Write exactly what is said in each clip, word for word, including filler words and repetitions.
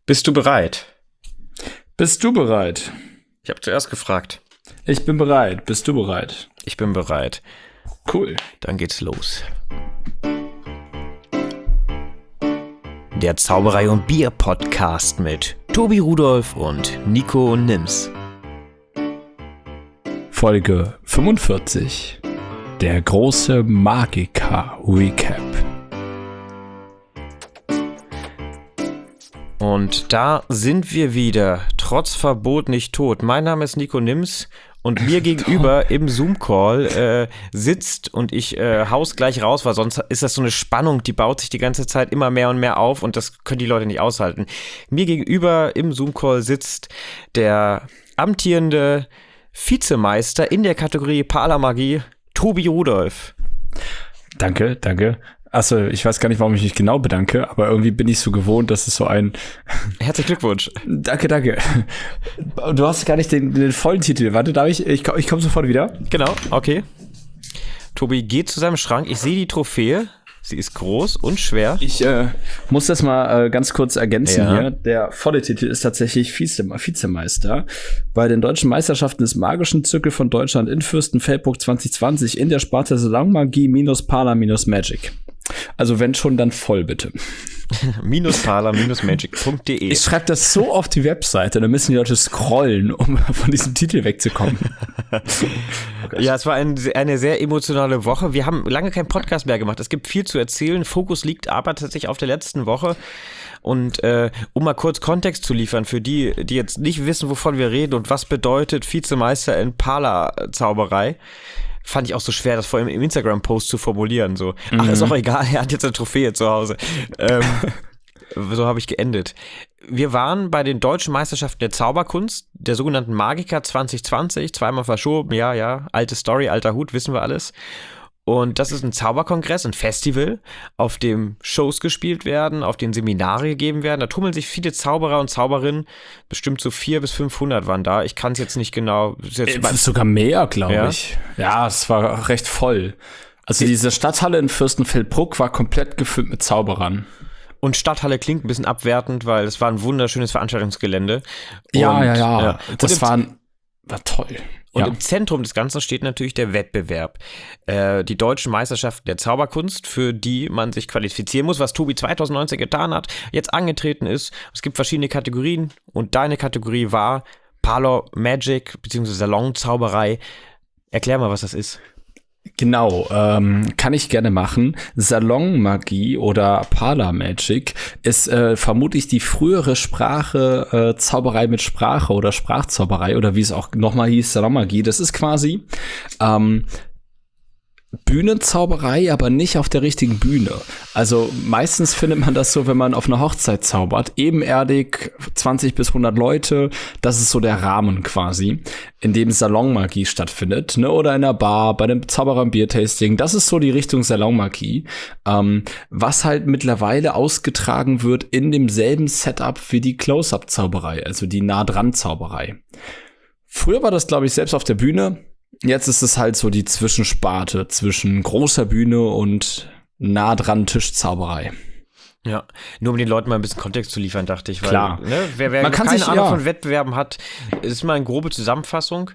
Bist du bereit? Bist du bereit? Ich habe zuerst gefragt. Ich bin bereit. Bist du bereit? Ich bin bereit. Cool. Dann geht's los. Der Zauberei und Bier Podcast mit Tobi Rudolph und Nico Nims. Folge fünfundvierzig. Der große Magiker Recap. Und da sind wir wieder, trotz Verbot nicht tot. Mein Name ist Nico Nims und mir gegenüber im Zoom-Call äh, sitzt und ich äh, haus gleich raus, weil sonst ist das so eine Spannung, die baut sich die ganze Zeit immer mehr und mehr auf und das können die Leute nicht aushalten. Mir gegenüber im Zoom-Call sitzt der amtierende Vizemeister in der Kategorie Parler-Magie, Tobi Rudolph. Danke, danke. Achso, ich weiß gar nicht, warum ich mich genau bedanke, aber irgendwie bin ich so gewohnt, dass es so ein Herzlichen Glückwunsch. Danke, danke. Du hast gar nicht den, den vollen Titel. Warte, darf ich? Ich, ich komme sofort wieder. Genau, okay. Tobi geht zu seinem Schrank. Ich sehe die Trophäe. Sie ist groß und schwer. Ich äh, muss das mal äh, ganz kurz ergänzen ja. hier. Der volle Titel ist tatsächlich Vize, Vizemeister bei den Deutschen Meisterschaften des Magischen Zirkel von Deutschland in Fürstenfeldbruck zwanzig zwanzig in der Sparte Salonmagie minus Parler minus Magic. Also wenn schon, dann voll bitte. minus parler minus magic punkt de. Ich schreibe das so auf die Webseite, dann müssen die Leute scrollen, um von diesem Titel wegzukommen. Okay. Ja, es war ein, eine sehr emotionale Woche. Wir haben lange keinen Podcast mehr gemacht. Es gibt viel zu erzählen. Fokus liegt aber tatsächlich auf der letzten Woche. Und äh, um mal kurz Kontext zu liefern für die, die jetzt nicht wissen, wovon wir reden und was bedeutet Vizemeister in Parler-Zauberei, fand ich auch so schwer, das vor allem im Instagram-Post zu formulieren. So, mhm. Ach, ist auch egal, er hat jetzt eine Trophäe zu Hause. ähm, so habe ich geendet. Wir waren bei den Deutschen Meisterschaften der Zauberkunst, der sogenannten Magiker zwanzig zwanzig, zweimal verschoben, ja, ja, alte Story, alter Hut, wissen wir alles. Und das ist ein Zauberkongress, ein Festival, auf dem Shows gespielt werden, auf denen Seminare gegeben werden. Da tummeln sich viele Zauberer und Zauberinnen, bestimmt so vier bis fünfhundert waren da. Ich kann es jetzt nicht genau. Es ist sogar mehr, glaube ja? ich. Ja, es war recht voll. Also diese Stadthalle in Fürstenfeldbruck war komplett gefüllt mit Zauberern. Und Stadthalle klingt ein bisschen abwertend, weil es war ein wunderschönes Veranstaltungsgelände. Ja, und, ja, ja, ja. Das war, war toll. Und ja. im Zentrum des Ganzen steht natürlich der Wettbewerb. Äh, die Deutschen Meisterschaften der Zauberkunst, für die man sich qualifizieren muss, was Tobi zwanzig neunzehn getan hat, jetzt angetreten ist. Es gibt verschiedene Kategorien und deine Kategorie war Parler Magic bzw. Salonzauberei. Erklär mal, was das ist. Genau, ähm, kann ich gerne machen. Salonmagie oder Parler Magic ist äh, vermutlich die frühere Sprache, äh, Zauberei mit Sprache oder Sprachzauberei oder wie es auch nochmal hieß, Salonmagie. Das ist quasi ähm, Bühnenzauberei, aber nicht auf der richtigen Bühne. Also meistens findet man das so, wenn man auf einer Hochzeit zaubert, ebenerdig, zwanzig bis hundert Leute, das ist so der Rahmen quasi, in dem Salonmagie stattfindet, ne? Oder in einer Bar, bei einem Zauberer- und Biertasting, das ist so die Richtung Salonmagie, ähm, was halt mittlerweile ausgetragen wird in demselben Setup wie die Close-Up-Zauberei, also die Nah-Dran-Zauberei. Früher war das, glaube ich, selbst auf der Bühne. Jetzt ist es halt so die Zwischensparte zwischen großer Bühne und nah dran Tischzauberei. Ja, nur um den Leuten mal ein bisschen Kontext zu liefern, dachte ich. Weil, Klar. Ne, wer wer Man kann keine sich, Ahnung ja. von Wettbewerben hat, ist mal eine grobe Zusammenfassung.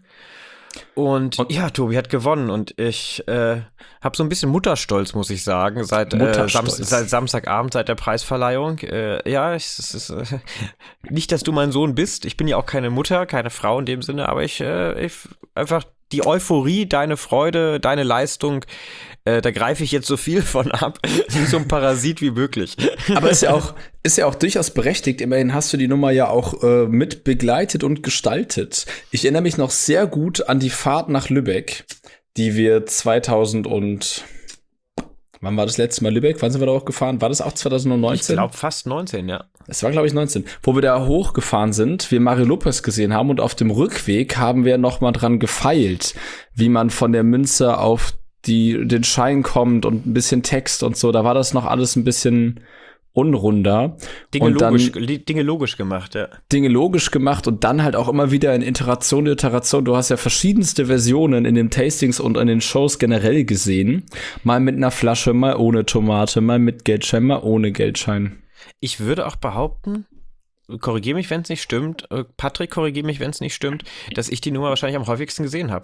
Und, und ja, Tobi hat gewonnen und ich äh, habe so ein bisschen Mutterstolz, muss ich sagen, seit, äh, Sam- seit Samstagabend, seit der Preisverleihung. Äh, ja, ich, es ist äh, nicht, dass du mein Sohn bist. Ich bin ja auch keine Mutter, keine Frau in dem Sinne, aber ich, äh, ich einfach die Euphorie, deine Freude, deine Leistung, äh, da greife ich jetzt so viel von ab, wie so ein Parasit wie möglich. Aber ist ja auch, ist ja auch durchaus berechtigt. Immerhin hast du die Nummer ja auch äh, mit begleitet und gestaltet. Ich erinnere mich noch sehr gut an die Fahrt nach Lübeck, die wir zweitausend und wann war das letzte Mal Lübeck? Wann sind wir da auch gefahren? War das auch zwanzig neunzehn? Ich glaube fast neunzehn, ja. Es war, glaube ich, neunzehn. Wo wir da hochgefahren sind, wir Mario Lopez gesehen haben und auf dem Rückweg haben wir noch mal dran gefeilt, wie man von der Münze auf die den Schein kommt und ein bisschen Text und so. Da war das noch alles ein bisschen unrunder. Dinge, und logisch, dann Dinge logisch gemacht, ja. Dinge logisch gemacht und dann halt auch immer wieder in Iteration, Iteration. Du hast ja verschiedenste Versionen in den Tastings und in den Shows generell gesehen. Mal mit einer Flasche, mal ohne Tomate, mal mit Geldschein, mal ohne Geldschein. Ich würde auch behaupten, korrigiere mich, wenn es nicht stimmt, Patrick, korrigiere mich, wenn es nicht stimmt, dass ich die Nummer wahrscheinlich am häufigsten gesehen habe.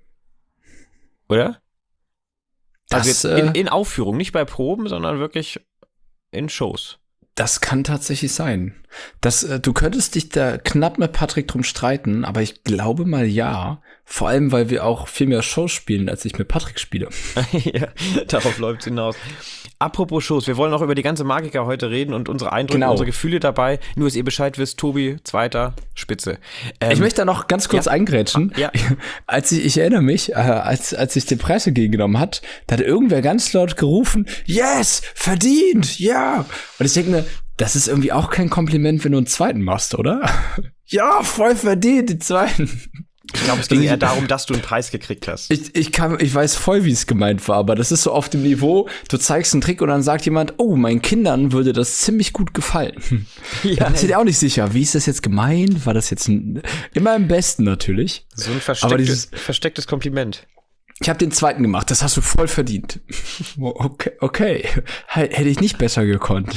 Oder? Das, also jetzt in, in Aufführung, nicht bei Proben, sondern wirklich in Shows. Das kann tatsächlich sein. Das, äh, du könntest dich da knapp mit Patrick drum streiten, aber ich glaube mal ja. Vor allem, weil wir auch viel mehr Shows spielen, als ich mit Patrick spiele. Ja, darauf läuft es hinaus. Apropos Shows, wir wollen auch über die ganze Magiker heute reden und unsere Eindrücke, genau. unsere Gefühle dabei. Nur, dass ihr Bescheid wisst, Tobi, zweiter, Spitze. Ähm, ich möchte da noch ganz kurz ja. eingrätschen. Ja. Als ich, ich erinnere mich, äh, als, als ich den Preis entgegengenommen hat, da hat irgendwer ganz laut gerufen, yes, verdient, ja. Und ich denke mir, das ist irgendwie auch kein Kompliment, wenn du einen zweiten machst, oder? Ja, voll verdient, den zweiten. Ich glaube, es ging eher darum, dass du einen Preis gekriegt hast. Ich, ich, kann, ich weiß voll, wie es gemeint war, aber das ist so auf dem Niveau, du zeigst einen Trick und dann sagt jemand, oh, meinen Kindern würde das ziemlich gut gefallen. Ja, dann ist ja auch nicht sicher, wie ist das jetzt gemeint? War das jetzt ein, immer im Besten natürlich. So ein verstecktes, aber dieses, verstecktes Kompliment. Ich habe den zweiten gemacht, das hast du voll verdient. Okay, okay. Hätte ich nicht besser gekonnt.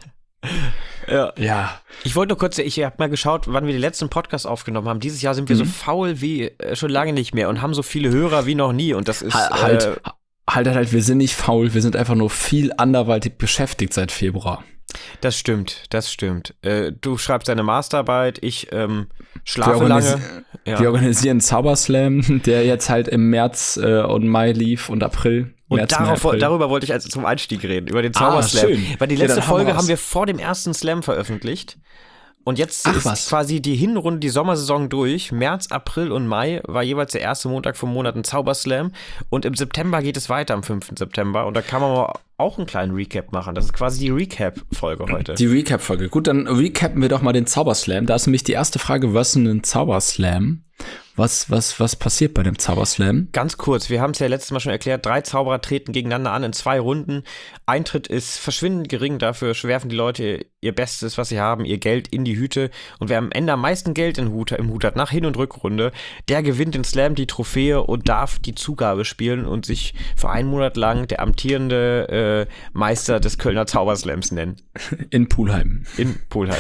Ja. ja. Ich wollte nur kurz, ich habe mal geschaut, wann wir den letzten Podcast aufgenommen haben. Dieses Jahr sind wir mhm. so faul wie äh, schon lange nicht mehr und haben so viele Hörer wie noch nie. Und das ist halt, halt, äh, halt, halt, wir sind nicht faul, wir sind einfach nur viel anderweitig beschäftigt seit Februar. Das stimmt, das stimmt. Äh, du schreibst deine Masterarbeit, ich ähm, schlafe wir lange. Ja. Wir organisieren Zauberslam, der jetzt halt im März äh, und Mai lief und April. Und März, darauf, April. darüber wollte ich also zum Einstieg reden, über den Zauberslam. Ah, schön. Weil die letzte ja, Folge haben, haben wir vor dem ersten Slam veröffentlicht. Und jetzt Ach, ist was? quasi die Hinrunde, die Sommersaison durch. März, April und Mai war jeweils der erste Montag vom Monat ein Zauberslam. Und im September geht es weiter, am fünften September. Und da kann man mal auch einen kleinen Recap machen. Das ist quasi die Recap-Folge heute. Die Recap-Folge. Gut, dann recappen wir doch mal den Zauberslam. Da ist nämlich die erste Frage, was ist denn ein Zauberslam? Was, was, was passiert bei dem Zauberslam? Ganz kurz, wir haben es ja letztes Mal schon erklärt, drei Zauberer treten gegeneinander an in zwei Runden. Eintritt ist verschwindend gering, dafür werfen die Leute ihr Bestes, was sie haben, ihr Geld in die Hüte. Und wer am Ende am meisten Geld im Hut, im Hut hat, nach Hin- und Rückrunde, der gewinnt den Slam, die Trophäe und darf die Zugabe spielen und sich für einen Monat lang der amtierende äh, Meister des Kölner Zauberslams nennen. In Pulheim. In Pulheim.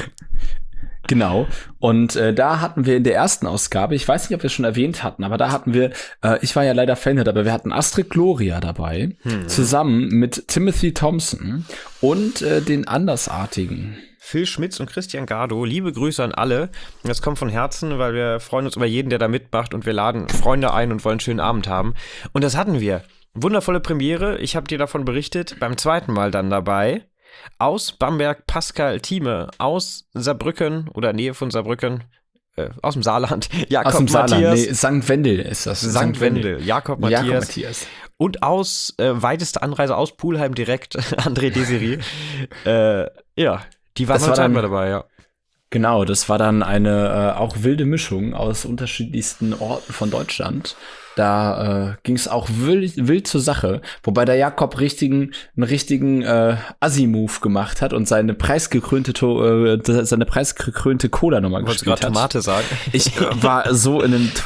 Genau. Und äh, da hatten wir in der ersten Ausgabe, ich weiß nicht, ob wir es schon erwähnt hatten, aber da hatten wir, äh, ich war ja leider Fan, aber wir hatten Astrid Gloria dabei, hm. zusammen mit Timothy Thompson und äh, den Andersartigen. Phil Schmitz und Christian Gardo, liebe Grüße an alle. Das kommt von Herzen, weil wir freuen uns über jeden, der da mitmacht und wir laden Freunde ein und wollen einen schönen Abend haben. Und das hatten wir. Wundervolle Premiere, ich habe dir davon berichtet, beim zweiten Mal dann dabei. Aus Bamberg Pascal Thieme, aus Saarbrücken oder Nähe von Saarbrücken, äh, aus dem Saarland, Jakob aus dem Matthias. Saarland, nee, Sankt Wendel ist das. Sankt Wendel, Jakob Matthias. Jakob Matthias. Und aus äh, weiteste Anreise aus Pulheim direkt, André Desiri. äh, ja, die waren heute mal dabei, ja. Genau, das war dann eine äh, auch wilde Mischung aus unterschiedlichsten Orten von Deutschland. Da äh, ging es auch wild, wild zur Sache, wobei der Jakob richtigen, einen richtigen äh, Assi-Move gemacht hat und seine preisgekrönte äh, seine preisgekrönte Cola-Nummer gespielt hat. Tomate sagen? Ich äh, war so in einem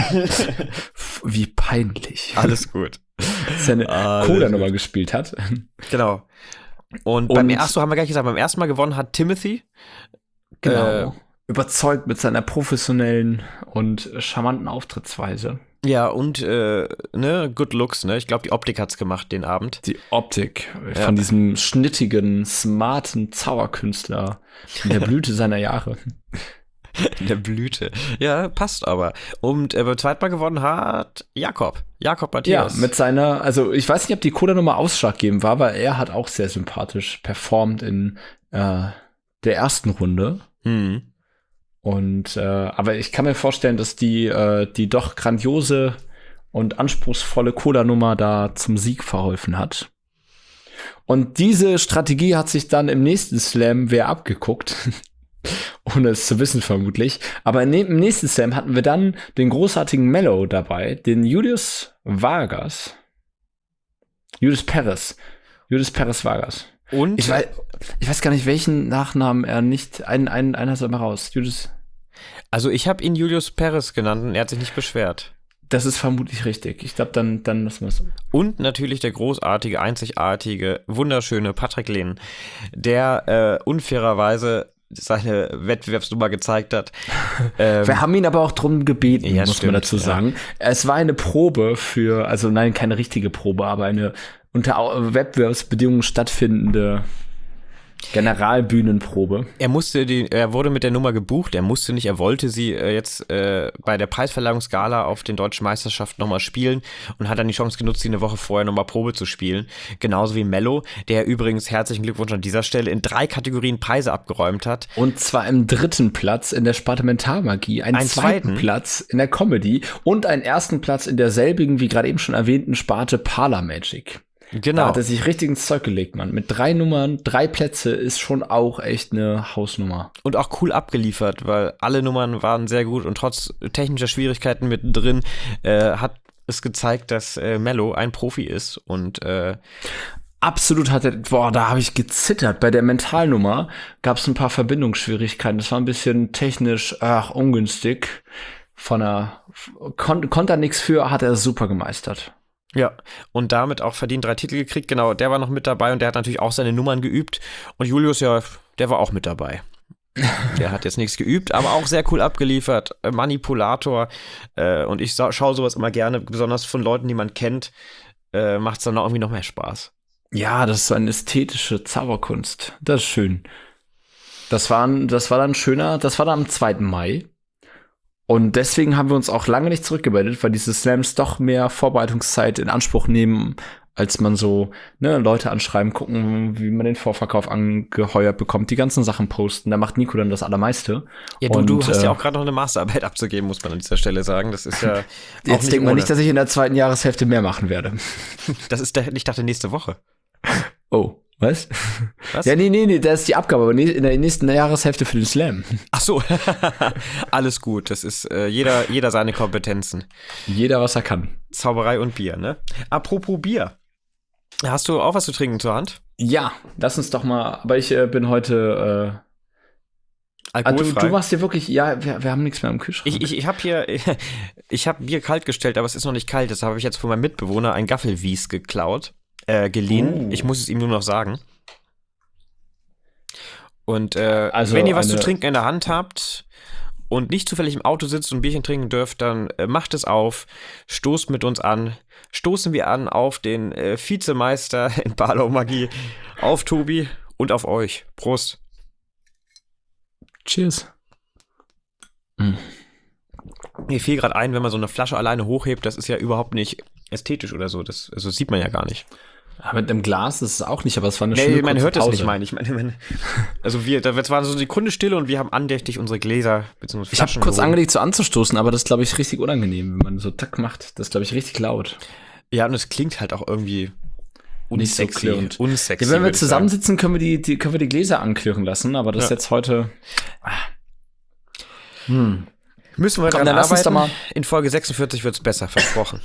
wie peinlich. Alles gut. Seine Cola-Nummer gespielt hat. Genau. Und, und beim ersten, haben wir gleich gesagt, beim ersten Mal gewonnen hat Timothy. Genau. Äh, Überzeugt mit seiner professionellen und charmanten Auftrittsweise. Ja, und äh, ne, good looks, ne? Ich glaube, die Optik hat's gemacht den Abend. Die Optik ja. von diesem schnittigen, smarten Zauberkünstler in der Blüte seiner Jahre. In der Blüte. Ja, passt aber. Und äh, beim zweiten Mal gewonnen hat Jakob. Jakob Matthias. Ja, mit seiner, also ich weiß nicht, ob die Cola-Nummer ausschlaggebend war, weil er hat auch sehr sympathisch performt in äh, der ersten Runde. Mhm. Und äh, aber ich kann mir vorstellen, dass die äh, die doch grandiose und anspruchsvolle Cola-Nummer da zum Sieg verholfen hat. Und diese Strategie hat sich dann im nächsten Slam wer abgeguckt, ohne es zu wissen vermutlich. Aber im nächsten Slam hatten wir dann den großartigen Mellow dabei, den Julius Vargas, Julius Perez, Julius Perez Vargas. Und ich weiß, ich weiß gar nicht, welchen Nachnamen er nicht. Einen, einen, einer soll mal raus. Julius. Also ich habe ihn Julius Perez genannt und er hat sich nicht beschwert. Das ist vermutlich richtig. Ich glaube, dann, dann lassen wir es. Und natürlich der großartige, einzigartige, wunderschöne Patrick Lehn, der äh, unfairerweise seine Wettbewerbsnummer gezeigt hat. ähm, Wir haben ihn aber auch drum gebeten, ja, muss stimmt, man dazu sagen. Ja. Es war eine Probe für, also nein, keine richtige Probe, aber eine unter Wettbewerbsbedingungen stattfindende Generalbühnenprobe. Er musste die, er wurde mit der Nummer gebucht, er musste nicht, er wollte sie äh, jetzt äh, bei der Preisverleihungsgala auf den Deutschen Meisterschaften nochmal spielen und hat dann die Chance genutzt, sie eine Woche vorher nochmal Probe zu spielen. Genauso wie Mello, der übrigens, herzlichen Glückwunsch an dieser Stelle, in drei Kategorien Preise abgeräumt hat. Und zwar im dritten Platz in der Sparte Mentalmagie, einen, einen zweiten, zweiten Platz in der Comedy und einen ersten Platz in derselbigen, wie gerade eben schon erwähnten, Sparte Parlor-Magic. Genau. Da hat er sich richtig ins Zeug gelegt, Mann. Mit drei Nummern, drei Plätze ist schon auch echt eine Hausnummer. Und auch cool abgeliefert, weil alle Nummern waren sehr gut und trotz technischer Schwierigkeiten mittendrin äh, hat es gezeigt, dass äh, Mello ein Profi ist und äh, absolut hat er, boah, da habe ich gezittert. Bei der Mentalnummer gab es ein paar Verbindungsschwierigkeiten. Das war ein bisschen technisch, ach, ungünstig. Von der, kon, konnte er nichts für, hat er super gemeistert. Ja, und damit auch verdient drei Titel gekriegt. Genau, der war noch mit dabei und der hat natürlich auch seine Nummern geübt. Und Julius, ja, der war auch mit dabei. Der hat jetzt nichts geübt, aber auch sehr cool abgeliefert. Manipulator. Äh, und ich sa- schaue sowas immer gerne, besonders von Leuten, die man kennt, äh, macht es dann auch irgendwie noch mehr Spaß. Ja, das ist so eine ästhetische Zauberkunst. Das ist schön. Das war, das war dann schöner, das war dann am zweiten Mai. Und deswegen haben wir uns auch lange nicht zurückgemeldet, weil diese Slams doch mehr Vorbereitungszeit in Anspruch nehmen, als man so, ne, Leute anschreiben, gucken, wie man den Vorverkauf angeheuert bekommt, die ganzen Sachen posten. Da macht Nico dann das Allermeiste. Ja, du, und, du hast äh, ja auch gerade noch eine Masterarbeit abzugeben, muss man an dieser Stelle sagen. Das ist ja jetzt denkt man nicht, dass ich in der zweiten Jahreshälfte mehr machen werde. Das ist der, ich dachte, nächste Woche. Oh. Was? Was? Ja, nee, nee, nee, das ist die Abgabe, aber in der nächsten Jahreshälfte für den Slam. Ach so, alles gut, das ist äh, jeder, jeder seine Kompetenzen. Jeder, was er kann. Zauberei und Bier, ne? Apropos Bier, hast du auch was zu trinken zur Hand? Ja, lass uns doch mal, aber ich äh, bin heute äh, alkoholfrei. Ah, du, du machst hier wirklich, ja, wir, wir haben nichts mehr im Kühlschrank. Ich, ich, ich habe hier, ich habe Bier kalt gestellt, aber es ist noch nicht kalt, deshalb habe ich jetzt von meinem Mitbewohner ein Gaffelwies geklaut. Äh, geliehen. Oh. Ich muss es ihm nur noch sagen. Und äh, also wenn ihr was zu trinken in der Hand habt und nicht zufällig im Auto sitzt und ein Bierchen trinken dürft, dann äh, macht es auf, stoßt mit uns an. Stoßen wir an auf den äh, Vizemeister in Parlor-Magie, auf Tobi und auf euch. Prost. Cheers. Mm. Mir fiel gerade ein, wenn man so eine Flasche alleine hochhebt, das ist ja überhaupt nicht ästhetisch oder so. Das, also das sieht man ja gar nicht. Ja, mit einem Glas ist es auch nicht, aber es war eine nee, schöne man hört Pause. das nicht, meine ich. Meine, meine, also wir, da war so eine Sekunde Stille und wir haben andächtig unsere Gläser bzw. Ich habe kurz gehoben. angelegt, so anzustoßen, aber das ist, glaube ich, richtig unangenehm, wenn man so tack macht. Das ist, glaube ich, richtig laut. Ja, und es klingt halt auch irgendwie unsexy. Nicht so unsexy ja, wenn wir zusammensitzen, können wir die, die, können wir die Gläser anklirren lassen, aber das ja. ist jetzt heute... Ah. Hm. Müssen wir Komm, dran dann lass uns doch mal. In Folge sechsundvierzig wird es besser, versprochen.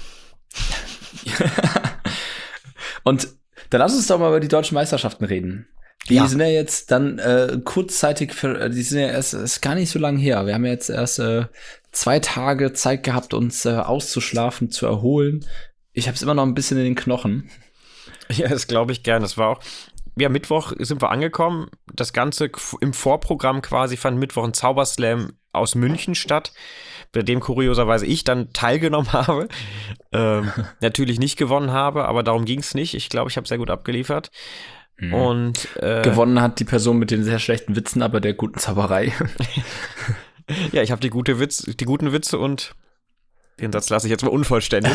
Und dann lass uns doch mal über die deutschen Meisterschaften reden. Die ja. sind ja jetzt dann äh, kurzzeitig, für, die sind ja erst, ist gar nicht so lange her. Wir haben ja jetzt erst äh, zwei Tage Zeit gehabt, uns äh, auszuschlafen, zu erholen. Ich habe es immer noch ein bisschen in den Knochen. Ja, das glaube ich gern. Das war auch, ja, Mittwoch sind wir angekommen. Das Ganze im Vorprogramm quasi fand Mittwoch ein Zauberslam aus München statt, bei dem kurioserweise ich dann teilgenommen habe. Ähm, natürlich nicht gewonnen habe, aber darum ging es nicht. Ich glaube, ich habe sehr gut abgeliefert. Mhm. Und äh, gewonnen hat die Person mit den sehr schlechten Witzen, aber der guten Zauberei. Ja, ich habe die gute Witz, die guten Witze und den Satz lasse ich jetzt mal unvollständig.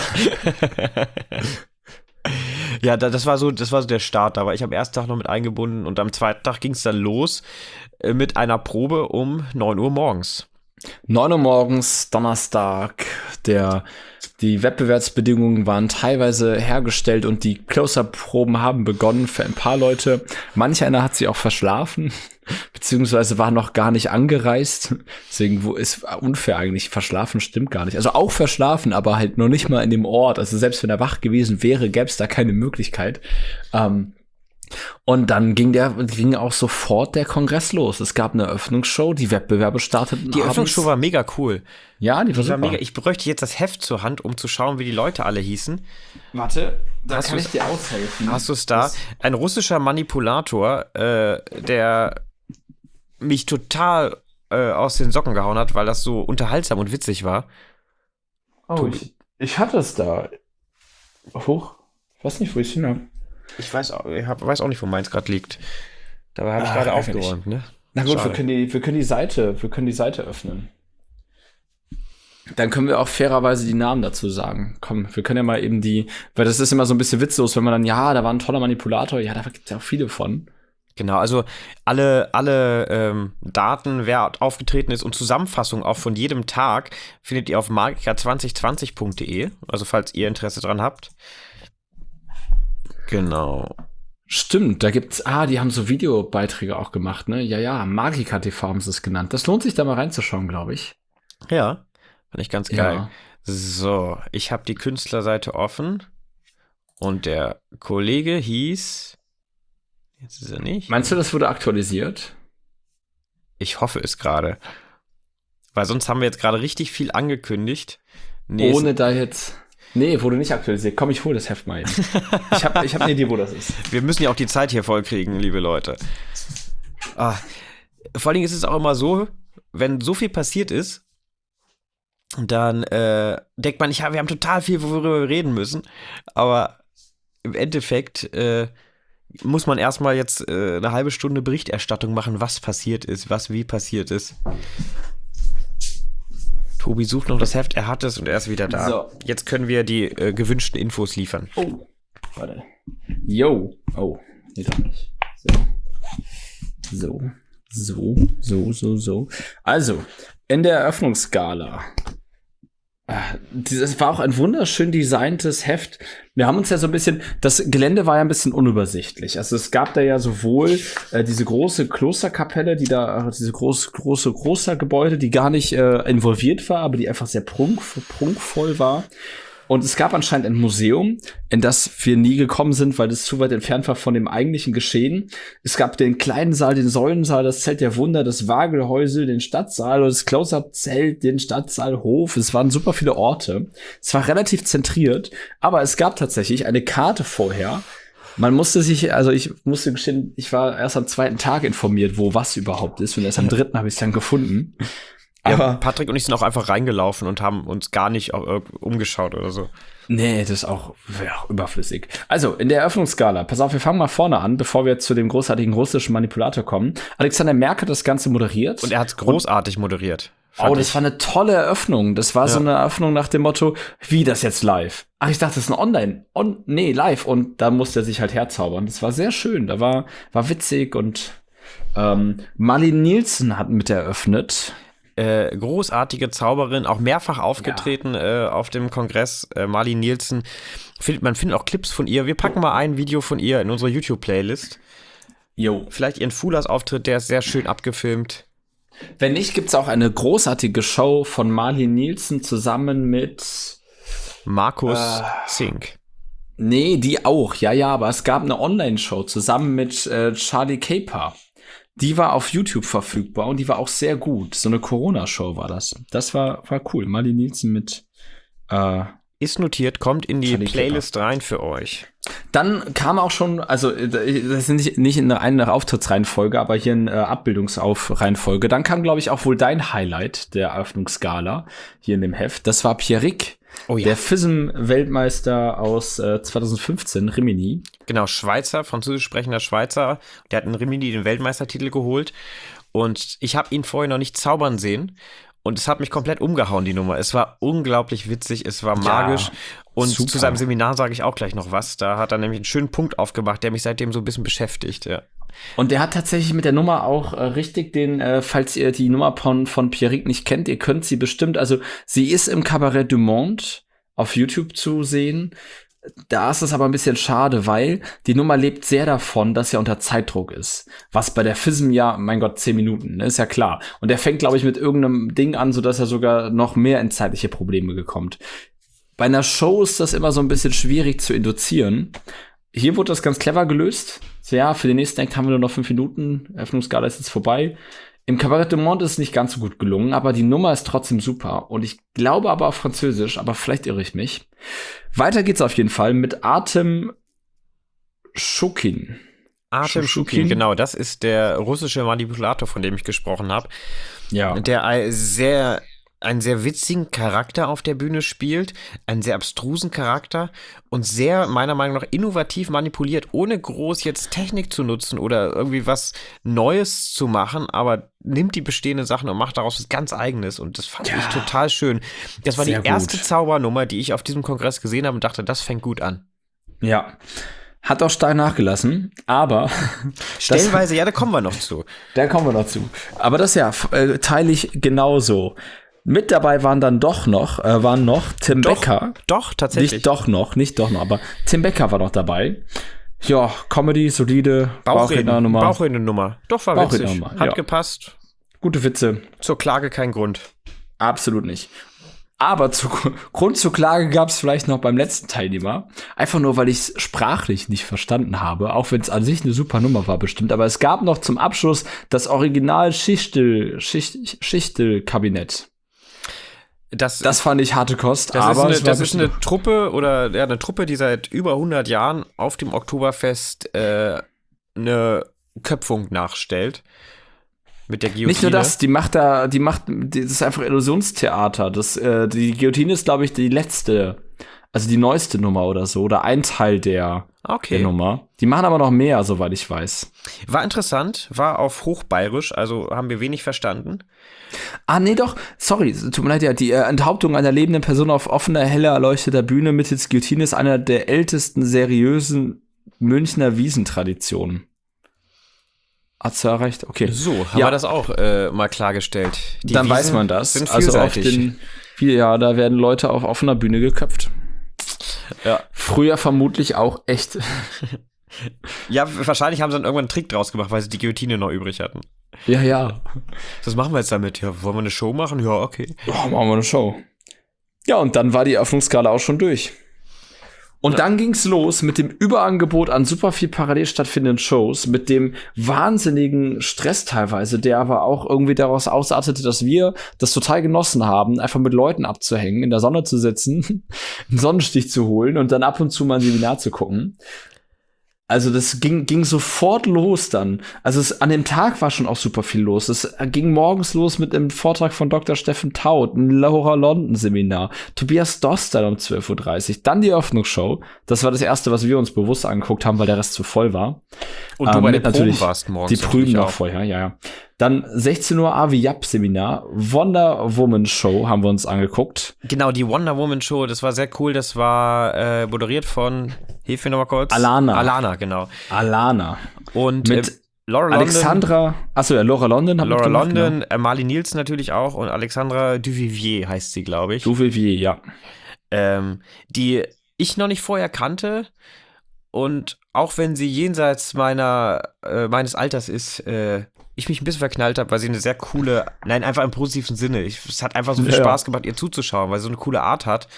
Ja, das war so, das war so der Start. Da war ich am ersten Tag noch mit eingebunden und am zweiten Tag ging es dann los mit einer Probe um neun Uhr morgens. neun Uhr morgens, Donnerstag, der, die Wettbewerbsbedingungen waren teilweise hergestellt und die Close-Up-Proben haben begonnen für ein paar Leute. Manch einer hat sie auch verschlafen, beziehungsweise war noch gar nicht angereist. Deswegen wo ist unfair eigentlich, verschlafen stimmt gar nicht. Also auch verschlafen, aber halt noch nicht mal in dem Ort. Also selbst wenn er wach gewesen wäre, gäbe es da keine Möglichkeit. Ähm, Und dann ging der ging auch sofort der Kongress los. Es gab eine Eröffnungsshow, die Wettbewerbe starteten. Die Eröffnungsshow war mega cool. Ja, die war, die war mega. Ich bräuchte jetzt das Heft zur Hand, um zu schauen, wie die Leute alle hießen. Warte, da hast kann ich dir aushelfen. Hast du es da? Ein russischer Manipulator, äh, der mich total äh, aus den Socken gehauen hat, weil das so unterhaltsam und witzig war. Oh, ich, ich hatte es da. Hoch. Ich weiß nicht, wo ich es hin habe. Ich weiß auch, ich hab, weiß auch nicht, wo meins gerade liegt. Dabei habe ich Ah, gerade ärgerlich. aufgeräumt, ne? Na gut, wir Schade. können, die, wir, können die Seite, wir können die Seite öffnen. Dann können wir auch fairerweise die Namen dazu sagen. Komm, wir können ja mal eben die, weil das ist immer so ein bisschen witzlos, wenn man dann, ja, da war ein toller Manipulator, ja, da gibt es ja auch viele von. Genau, also alle, alle ähm, Daten, wer aufgetreten ist und Zusammenfassung auch von jedem Tag findet ihr auf magica zwanzig zwanzig punkt de, also falls ihr Interesse dran habt. Genau. Stimmt, da gibt's, ah, die haben so Videobeiträge auch gemacht, ne? Ja, ja, Magica T V haben sie es genannt. Das lohnt sich da mal reinzuschauen, glaube ich. Ja, fand ich ganz geil. Ja. So, ich habe die Künstlerseite offen und der Kollege hieß, jetzt ist er nicht. Meinst du, das wurde aktualisiert? Ich hoffe es gerade. Weil sonst haben wir jetzt gerade richtig viel angekündigt. Nee, Ohne da jetzt. Nee, wurde nicht aktualisiert. Komm, ich hole das Heft mal eben. ich habe ich hab eine Idee, wo das ist. Wir müssen ja auch die Zeit hier voll kriegen, liebe Leute. Ah, vor allen Dingen ist es auch immer so, wenn so viel passiert ist, dann äh, denkt man, ja, wir haben total viel, worüber wir reden müssen. Aber im Endeffekt äh, muss man erstmal jetzt äh, eine halbe Stunde Berichterstattung machen, was passiert ist, was wie passiert ist. Tobi sucht noch das Heft, er hat es und er ist wieder da. So. Jetzt können wir die äh, gewünschten Infos liefern. Oh, warte. Yo. Oh, nee, doch nicht. So. So. So, so, so, so. Also, in der Eröffnungsgala. Das war auch ein wunderschön designtes Heft. Wir haben uns ja so ein bisschen, das Gelände war ja ein bisschen unübersichtlich. Also es gab da ja sowohl äh, diese große Klosterkapelle, die da, diese große, große, große Gebäude, die gar nicht äh, involviert war, aber die einfach sehr prunk, prunkvoll war. Und es gab anscheinend ein Museum, in das wir nie gekommen sind, weil das zu weit entfernt war von dem eigentlichen Geschehen. Es gab den kleinen Saal, den Säulensaal, das Zelt der Wunder, das Wagelhäusel, den Stadtsaal, das Close-Up-Zelt, den Stadtsaalhof. Es waren super viele Orte. Es war relativ zentriert, aber es gab tatsächlich eine Karte vorher. Man musste sich, also ich musste gestehen, ich war erst am zweiten Tag informiert, wo was überhaupt ist. Und erst am dritten habe ich es dann gefunden. Ja, Aber Patrick und ich sind auch einfach reingelaufen und haben uns gar nicht äh, umgeschaut oder so. nee, das ist auch, wär auch überflüssig. Also, in der Eröffnungsskala, pass auf, wir fangen mal vorne an, bevor wir zu dem großartigen russischen Manipulator kommen. Alexander Merck hat das Ganze moderiert. Und er hat es großartig moderiert. Oh, das war eine tolle Eröffnung. Das war Ja. so eine Eröffnung nach dem Motto, wie das jetzt live? Ach, ich dachte, das ist ein Online. On, nee, live. Und da musste er sich halt herzaubern. Das war sehr schön. Da war, war witzig und ähm, Marlene Nielsen hat mit eröffnet. Äh, großartige Zauberin, auch mehrfach aufgetreten äh, auf dem Kongress. Äh, Marlene Nielsen. Find, man findet auch Clips von ihr. Wir packen mal ein Video von ihr in unsere YouTube-Playlist. Jo. Vielleicht ihren Fulas-Auftritt, der ist sehr schön abgefilmt. Wenn nicht, gibt's auch eine großartige Show von Marlene Nielsen zusammen mit Markus Äh. Zink. Nee, die auch, ja, ja, aber es gab eine Online-Show zusammen mit äh, Charlie Caper. Die war auf YouTube verfügbar und die war auch sehr gut. So eine Corona-Show war das. Das war, war cool. Marlene Nielsen mit äh, Ist notiert, kommt in die Charlie Playlist rein für euch. Dann kam auch schon, also äh, das ist nicht, nicht in einer Auftrittsreihenfolge, aber hier in äh, Abbildungsreihenfolge. Dann kam, glaube ich, auch wohl dein Highlight der Eröffnungsskala hier in dem Heft. Das war Pierrick. Oh ja. Der F I S M-Weltmeister aus äh, zwanzig fünfzehn, Rimini. Genau, Schweizer, französisch sprechender Schweizer. Der hat in Rimini den Weltmeistertitel geholt. Und ich habe ihn vorher noch nicht zaubern sehen. Und es hat mich komplett umgehauen, die Nummer. Es war unglaublich witzig, es war magisch. Ja, und super. zu seinem Seminar sage ich auch gleich noch was. Da hat er nämlich einen schönen Punkt aufgemacht, der mich seitdem so ein bisschen beschäftigt. Ja. Und der hat tatsächlich mit der Nummer auch äh, richtig den, äh, falls ihr die Nummer von, von Pierrick nicht kennt, ihr könnt sie bestimmt, also sie ist im Cabaret du Monde auf YouTube zu sehen. Da ist es aber ein bisschen schade, weil die Nummer lebt sehr davon, dass er unter Zeitdruck ist. Was bei der F I S M ja, mein Gott, zehn Minuten, ne, ist ja klar. Und er fängt, glaube ich, mit irgendeinem Ding an, sodass er sogar noch mehr in zeitliche Probleme gekommt. Bei einer Show ist das immer so ein bisschen schwierig zu induzieren. Hier wurde das ganz clever gelöst. So, ja, für den nächsten Act haben wir nur noch fünf Minuten. Eröffnungsgala ist jetzt vorbei. Im Cabaret du Monde ist es nicht ganz so gut gelungen, aber die Nummer ist trotzdem super. Und ich glaube aber auf Französisch, aber vielleicht irre ich mich. Weiter geht's auf jeden Fall mit Artem Schukin. Artem Schukin, genau, das ist der russische Manipulator, von dem ich gesprochen habe. Ja. Der ein sehr, einen sehr witzigen Charakter auf der Bühne spielt, einen sehr abstrusen Charakter und sehr, meiner Meinung nach, innovativ manipuliert, ohne groß jetzt Technik zu nutzen oder irgendwie was Neues zu machen, aber nimmt die bestehenden Sachen und macht daraus was ganz Eigenes und das fand Ja. ich total schön. Das war Sehr die erste gut. Zaubernummer, die ich auf diesem Kongress gesehen habe und dachte, das fängt gut an. Ja. Hat auch stark nachgelassen, aber Stellenweise, ja, da kommen wir noch zu. Da kommen wir noch zu. Aber das ja, äh, teile ich genauso. Mit dabei waren dann doch noch, äh, waren noch Tim Doch, Becker. doch, tatsächlich. Nicht doch noch, nicht doch noch, aber Tim Becker war noch dabei. Ja, Comedy, solide, Bauchredner-Nummer. Bauchredner-Nummer. Doch, war witzig. Bauchredner-Nummer, Hat ja. gepasst. Gute Witze. Zur Klage kein Grund. Absolut nicht. Aber zu, Grund zur Klage gab es vielleicht noch beim letzten Teilnehmer. Einfach nur, weil ich es sprachlich nicht verstanden habe, auch wenn es an sich eine super Nummer war bestimmt. Aber es gab noch zum Abschluss das Original Schichtel, Schicht, Schichtel-Kabinett. Das, Das fand ich harte Kost. das aber ist, es eine, war das ist eine Truppe oder ja, eine Truppe, die seit über hundert Jahren auf dem Oktoberfest äh, eine Köpfung nachstellt. Mit der Guillotine. nicht nur das, die macht da, die macht, das ist einfach Illusionstheater. Das, äh, die Guillotine ist, glaube ich, die letzte, also die neueste Nummer oder so, oder ein Teil der, Okay. der Nummer. Die machen aber noch mehr, soweit ich weiß. War interessant, war auf Hochbayerisch, also haben wir wenig verstanden. Ah, nee, doch, sorry, tut mir leid, ja, die äh, Enthauptung einer lebenden Person auf offener, heller erleuchteter Bühne mittels Guillotine ist einer der ältesten seriösen Münchner Wiesentraditionen. Hat's ja recht, okay. So, haben Ja. wir das auch äh, mal klargestellt. Die Dann Wiesen weiß man das. Sind Also auf vielseitig. den, ja, da werden Leute auf offener Bühne geköpft. Ja. Früher vermutlich auch echt. ja, wahrscheinlich haben sie dann irgendwann einen Trick draus gemacht, weil sie die Guillotine noch übrig hatten. Ja, ja. Was machen wir jetzt damit? Ja, wollen wir eine Show machen? Ja, okay. Oh, machen wir eine Show. Ja, und dann war die Öffnungsskala auch schon durch. Und Ja. dann ging's los mit dem Überangebot an super viel parallel stattfindenden Shows, mit dem wahnsinnigen Stress teilweise, der aber auch irgendwie daraus ausartete, dass wir das total genossen haben, einfach mit Leuten abzuhängen, in der Sonne zu sitzen, einen Sonnenstich zu holen und dann ab und zu mal ein Seminar zu gucken. Also das ging, ging sofort los dann. Also es, an dem Tag war schon auch super viel los. Es ging morgens los mit einem Vortrag von Doktor Steffen Taut, ein Laura London Seminar, Tobias Doster um zwölf Uhr dreißig, dann die Eröffnungsshow. Das war das erste, was wir uns bewusst angeguckt haben, weil der Rest zu voll war. Und du Ähm, bei mit den Proben natürlich warst morgens. Die Prüben natürlich noch auch. vorher, ja, ja. Dann sechzehn Uhr Avi Yap Seminar, Wonder Woman Show haben wir uns angeguckt. Genau, die Wonder Woman Show, das war sehr cool. Das war äh, moderiert von, hilf mir nochmal kurz. Alana. Alana, genau. Alana. Und Mit äh, Laura Alexandra, achso, ja, Laura London hat London, Laura mitgemacht, London, äh, Marley Nielsen natürlich auch und Alexandra Duvivier heißt sie, glaube ich. Du Vivier, ja. ähm, die ich noch nicht vorher kannte und auch wenn sie jenseits meiner äh, meines Alters ist, äh, ich mich ein bisschen verknallt habe, weil sie eine sehr coole, nein, einfach im positiven Sinne. Ich, es hat einfach so viel Ja, ja. Spaß gemacht, ihr zuzuschauen, weil sie so eine coole Art hat.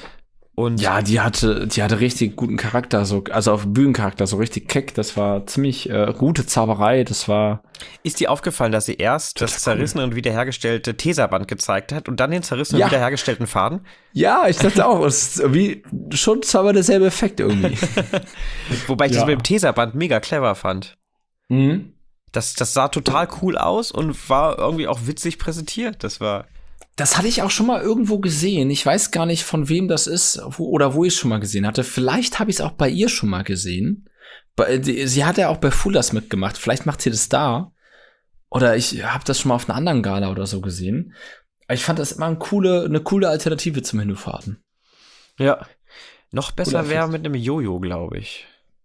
Und Ja, die hatte, die hatte richtig guten Charakter, so, also auf Bühnencharakter, so richtig keck. Das war ziemlich äh, gute Zauberei. Das war. ist dir aufgefallen, dass sie erst das zerrissene und wiederhergestellte Tesaband gezeigt hat und dann den zerrissenen Ja. und wiederhergestellten Faden? Ja, ich dachte auch, es ist irgendwie schon zweimal derselbe Effekt irgendwie. Wobei ich Ja. das mit dem Tesaband mega clever fand. mhm. Das, das sah total cool aus und war irgendwie auch witzig präsentiert. Das war. Das hatte ich auch schon mal irgendwo gesehen. Ich weiß gar nicht, von wem das ist wo, oder wo ich es schon mal gesehen hatte. Vielleicht habe ich es auch bei ihr schon mal gesehen. Bei, die, sie hat ja auch bei Fullers mitgemacht. Vielleicht macht sie das da. Oder ich habe das schon mal auf einer anderen Gala oder so gesehen. Aber ich fand das immer eine coole, eine coole Alternative zum Hinfahrten. Ja. Noch besser Cooler wäre Effekt. mit einem Jojo, glaube ich.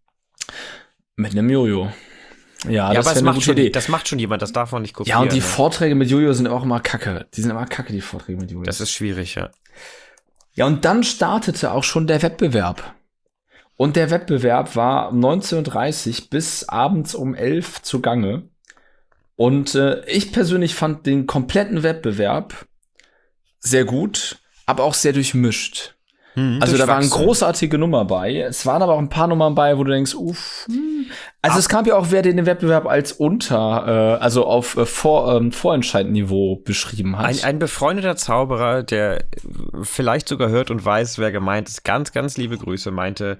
Mit einem Jojo. Ja, Ja, das aber das wäre eine macht, gute schon, Idee. das macht schon jemand, das darf man nicht kopieren. Ja, und die ne? Vorträge mit Jojo sind auch immer kacke. Die sind immer kacke, die Vorträge mit Jojo. Das ist schwierig, ja. Ja, und dann startete auch schon der Wettbewerb. Und der Wettbewerb war um neunzehn Uhr dreißig bis abends um elf zugange. Und äh, ich persönlich fand den kompletten Wettbewerb sehr gut, aber auch sehr durchmischt. Hm, Also da waren durchwachsen. großartige Nummern bei. Es waren aber auch ein paar Nummern bei, wo du denkst, uff. Hm. Also es gab ja auch wer, den den Wettbewerb als unter, äh, also auf äh, Vor, ähm, Vorentscheidniveau beschrieben hat. Ein, ein befreundeter Zauberer, der vielleicht sogar hört und weiß, wer gemeint ist, ganz, ganz liebe Grüße, meinte,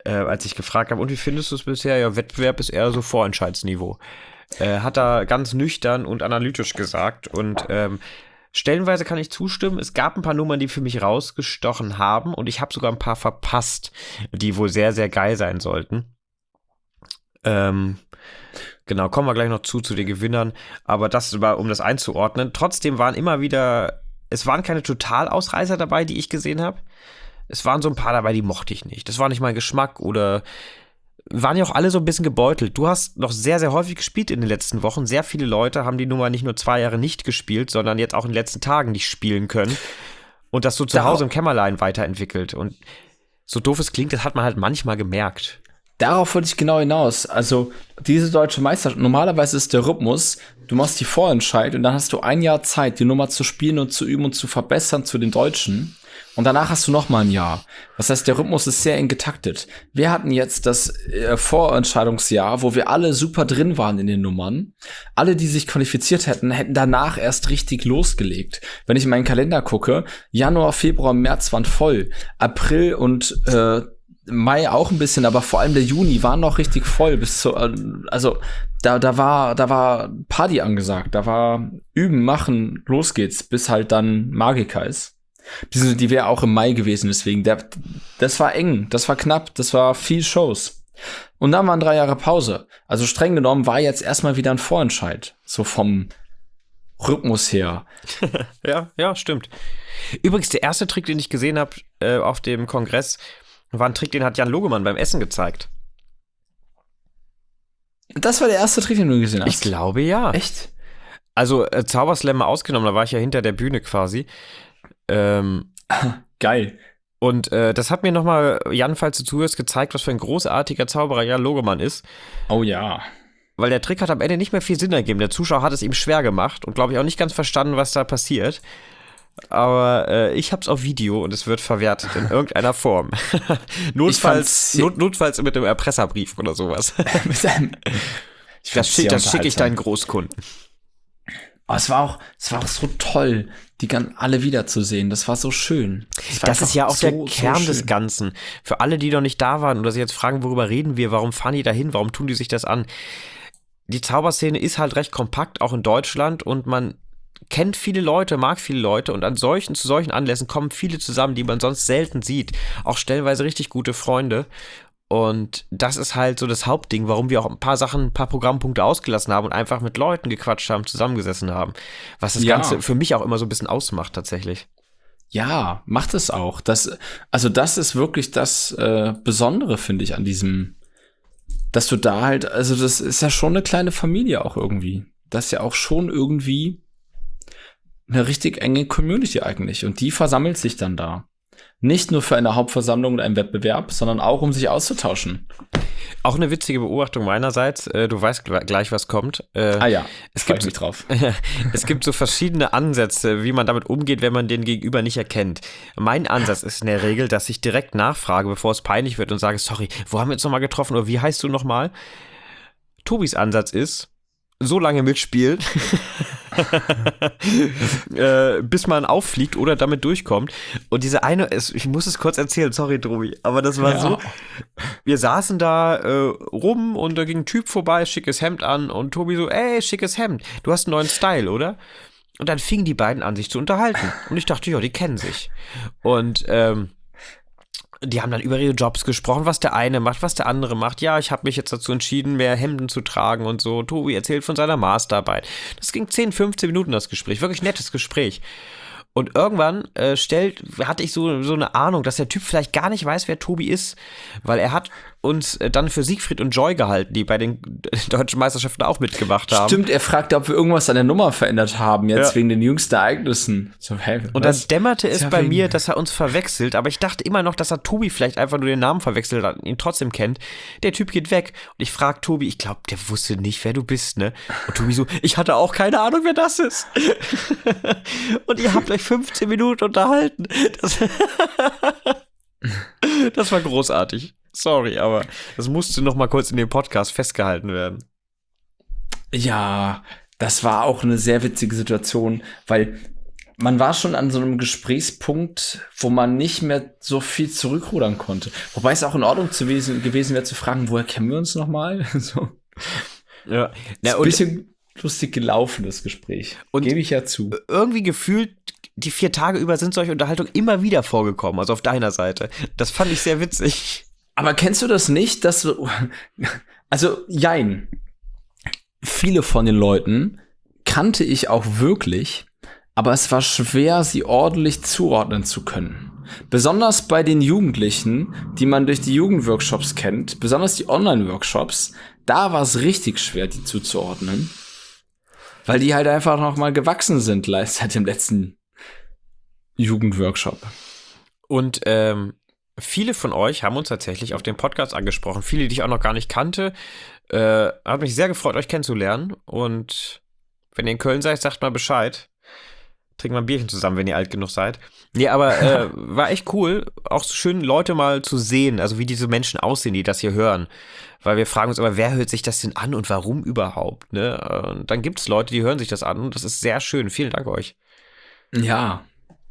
äh, als ich gefragt habe, und wie findest du es bisher? Ja, Wettbewerb ist eher so Vorentscheidsniveau. Äh, hat er ganz nüchtern und analytisch gesagt. Und ähm, stellenweise kann ich zustimmen. Es gab ein paar Nummern, die für mich rausgestochen haben. Und ich habe sogar ein paar verpasst, die wohl sehr, sehr geil sein sollten. Ähm, genau, kommen wir gleich noch zu, zu den Gewinnern. Aber das war, um das einzuordnen. Trotzdem waren immer wieder, es waren keine Totalausreißer dabei, die ich gesehen habe. Es waren so ein paar dabei, die mochte ich nicht. Das war nicht mein Geschmack oder waren ja auch alle so ein bisschen gebeutelt. Du hast noch sehr, sehr häufig gespielt in den letzten Wochen. Sehr viele Leute haben die Nummer nicht nur zwei Jahre nicht gespielt, sondern jetzt auch in den letzten Tagen nicht spielen können. Und das so zu Hause im Kämmerlein weiterentwickelt. Und so doof es klingt, das hat man halt manchmal gemerkt. Darauf wollte ich genau hinaus. Also diese deutsche Meisterschaft, normalerweise ist der Rhythmus, du machst die Vorentscheid und dann hast du ein Jahr Zeit, die Nummer zu spielen und zu üben und zu verbessern zu den Deutschen. Und danach hast du noch mal ein Jahr. Das heißt, der Rhythmus ist sehr eng getaktet. Wir hatten jetzt das äh, Vorentscheidungsjahr, wo wir alle super drin waren in den Nummern. Alle, die sich qualifiziert hätten, hätten danach erst richtig losgelegt. Wenn ich in meinen Kalender gucke, Januar, Februar, März waren voll. April und äh, Mai auch ein bisschen, aber vor allem der Juni war noch richtig voll. Bis zu, äh, also da, da war, da war Party angesagt. Da war Üben, Machen, los geht's, bis halt dann Magika ist. Die, die wäre auch im Mai gewesen, deswegen, der, das war eng, das war knapp, das war viel Shows. Und dann waren drei Jahre Pause. Also streng genommen war jetzt erstmal wieder ein Vorentscheid, so vom Rhythmus her. ja, ja, stimmt. Übrigens, der erste Trick, den ich gesehen habe äh, auf dem Kongress, war ein Trick, den hat Jan Logemann beim Essen gezeigt. Das war der erste Trick, den du gesehen hast? Ich glaube, ja. Echt? Also, äh, Zauberslam mal ausgenommen, da war ich ja hinter der Bühne quasi. Ähm, Geil. Und äh, das hat mir nochmal, Jan, falls du zuhörst, gezeigt, was für ein großartiger Zauberer Jan Logemann ist. Oh ja. Weil der Trick hat am Ende nicht mehr viel Sinn ergeben. Der Zuschauer hat es ihm schwer gemacht und glaube ich auch nicht ganz verstanden, was da passiert. Aber äh, ich hab's auf Video und es wird verwertet in irgendeiner Form. notfalls, not, notfalls mit einem Erpresserbrief oder sowas. mit einem, das schick, das schicke ich deinen Großkunden. Aber es war auch, es war auch so toll, die gan- alle wiederzusehen. Das war so schön. Das, das ist ja auch so, der Kern so des Ganzen. Für alle, die noch nicht da waren oder sich jetzt fragen, worüber reden wir, warum fahren die da hin, warum tun die sich das an? Die Zauberszene ist halt recht kompakt, auch in Deutschland, und man kennt viele Leute, mag viele Leute, und an solchen, zu solchen Anlässen kommen viele zusammen, die man sonst selten sieht. Auch stellenweise richtig gute Freunde. Und das ist halt so das Hauptding, warum wir auch ein paar Sachen, ein paar Programmpunkte ausgelassen haben und einfach mit Leuten gequatscht haben, zusammengesessen haben. Was das ja. Ganze für mich auch immer so ein bisschen ausmacht, tatsächlich. Ja, macht es auch. Das, also das ist wirklich das äh, Besondere, finde ich, an diesem, dass du da halt, also das ist ja schon eine kleine Familie auch irgendwie. Das ist ja auch schon irgendwie eine richtig enge Community eigentlich. Und die versammelt sich dann da. Nicht nur für eine Hauptversammlung und einen Wettbewerb, sondern auch, um sich auszutauschen. Auch eine witzige Beobachtung meinerseits. Äh, du weißt gleich, was kommt. Äh, ah ja, es gibt mich drauf. Es gibt so verschiedene Ansätze, wie man damit umgeht, wenn man den Gegenüber nicht erkennt. Mein Ansatz ist in der Regel, dass ich direkt nachfrage, bevor es peinlich wird und sage, sorry, wo haben wir uns nochmal getroffen oder wie heißt du nochmal? Tobis Ansatz ist, so lange mitspielen, äh, bis man auffliegt oder damit durchkommt. Und diese eine, ich muss es kurz erzählen, sorry, Tobi, aber das war ja. so, wir saßen da äh, rum und da ging ein Typ vorbei, schickes Hemd an, und Tobi so, ey, schickes Hemd, du hast einen neuen Style, oder? Und dann fingen die beiden an, sich zu unterhalten. Und ich dachte, ja, die kennen sich. Und ähm, die haben dann über ihre Jobs gesprochen, was der eine macht, was der andere macht. Ja, ich habe mich jetzt dazu entschieden, mehr Hemden zu tragen und so. Tobi erzählt von seiner Masterarbeit. Das ging zehn, fünfzehn Minuten, das Gespräch. Wirklich nettes Gespräch. Und irgendwann äh, stellt, hatte ich so, so eine Ahnung, dass der Typ vielleicht gar nicht weiß, wer Tobi ist, weil er hat uns äh, dann für Siegfried und Joy gehalten, die bei den deutschen Meisterschaften auch mitgemacht haben. Stimmt, er fragte, ob wir irgendwas an der Nummer verändert haben, jetzt ja. wegen den jüngsten Ereignissen. So, hey, und dann dämmerte es ja bei mir, dass er uns verwechselt, aber ich dachte immer noch, dass er Tobi vielleicht einfach nur den Namen verwechselt hat und ihn trotzdem kennt. Der Typ geht weg und ich frage Tobi, ich glaube, der wusste nicht, wer du bist, ne? Und Tobi so, ich hatte auch keine Ahnung, wer das ist. Und ihr habt euch fünfzehn Minuten unterhalten. Das, das war großartig. Sorry, aber das musste noch mal kurz in dem Podcast festgehalten werden. Ja, das war auch eine sehr witzige Situation, weil man war schon an so einem Gesprächspunkt, wo man nicht mehr so viel zurückrudern konnte. Wobei es auch in Ordnung zu gewesen, gewesen wäre zu fragen, woher kennen wir uns nochmal? so. Ja. Ja, ein bisschen lustig gelaufen, das Gespräch. Und gebe ich ja zu. Irgendwie gefühlt, die vier Tage über sind solche Unterhaltungen immer wieder vorgekommen, also auf deiner Seite. Das fand ich sehr witzig. Aber kennst du das nicht, dass du, also, jein. Viele von den Leuten kannte ich auch wirklich, aber es war schwer, sie ordentlich zuordnen zu können. Besonders bei den Jugendlichen, die man durch die Jugendworkshops kennt, besonders die Online-Workshops, da war es richtig schwer, die zuzuordnen. Weil die halt einfach noch mal gewachsen sind seit dem letzten Jugendworkshop. Und ähm, viele von euch haben uns tatsächlich auf dem Podcast angesprochen. Viele, die ich auch noch gar nicht kannte. Äh, hat mich sehr gefreut, euch kennenzulernen. Und wenn ihr in Köln seid, sagt mal Bescheid. Trinken wir ein Bierchen zusammen, wenn ihr alt genug seid. Nee, aber äh, war echt cool, auch so schön Leute mal zu sehen, also wie diese Menschen aussehen, die das hier hören. Weil wir fragen uns immer, wer hört sich das denn an und warum überhaupt? Ne? Und dann gibt es Leute, die hören sich das an und das ist sehr schön. Vielen Dank euch. Ja.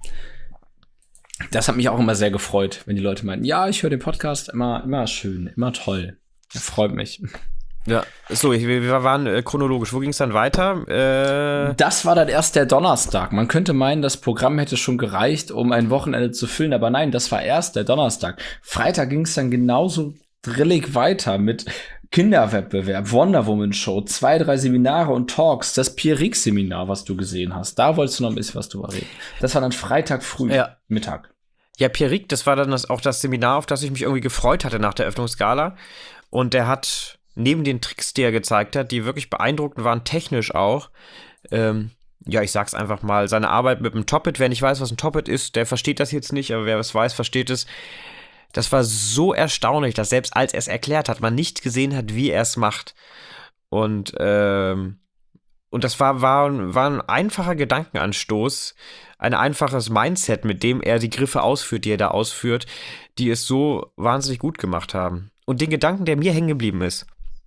Das hat mich auch immer sehr gefreut, wenn die Leute meinten, ja, ich höre den Podcast, immer, immer schön, immer toll. Das freut mich. Ja, so, wir, wir waren äh, chronologisch. Wo ging es dann weiter? Äh das war dann erst der Donnerstag. Man könnte meinen, das Programm hätte schon gereicht, um ein Wochenende zu füllen, aber nein, das war erst der Donnerstag. Freitag ging es dann genauso drillig weiter mit Kinderwettbewerb, Wonder Woman Show, zwei, drei Seminare und Talks, das Pierre-Rix-Seminar, was du gesehen hast. Da wolltest du noch ein bisschen was drüber reden. Das war dann Freitag früh, ja. Mittag. Ja, Pierre-Rix, das war dann das, auch das Seminar, auf das ich mich irgendwie gefreut hatte nach der Öffnungsgala. Und der hat neben den Tricks, die er gezeigt hat, die wirklich beeindruckend waren, technisch auch, ähm, ja, ich sag's einfach mal, seine Arbeit mit dem Toppet, wer nicht weiß, was ein Toppet ist, der versteht das jetzt nicht, aber wer es weiß, versteht es. Das war so erstaunlich, dass selbst als er es erklärt hat, man nicht gesehen hat, wie er es macht. Und, ähm, und das war, war, war ein einfacher Gedankenanstoß, ein einfaches Mindset, mit dem er die Griffe ausführt, die er da ausführt, die es so wahnsinnig gut gemacht haben. Und den Gedanken, der mir hängen geblieben ist,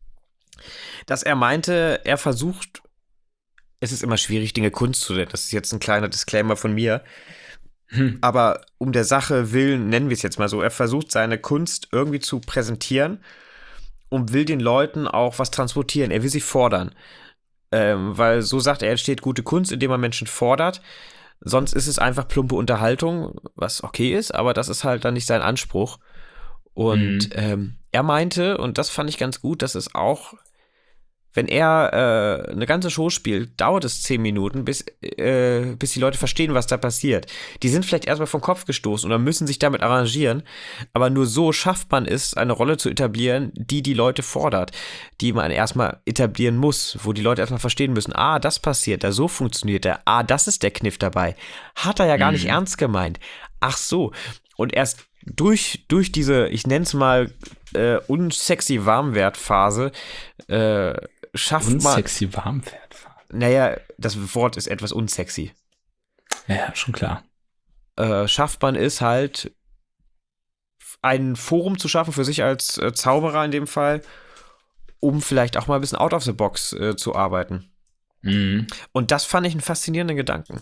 dass er meinte, er versucht, es ist immer schwierig, Dinge Kunst zu nennen, das ist jetzt ein kleiner Disclaimer von mir, hm. aber um der Sache willen, nennen wir es jetzt mal so, er versucht seine Kunst irgendwie zu präsentieren und will den Leuten auch was transportieren, er will sie fordern, ähm, weil so sagt er, entsteht gute Kunst, indem man Menschen fordert, sonst ist es einfach plumpe Unterhaltung, was okay ist, aber das ist halt dann nicht sein Anspruch. Und mhm. ähm, er meinte, und das fand ich ganz gut, dass es auch, wenn er äh, eine ganze Show spielt, dauert es zehn Minuten, bis, äh, bis die Leute verstehen, was da passiert. Die sind vielleicht erstmal vom Kopf gestoßen oder müssen sich damit arrangieren, aber nur so schafft man es, eine Rolle zu etablieren, die die Leute fordert, die man erstmal etablieren muss, wo die Leute erstmal verstehen müssen, ah, das passiert, da so funktioniert er, ah, das ist der Kniff dabei. Hat er ja gar mhm. nicht ernst gemeint. Ach so. Und erst durch, durch diese, ich nenne es mal, äh, unsexy Warmwertphase, äh, schafft man. Unsexy Warmwertphase? Naja, das Wort ist etwas unsexy. Ja, schon klar. Äh, schafft man es halt, ein Forum zu schaffen für sich als äh, Zauberer in dem Fall, um vielleicht auch mal ein bisschen out of the box äh, zu arbeiten. Mhm. Und das fand ich einen faszinierenden Gedanken.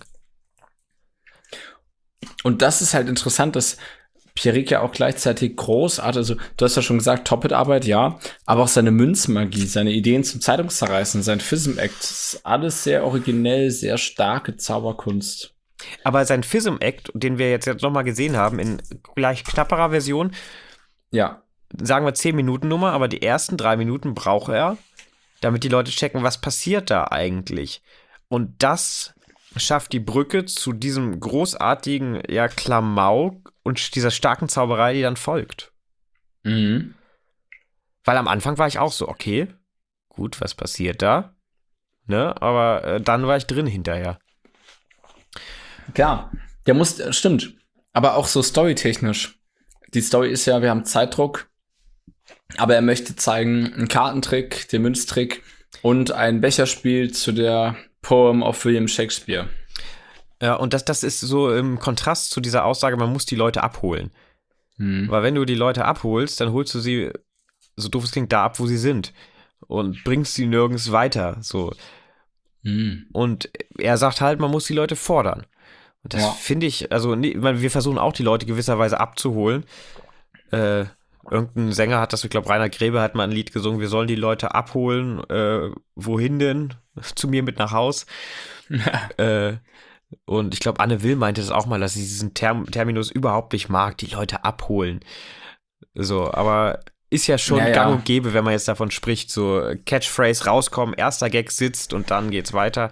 Und das ist halt interessant, dass Pierre-Rix ja auch gleichzeitig großartig, also du hast ja schon gesagt, Toppet-Arbeit, ja, aber auch seine Münzmagie, seine Ideen zum Zeitungszerreißen, sein Fism-Act, ist alles sehr originell, sehr starke Zauberkunst. Aber sein Fism-Act, den wir jetzt nochmal gesehen haben, in gleich knapperer Version, ja, sagen wir zehn Minuten Nummer, aber die ersten drei Minuten braucht er, damit die Leute checken, was passiert da eigentlich. Und das schafft die Brücke zu diesem großartigen, ja, Klamauk und dieser starken Zauberei, die dann folgt. Mhm. Weil am Anfang war ich auch so, okay, gut, was passiert da? Ne, aber äh, dann war ich drin hinterher. Klar, der muss, stimmt, aber auch so storytechnisch. Die Story ist ja, wir haben Zeitdruck, aber er möchte zeigen, einen Kartentrick, den Münztrick und ein Becherspiel zu der Poem of William Shakespeare. Ja, und das, das ist so im Kontrast zu dieser Aussage, man muss die Leute abholen. Hm. Weil wenn du die Leute abholst, dann holst du sie, so doof es klingt, da ab, wo sie sind. Und bringst sie nirgends weiter. So. Hm. Und er sagt halt, man muss die Leute fordern. Und das ja. finde ich, also nee, wir versuchen auch die Leute gewisserweise abzuholen. Äh, irgendein Sänger hat das, ich glaube Rainer Grebe hat mal ein Lied gesungen, wir sollen die Leute abholen. Äh, wohin denn? Zu mir mit nach Haus. äh, und ich glaube, Anne Will meinte das auch mal, dass sie diesen Term- Terminus überhaupt nicht mag, die Leute abholen. So, aber ist ja schon ja, gang ja. und gäbe, wenn man jetzt davon spricht, so Catchphrase rauskommen, erster Gag sitzt und dann geht's weiter.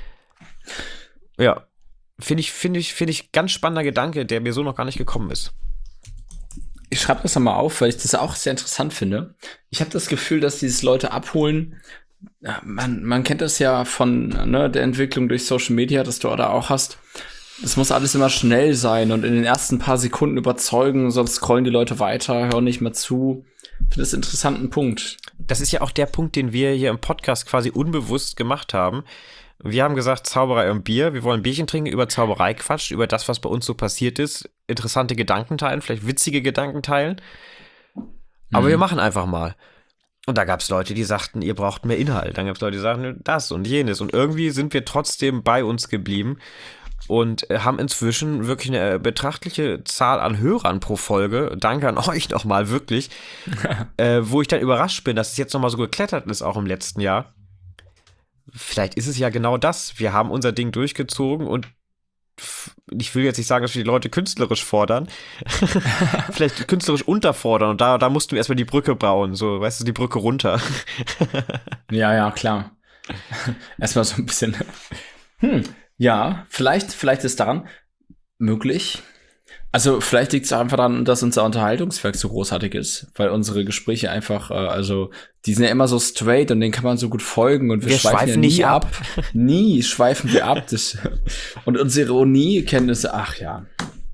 Ja. Finde ich, finde ich, finde ich ganz spannender Gedanke, der mir so noch gar nicht gekommen ist. Ich schreibe das nochmal auf, weil ich das auch sehr interessant finde. Ich habe das Gefühl, dass dieses Leute abholen, ja, man, man kennt das ja von ne, der Entwicklung durch Social Media, dass du da auch hast. Es muss alles immer schnell sein und in den ersten paar Sekunden überzeugen, sonst scrollen die Leute weiter, hören nicht mehr zu. Ich finde das einen interessanten Punkt. Das ist ja auch der Punkt, den wir hier im Podcast quasi unbewusst gemacht haben. Wir haben gesagt, Zauberei und Bier. Wir wollen ein Bierchen trinken, über Zauberei quatschen, über das, was bei uns so passiert ist. Interessante Gedanken teilen, vielleicht witzige Gedanken teilen. Aber mhm. wir machen einfach mal. Und da gab es Leute, die sagten, ihr braucht mehr Inhalt. Dann gab es Leute, die sagten, das und jenes. Und irgendwie sind wir trotzdem bei uns geblieben und haben inzwischen wirklich eine betrachtliche Zahl an Hörern pro Folge. Danke an euch nochmal, wirklich. äh, wo ich dann überrascht bin, dass es jetzt nochmal so geklettert ist, auch im letzten Jahr. Vielleicht ist es ja genau das. Wir haben unser Ding durchgezogen und ich will jetzt nicht sagen, dass wir die Leute künstlerisch fordern. Vielleicht künstlerisch unterfordern und da, da mussten wir erstmal die Brücke bauen, so, weißt du, die Brücke runter. Ja, ja, klar. Erstmal so ein bisschen. Hm, ja, vielleicht, vielleicht ist daran möglich. Also vielleicht liegt es einfach daran, dass unser Unterhaltungswerk so großartig ist, weil unsere Gespräche einfach, äh, also die sind ja immer so straight und denen kann man so gut folgen und wir, wir schweifen, schweifen ja nie ab. ab. Nie schweifen wir ab. Das, und unsere Ironiekenntnisse, ach ja.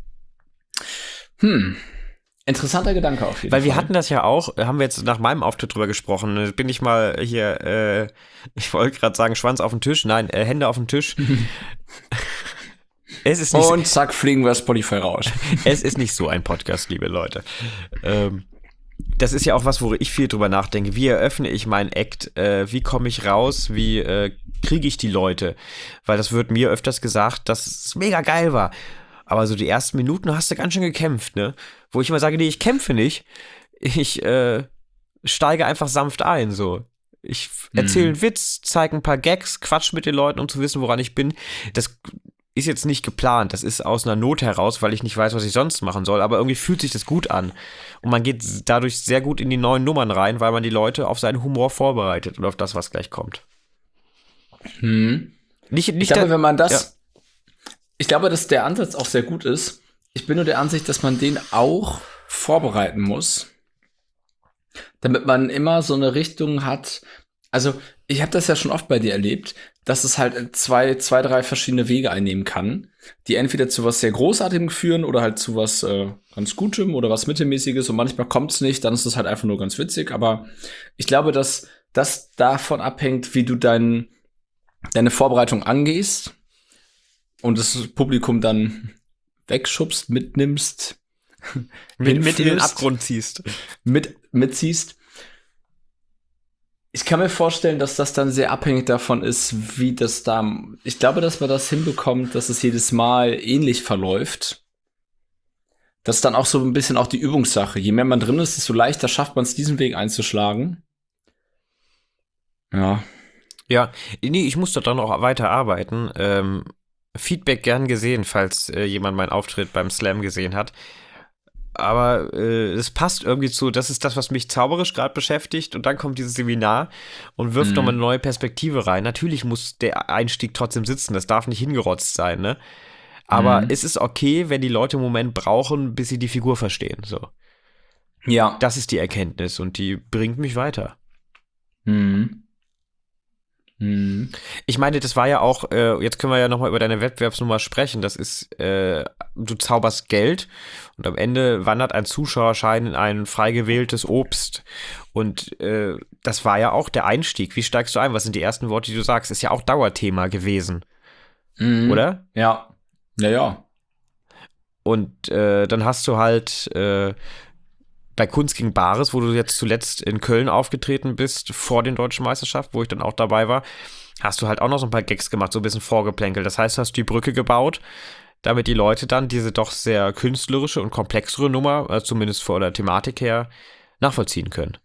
Hm. Interessanter Gedanke auf jeden Weil Fall. Wir hatten das ja auch, haben wir jetzt nach meinem Auftritt drüber gesprochen, bin ich mal hier, äh, ich wollte gerade sagen Schwanz auf den Tisch, nein, äh, Hände auf den Tisch. Es ist nicht und zack, fliegen wir Spotify raus. Es ist nicht so ein Podcast, liebe Leute. Ähm, das ist ja auch was, wo ich viel drüber nachdenke. Wie eröffne ich meinen Act? Äh, wie komme ich raus? Wie äh, kriege ich die Leute? Weil das wird mir öfters gesagt, dass es mega geil war. Aber so die ersten Minuten hast du ganz schön gekämpft, ne? Wo ich immer sage, nee, ich kämpfe nicht. Ich äh, steige einfach sanft ein, so. Ich erzähle einen Witz, zeige ein paar Gags, quatsch mit den Leuten, um zu wissen, woran ich bin. Das ist jetzt nicht geplant, das ist aus einer Not heraus, weil ich nicht weiß, was ich sonst machen soll, aber irgendwie fühlt sich das gut an. Und man geht dadurch sehr gut in die neuen Nummern rein, weil man die Leute auf seinen Humor vorbereitet und auf das, was gleich kommt. Hm. Nicht, nicht ich glaube, da, wenn man das, ja. ich glaube, dass der Ansatz auch sehr gut ist. Ich bin nur der Ansicht, dass man den auch vorbereiten muss, damit man immer so eine Richtung hat. Also, ich habe das ja schon oft bei dir erlebt, dass es halt zwei, zwei, drei verschiedene Wege einnehmen kann, die entweder zu was sehr Großartigem führen oder halt zu was äh, ganz Gutem oder was Mittelmäßiges und manchmal kommt es nicht, dann ist es halt einfach nur ganz witzig, aber ich glaube, dass das davon abhängt, wie du dein, deine Vorbereitung angehst und das Publikum dann wegschubst, mitnimmst, mit, mit in den Abgrund ziehst. Mit, mitziehst. Ich kann mir vorstellen, dass das dann sehr abhängig davon ist, wie das da. Ich glaube, dass man das hinbekommt, dass es jedes Mal ähnlich verläuft. Das ist dann auch so ein bisschen auch die Übungssache. Je mehr man drin ist, desto leichter schafft man es, diesen Weg einzuschlagen. Ja. Ja, nee, ich muss da dann auch weiter arbeiten. Ähm, Feedback gern gesehen, falls äh, jemand meinen Auftritt beim Slam gesehen hat. Aber äh, es passt irgendwie zu, das ist das, was mich zauberisch gerade beschäftigt. Und dann kommt dieses Seminar und wirft mhm. nochmal eine neue Perspektive rein. Natürlich muss der Einstieg trotzdem sitzen, das darf nicht hingerotzt sein, ne? Aber mhm. es ist okay, wenn die Leute einen Moment brauchen, bis sie die Figur verstehen. So. Ja. Das ist die Erkenntnis und die bringt mich weiter. Mhm. Mhm. Ich meine, das war ja auch, äh, jetzt können wir ja nochmal über deine Wettbewerbsnummer sprechen, das ist, äh, du zauberst Geld und am Ende wandert ein Zuschauerschein in ein frei gewähltes Obst und äh, das war ja auch der Einstieg. Wie steigst du ein? Was sind die ersten Worte, die du sagst? Ist ja auch Dauerthema gewesen, mhm. oder? Ja, ja, ja. Und äh, dann hast du halt äh, bei Kunst gegen Bares, wo du jetzt zuletzt in Köln aufgetreten bist, vor den Deutschen Meisterschaften, wo ich dann auch dabei war, hast du halt auch noch so ein paar Gags gemacht, so ein bisschen vorgeplänkelt. Das heißt, du hast die Brücke gebaut, damit die Leute dann diese doch sehr künstlerische und komplexere Nummer, also zumindest von der Thematik her, nachvollziehen können.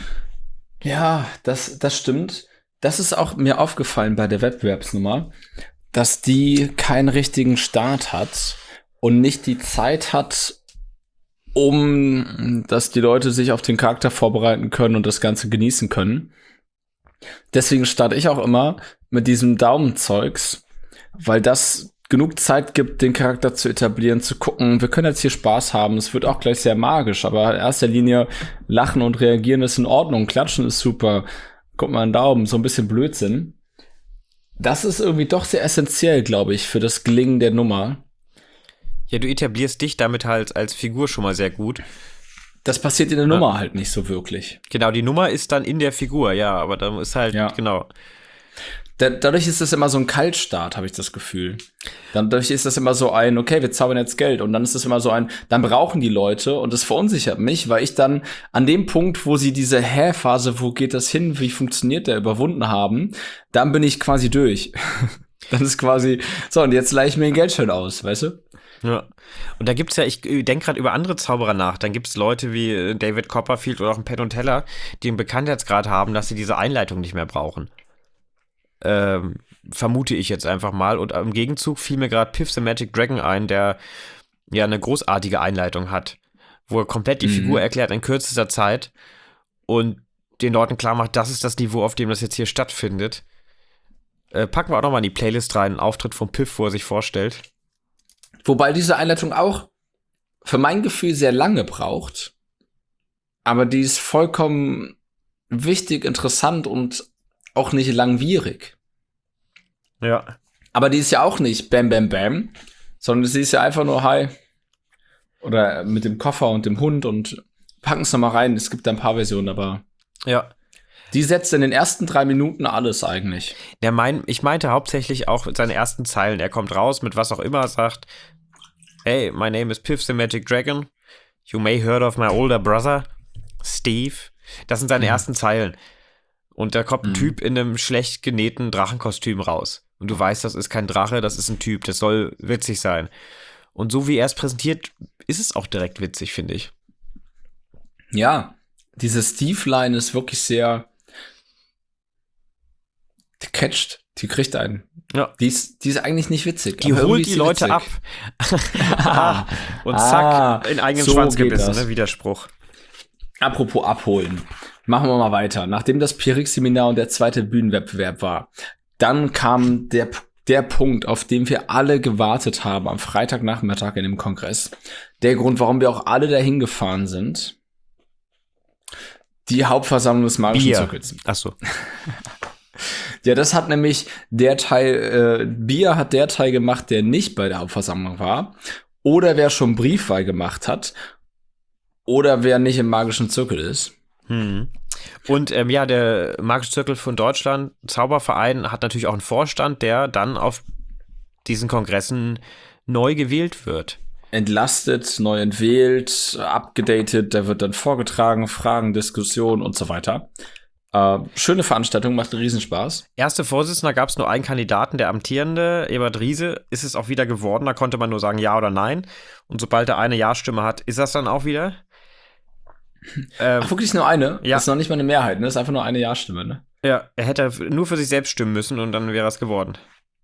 Ja, das, das stimmt. Das ist auch mir aufgefallen bei der Wettbewerbsnummer, dass die keinen richtigen Start hat und nicht die Zeit hat, um, dass die Leute sich auf den Charakter vorbereiten können und das Ganze genießen können. Deswegen starte ich auch immer mit diesem Daumenzeugs, weil das genug Zeit gibt, den Charakter zu etablieren, zu gucken, wir können jetzt hier Spaß haben, es wird auch gleich sehr magisch, aber in erster Linie lachen und reagieren ist in Ordnung, klatschen ist super, guck mal einen Daumen, so ein bisschen Blödsinn. Das ist irgendwie doch sehr essentiell, glaube ich, für das Gelingen der Nummer. Ja, du etablierst dich damit halt als Figur schon mal sehr gut. Das passiert in der ja. Nummer halt nicht so wirklich. Genau, die Nummer ist dann in der Figur, ja, aber da ist halt, ja. genau. Da, dadurch ist das immer so ein Kaltstart, habe ich das Gefühl. Dann, dadurch ist das immer so ein, okay, wir zaubern jetzt Geld. Und dann ist das immer so ein, dann brauchen die Leute. Und das verunsichert mich, weil ich dann an dem Punkt, wo sie diese Hä-Phase, wo geht das hin, wie funktioniert der, überwunden haben, dann bin ich quasi durch. Dann ist quasi, so, und jetzt leihe ich mir den Geldschein aus, weißt du? Ja. Und da gibt's ja, ich denke gerade über andere Zauberer nach, dann gibt's Leute wie David Copperfield oder auch ein Penn und Teller, die einen Bekanntheitsgrad haben, dass sie diese Einleitung nicht mehr brauchen. Ähm, vermute ich jetzt einfach mal. Und im Gegenzug fiel mir gerade Piff the Magic Dragon ein, der ja eine großartige Einleitung hat, wo er komplett die mhm. Figur erklärt in kürzester Zeit und den Leuten klar macht, das ist das Niveau, auf dem das jetzt hier stattfindet. Äh, packen wir auch nochmal in die Playlist rein, einen Auftritt von Piff, wo er sich vorstellt. Wobei diese Einleitung auch für mein Gefühl sehr lange braucht, aber die ist vollkommen wichtig, interessant und auch nicht langwierig. Ja. Aber die ist ja auch nicht bam, bam, bam, sondern sie ist ja einfach nur hi. Oder mit dem Koffer und dem Hund und packen es nochmal rein. Es gibt da ein paar Versionen, aber ja. Die setzt in den ersten drei Minuten alles eigentlich. Der mein, ich meinte hauptsächlich auch seine ersten Zeilen. Er kommt raus mit was auch immer, sagt, hey, my name is Piff the Magic Dragon. You may heard of my older brother, Steve. Das sind seine mhm. ersten Zeilen. Und da kommt ein mhm. Typ in einem schlecht genähten Drachenkostüm raus. Und du weißt, das ist kein Drache, das ist ein Typ. Das soll witzig sein. Und so wie er es präsentiert, ist es auch direkt witzig, finde ich. Ja, diese Steve-Line ist wirklich sehr die catcht, die kriegt einen. Ja. Die ist, die ist eigentlich nicht witzig. Die holt die Leute witzig. ab. ah. Und zack, ah, in eigenen so Schwanz gebissen, ne? Widerspruch. Apropos abholen. Machen wir mal weiter. Nachdem das Pirix-Seminar und der zweite Bühnenwettbewerb war, dann kam der, der Punkt, auf den wir alle gewartet haben, am Freitagnachmittag in dem Kongress. Der Grund, warum wir auch alle dahin gefahren sind. Die Hauptversammlung des Magischen Zirkels. Ach so. Ja, das hat nämlich der Teil, äh, Bier hat der Teil gemacht, der nicht bei der Hauptversammlung war. Oder wer schon Briefwahl gemacht hat. Oder wer nicht im Magischen Zirkel ist. Hm. Und ähm, ja, der Magische Zirkel von Deutschland, Zauberverein, hat natürlich auch einen Vorstand, der dann auf diesen Kongressen neu gewählt wird. Entlastet, neu entwählt, abgedatet, der wird dann vorgetragen, Fragen, Diskussionen und so weiter. Äh, schöne Veranstaltung, macht einen Riesenspaß. Erste Vorsitzender gab es nur einen Kandidaten, der amtierende, Ebert Riese, ist es auch wieder geworden, da konnte man nur sagen Ja oder Nein. Und sobald er eine Ja-Stimme hat, ist das dann auch wieder. Ähm, Ach, wirklich nur eine? Ja. Das ist noch nicht mal eine Mehrheit, ne? Das ist einfach nur eine Ja-Stimme, ne? Ja, er hätte nur für sich selbst stimmen müssen und dann wäre es geworden.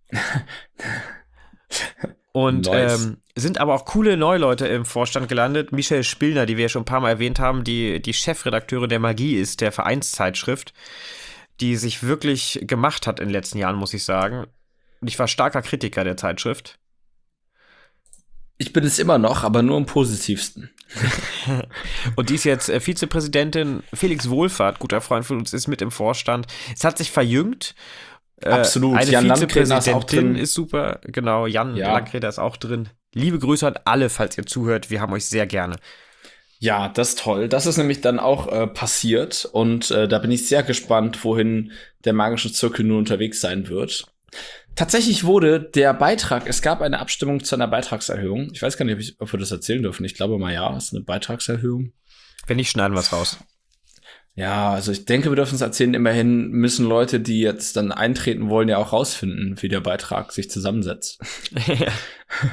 Und nice. ähm, sind aber auch coole Neuleute im Vorstand gelandet. Michelle Spillner, die wir ja schon ein paar Mal erwähnt haben, die die Chefredakteurin der Magie ist, der Vereinszeitschrift, die sich wirklich gemacht hat in den letzten Jahren, muss ich sagen. Und ich war starker Kritiker der Zeitschrift. Ich bin es immer noch, aber nur im Positivsten. Und die ist jetzt äh, Vizepräsidentin. Felix Wohlfahrt, guter Freund von uns, ist mit im Vorstand. Es hat sich verjüngt. Äh, Absolut. Eine Jan Vizepräsidentin ist, auch drin. ist super. Genau, Jan ja. Landgreder ist auch drin. Liebe Grüße an alle, falls ihr zuhört. Wir haben euch sehr gerne. Ja, das ist toll. Das ist nämlich dann auch äh, passiert. Und äh, da bin ich sehr gespannt, wohin der Magische Zirkel nun unterwegs sein wird. Tatsächlich wurde der Beitrag, es gab eine Abstimmung zu einer Beitragserhöhung. Ich weiß gar nicht, ob, ich, ob wir das erzählen dürfen. Ich glaube mal, ja, es ist eine Beitragserhöhung. Wenn nicht, schneiden wir es raus. Ja, also ich denke, wir dürfen es erzählen. Immerhin müssen Leute, die jetzt dann eintreten wollen, ja auch rausfinden, wie der Beitrag sich zusammensetzt.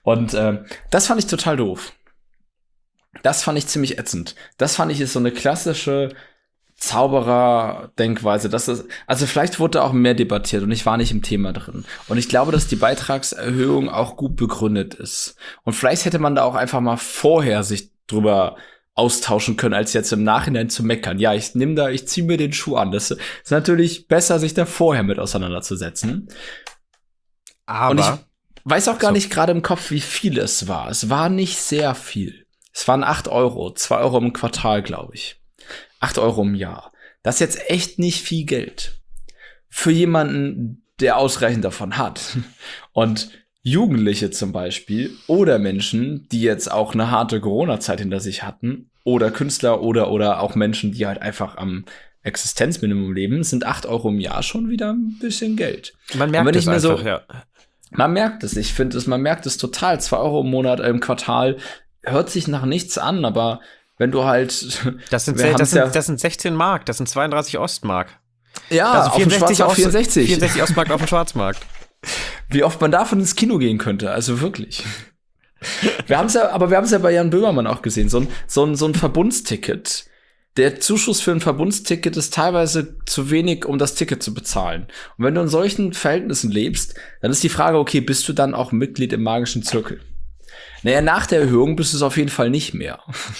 Und äh, das fand ich total doof. Das fand ich ziemlich ätzend. Das fand ich ist so eine klassische Zauberer-Denkweise. Das ist, also vielleicht wurde da auch mehr debattiert und ich war nicht im Thema drin. Und ich glaube, dass die Beitragserhöhung auch gut begründet ist. Und vielleicht hätte man da auch einfach mal vorher sich drüber austauschen können, als jetzt im Nachhinein zu meckern. Ja, ich nehme da, ich ziehe mir den Schuh an. Das ist natürlich besser, sich da vorher mit auseinanderzusetzen. Aber und ich weiß auch gar so. nicht gerade im Kopf, wie viel es war. Es war nicht sehr viel. Es waren acht Euro, zwei Euro im Quartal, glaube ich. acht Euro im Jahr. Das ist jetzt echt nicht viel Geld. Für jemanden, der ausreichend davon hat. Und Jugendliche zum Beispiel oder Menschen, die jetzt auch eine harte Corona-Zeit hinter sich hatten oder Künstler oder oder auch Menschen, die halt einfach am Existenzminimum leben, sind acht Euro im Jahr schon wieder ein bisschen Geld. Man merkt es einfach, so, ja. Man merkt es. Ich finde es, man merkt es total. zwei Euro im Monat, äh, im Quartal hört sich nach nichts an, aber wenn du halt. Das sind, das sind, ja, das sind sechzehn Mark, das sind zweiunddreißig Ostmark. Ja, also auf dem Schwarzmarkt vierundsechzig. vierundsechzig Ostmark auf dem Schwarzmarkt. Wie oft man davon ins Kino gehen könnte, also wirklich. Wir haben's ja, aber wir haben es ja bei Jan Böhmermann auch gesehen, so ein, so ein, so ein Verbundsticket. Der Zuschuss für ein Verbundsticket ist teilweise zu wenig, um das Ticket zu bezahlen. Und wenn du in solchen Verhältnissen lebst, dann ist die Frage, okay, bist du dann auch Mitglied im magischen Zirkel? Naja, nach der Erhöhung bist du es auf jeden Fall nicht mehr.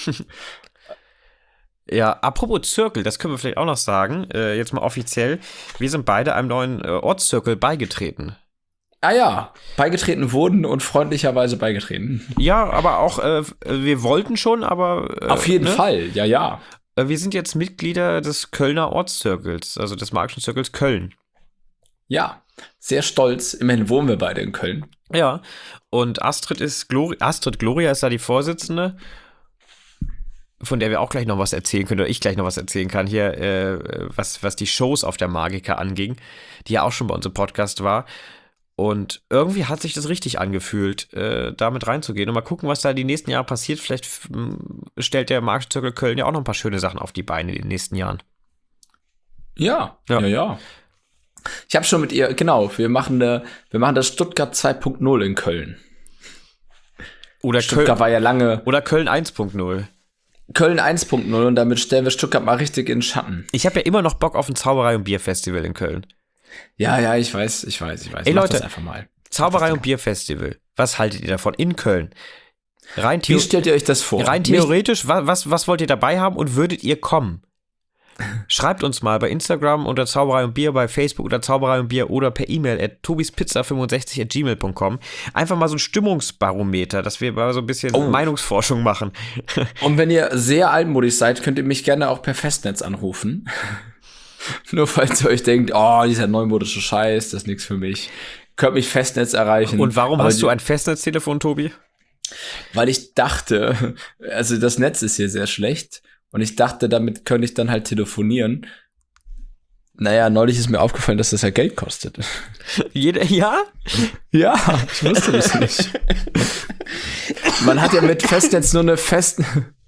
Ja, apropos Zirkel, das können wir vielleicht auch noch sagen, äh, jetzt mal offiziell. Wir sind beide einem neuen äh, Ortszirkel beigetreten. Ah ja, beigetreten wurden und freundlicherweise beigetreten. Ja, aber auch, äh, wir wollten schon, aber äh, auf jeden ne? Fall, ja, ja. Äh, wir sind jetzt Mitglieder des Kölner Ortszirkels, also des magischen Zirkels Köln. Ja, sehr stolz. Immerhin wohnen wir beide in Köln. Ja, und Astrid ist Glori- Astrid Gloria ist da die Vorsitzende, von der wir auch gleich noch was erzählen können, oder ich gleich noch was erzählen kann, hier, äh, was, was die Shows auf der Magica anging, die ja auch schon bei uns im Podcast war. Und irgendwie hat sich das richtig angefühlt, äh, da mit reinzugehen. Und mal gucken, was da die nächsten Jahre passiert. Vielleicht f- stellt der Magische Zirkel Köln ja auch noch ein paar schöne Sachen auf die Beine in den nächsten Jahren. Ja, ja, ja. ja. Ich habe schon mit ihr, genau, wir machen, eine, wir machen das Stuttgart zwei Punkt null in Köln. Oder Stuttgart Köln, war ja lange. Oder Köln eins Punkt null. Köln eins Punkt null und damit stellen wir Stuttgart mal richtig in den Schatten. Ich habe ja immer noch Bock auf ein Zauberei- und Bierfestival in Köln. Ja, ja, ich weiß, ich weiß, ich weiß. Ey Mach Leute, das einfach mal. Zauberei- und Bierfestival. Was haltet ihr davon in Köln? Rein Wie stellt ihr euch das vor? Rein theoretisch, was, was, was wollt ihr dabei haben und würdet ihr kommen? Schreibt uns mal bei Instagram unter Zauberei und Bier, bei Facebook unter Zauberei und Bier oder per E-Mail at tobispizza fünfundsechzig at gmail punkt com. Einfach mal so ein Stimmungsbarometer, dass wir mal so ein bisschen Oh. Meinungsforschung machen. Und wenn ihr sehr altmodisch seid, könnt ihr mich gerne auch per Festnetz anrufen. Nur falls ihr euch denkt, oh, dieser neumodische Scheiß, das ist nichts für mich. Könnt mich Festnetz erreichen. Und warum Aber hast die, du ein Festnetztelefon, Tobi? Weil ich dachte, also das Netz ist hier sehr schlecht. Und ich dachte, damit könnte ich dann halt telefonieren. Naja, neulich ist mir aufgefallen, dass das ja Geld kostet. Jeder, ja? Ja, ich wusste das nicht. Man hat ja mit Festnetz nur eine Fest...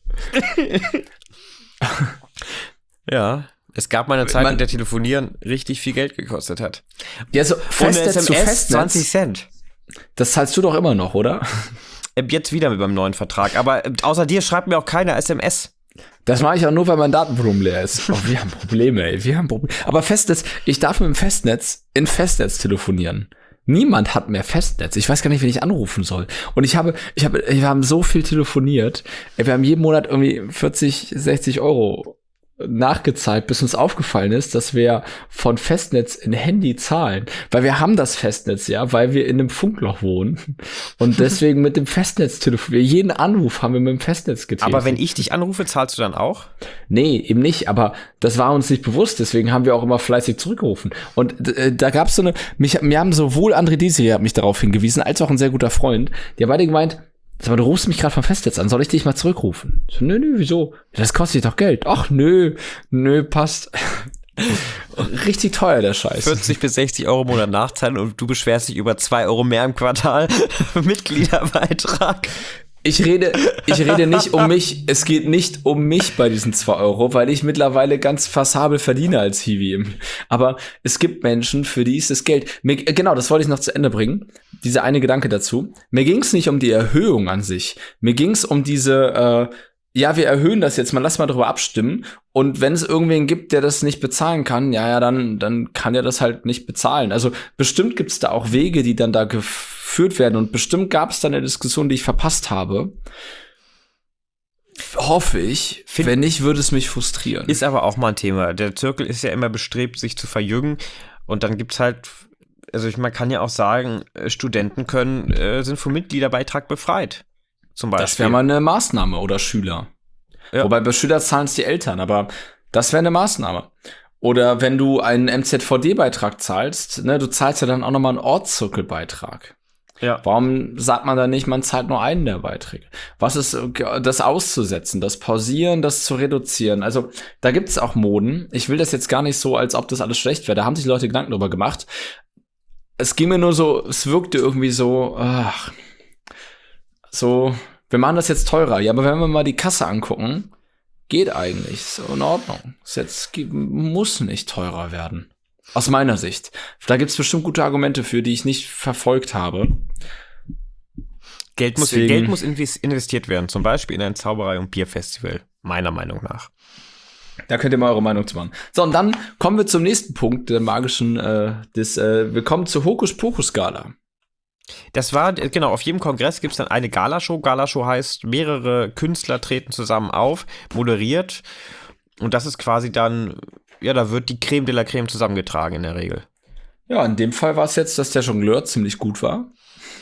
Ja, es gab mal eine Zeit, Man- in der Telefonieren richtig viel Geld gekostet hat. Ja, so Ohne Festnetz zu Festnetz, zwanzig Cent. das zahlst du doch immer noch, oder? Äh, Jetzt wieder mit meinem neuen Vertrag. Aber äh, außer dir schreibt mir auch keiner S M S. Das mache ich auch nur, weil mein Datenvolumen leer ist. Oh, wir haben Probleme, ey. Wir haben Probleme. Aber Festnetz, ich darf mit dem Festnetz in Festnetz telefonieren. Niemand hat mehr Festnetz. Ich weiß gar nicht, wen ich anrufen soll. Und ich habe, ich habe, wir haben so viel telefoniert. Ey, wir haben jeden Monat irgendwie vierzig, sechzig Euro nachgezahlt, bis uns aufgefallen ist, dass wir von Festnetz in Handy zahlen. Weil wir haben das Festnetz, ja, weil wir in einem Funkloch wohnen. Und deswegen mit dem Festnetz telefonieren. Jeden Anruf haben wir mit dem Festnetz getätigt. Aber wenn ich dich anrufe, zahlst du dann auch? Nee, eben nicht, aber das war uns nicht bewusst, deswegen haben wir auch immer fleißig zurückgerufen. Und äh, da gab's so eine, mich, mir haben sowohl André Desiree hat mich darauf hingewiesen, als auch ein sehr guter Freund, die haben beide gemeint, sag mal, du rufst mich gerade vom Festnetz an, soll ich dich mal zurückrufen? Ich so, nö, nö, wieso? Das kostet doch Geld. Ach, nö, nö, passt. Richtig teuer, der Scheiß. vierzig bis sechzig Euro im Monat nachzahlen und du beschwerst dich über zwei Euro mehr im Quartal Mitgliederbeitrag. Ich rede, ich rede nicht um mich, es geht nicht um mich bei diesen zwei Euro, weil ich mittlerweile ganz passabel verdiene als Hiwi. Aber es gibt Menschen, für die ist das Geld. Mir, genau, das wollte ich noch zu Ende bringen. Dieser eine Gedanke dazu. Mir ging es nicht um die Erhöhung an sich. Mir ging es um diese, äh, ja, wir erhöhen das jetzt mal, lass mal drüber abstimmen. Und wenn es irgendwen gibt, der das nicht bezahlen kann, ja, ja, dann, dann kann er das halt nicht bezahlen. Also bestimmt gibt es da auch Wege, die dann da geführt werden. Und bestimmt gab es da eine Diskussion, die ich verpasst habe. Hoffe ich. Find, wenn nicht, würde es mich frustrieren. Ist aber auch mal ein Thema. Der Zirkel ist ja immer bestrebt, sich zu verjüngen. Und dann gibt's halt, also ich, man kann ja auch sagen, Studenten können, äh, sind vom Mitgliederbeitrag befreit. Zum Beispiel. Das wäre mal eine Maßnahme oder Schüler. Ja. Wobei bei Schüler zahlen es die Eltern, aber das wäre eine Maßnahme. Oder wenn du einen M Z V D-Beitrag zahlst, ne, du zahlst ja dann auch nochmal einen Ortszirkelbeitrag. Ja. Warum sagt man dann nicht, man zahlt nur einen der Beiträge? Was ist das auszusetzen, das Pausieren, das zu reduzieren? Also da gibt es auch Moden. Ich will das jetzt gar nicht so, als ob das alles schlecht wäre. Da haben sich Leute Gedanken drüber gemacht. Es ging mir nur so, es wirkte irgendwie so, ach, so, wir machen das jetzt teurer. Ja, aber wenn wir mal die Kasse angucken, geht eigentlich, ist in Ordnung. Ist jetzt muss nicht teurer werden. Aus meiner Sicht. Da gibt es bestimmt gute Argumente für, die ich nicht verfolgt habe. Geld muss, Geld muss investiert werden, zum Beispiel in ein Zauberei- und Bierfestival, meiner Meinung nach. Da könnt ihr mal eure Meinung zu machen. So, und dann kommen wir zum nächsten Punkt der magischen, äh, des, äh, wir kommen zur Hokuspokus-Gala. Das war, genau, auf jedem Kongress gibt es dann eine Galashow. Galashow heißt, mehrere Künstler treten zusammen auf, moderiert. Und das ist quasi dann, ja, da wird die Creme de la Creme zusammengetragen in der Regel. Ja, in dem Fall war es jetzt, dass der Jongleur ziemlich gut war.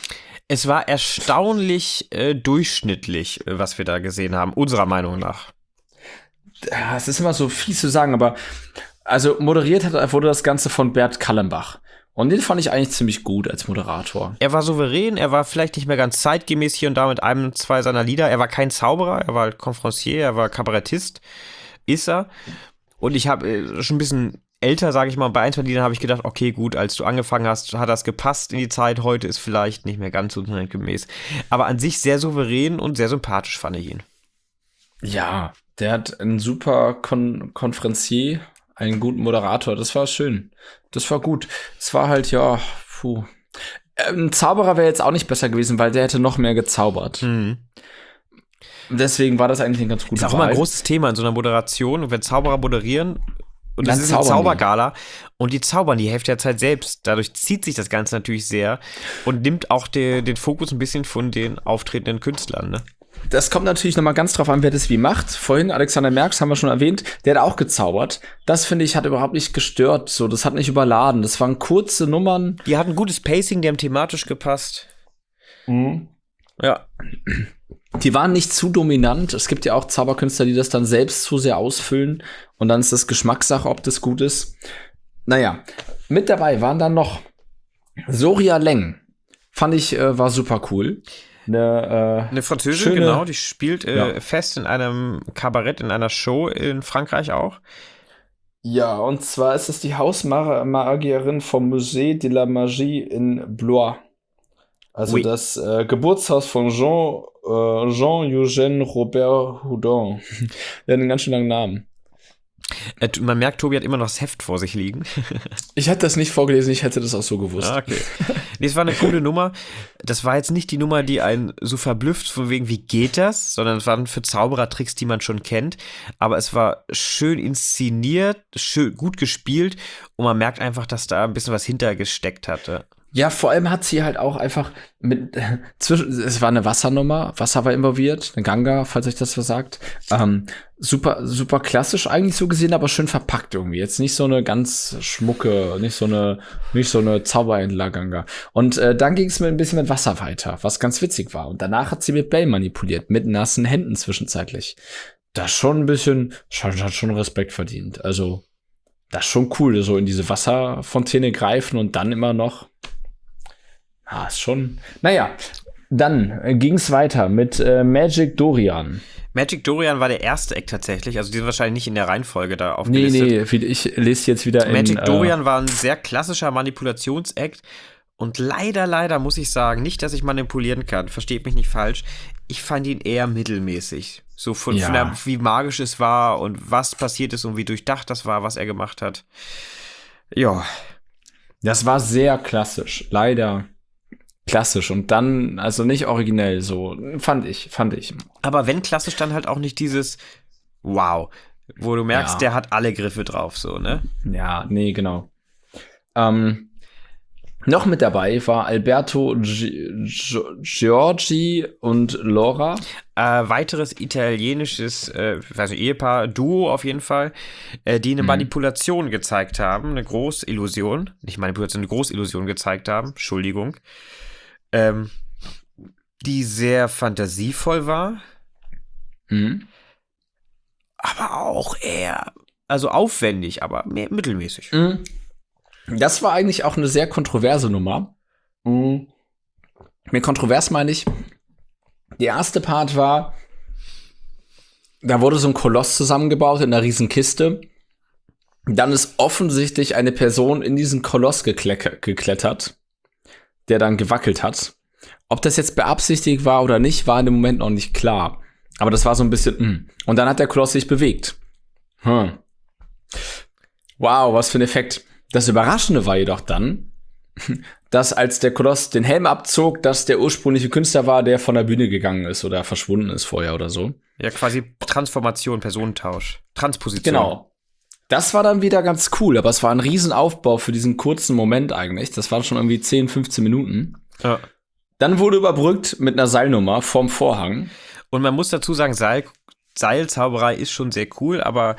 Es war erstaunlich äh, durchschnittlich, was wir da gesehen haben, unserer Meinung nach. Ja, es ist immer so fies zu sagen, aber also moderiert hat, wurde das Ganze von Bert Kallenbach. Und den fand ich eigentlich ziemlich gut als Moderator. Er war souverän, er war vielleicht nicht mehr ganz zeitgemäß hier und da mit einem, zwei seiner Lieder. Er war kein Zauberer, er war halt Confrancier, er war Kabarettist, ist er. Und ich habe äh, schon ein bisschen älter, sage ich mal, bei ein, zwei Liedern habe ich gedacht, okay, gut, als du angefangen hast, hat das gepasst in die Zeit. Heute ist vielleicht nicht mehr ganz so zeitgemäß. Aber an sich sehr souverän und sehr sympathisch fand ich ihn. Ja, der hat einen super Kon- Konferencier, einen guten Moderator, das war schön. Das war gut. Es war halt, ja, puh. Ein Zauberer wäre jetzt auch nicht besser gewesen, weil der hätte noch mehr gezaubert. Mhm. Deswegen war das eigentlich ein ganz guter Wahl. Ist auch immer ein großes Thema in so einer Moderation, wenn Zauberer moderieren, und das ist eine Zaubergala, und die zaubern die Hälfte der Zeit selbst. Dadurch zieht sich das Ganze natürlich sehr und nimmt auch de, den Fokus ein bisschen von den auftretenden Künstlern, ne? Das kommt natürlich nochmal ganz drauf an, wer das wie macht. Vorhin, Alexander Merx, haben wir schon erwähnt, der hat auch gezaubert. Das, finde ich, hat überhaupt nicht gestört. So, das hat nicht überladen. Das waren kurze Nummern. Die hatten gutes Pacing, die haben thematisch gepasst. Mhm. Ja. Die waren nicht zu dominant. Es gibt ja auch Zauberkünstler, die das dann selbst zu sehr ausfüllen. Und dann ist das Geschmackssache, ob das gut ist. Naja, mit dabei waren dann noch Soria Leng. Fand ich, äh, war super cool. Eine, äh, eine Französin, schöne, genau, die spielt äh, ja. fest in einem Kabarett, in einer Show in Frankreich auch. Ja, und zwar ist es die Hausmagierin vom Musée de la Magie in Blois. Also oui. das äh, Geburtshaus von Jean, äh, Jean-Eugène Robert Houdin. Der hat einen ganz schön langen Namen. Äh, man merkt, Tobi hat immer noch das Heft vor sich liegen. Ich hätte das nicht vorgelesen, ich hätte das auch so gewusst. Ah, okay. Nee, es war eine coole Nummer. Das war jetzt nicht die Nummer, die einen so verblüfft, von wegen, wie geht das? Sondern es waren für Zauberertricks, die man schon kennt. Aber es war schön inszeniert, schön, gut gespielt. Und man merkt einfach, dass da ein bisschen was hintergesteckt hatte. Ja, vor allem hat sie halt auch einfach mit äh, zwischen, es war eine Wassernummer, Wasser war involviert, eine Ganga, falls euch das was sagt. Ähm, super, super klassisch eigentlich so gesehen, aber schön verpackt irgendwie. Jetzt nicht so eine ganz schmucke, nicht so eine, nicht so eine Zauberhändler-Ganga. Und äh, dann ging es mit ein bisschen mit Wasser weiter, was ganz witzig war. Und danach hat sie mit Bell manipuliert, mit nassen Händen zwischenzeitlich. Das schon ein bisschen, schon, hat schon Respekt verdient. Also, das ist schon cool, so in diese Wasserfontäne greifen und dann immer noch. Ah, ist schon. Naja, dann äh, ging es weiter mit äh, Magic Dorian. Magic Dorian war der erste Act tatsächlich, also die sind wahrscheinlich nicht in der Reihenfolge da aufgelistet. Nee, nee, ich lese jetzt wieder Magic in... Magic Dorian äh, war ein sehr klassischer Manipulations-Act und leider, leider muss ich sagen, nicht, dass ich manipulieren kann, versteht mich nicht falsch, ich fand ihn eher mittelmäßig. So von, Ja. von der, wie magisch es war und was passiert ist und wie durchdacht das war, was er gemacht hat. Ja. Das war sehr klassisch, leider klassisch und dann, also nicht originell, so, fand ich, fand ich. Aber wenn klassisch, dann halt auch nicht dieses Wow, wo du merkst, Ja. der hat alle Griffe drauf, so, ne? Ja, nee, genau. Ähm, noch mit dabei war Alberto Gi- Gi- Giorgi und Laura. Äh, weiteres italienisches, äh, also Ehepaar, Duo auf jeden Fall, äh, die eine Mhm. Manipulation gezeigt haben, eine Großillusion, nicht Manipulation, eine Großillusion gezeigt haben, Entschuldigung, ähm, die sehr fantasievoll war, Mhm. aber auch eher, also aufwendig, aber mehr, mittelmäßig. Mhm. Das war eigentlich auch eine sehr kontroverse Nummer. Mhm. Mit kontrovers meine ich, der erste Part war, da wurde so ein Koloss zusammengebaut in einer riesen Kiste. Dann ist offensichtlich eine Person in diesen Koloss gekleck- geklettert, der dann gewackelt hat. Ob das jetzt beabsichtigt war oder nicht, war in dem Moment noch nicht klar. Aber das war so ein bisschen, mh. Und dann hat der Koloss sich bewegt. Hm. Wow, was für ein Effekt. Das Überraschende war jedoch dann, dass als der Koloss den Helm abzog, dass der ursprüngliche Künstler war, der von der Bühne gegangen ist oder verschwunden ist vorher oder so. Ja, quasi Transformation, Personentausch, Transposition. Genau. Das war dann wieder ganz cool, aber es war ein Riesenaufbau für diesen kurzen Moment eigentlich. Das waren schon irgendwie zehn, fünfzehn Minuten. Ja. Dann wurde überbrückt mit einer Seilnummer vorm Vorhang. Und man muss dazu sagen, Seil, Seilzauberei ist schon sehr cool, aber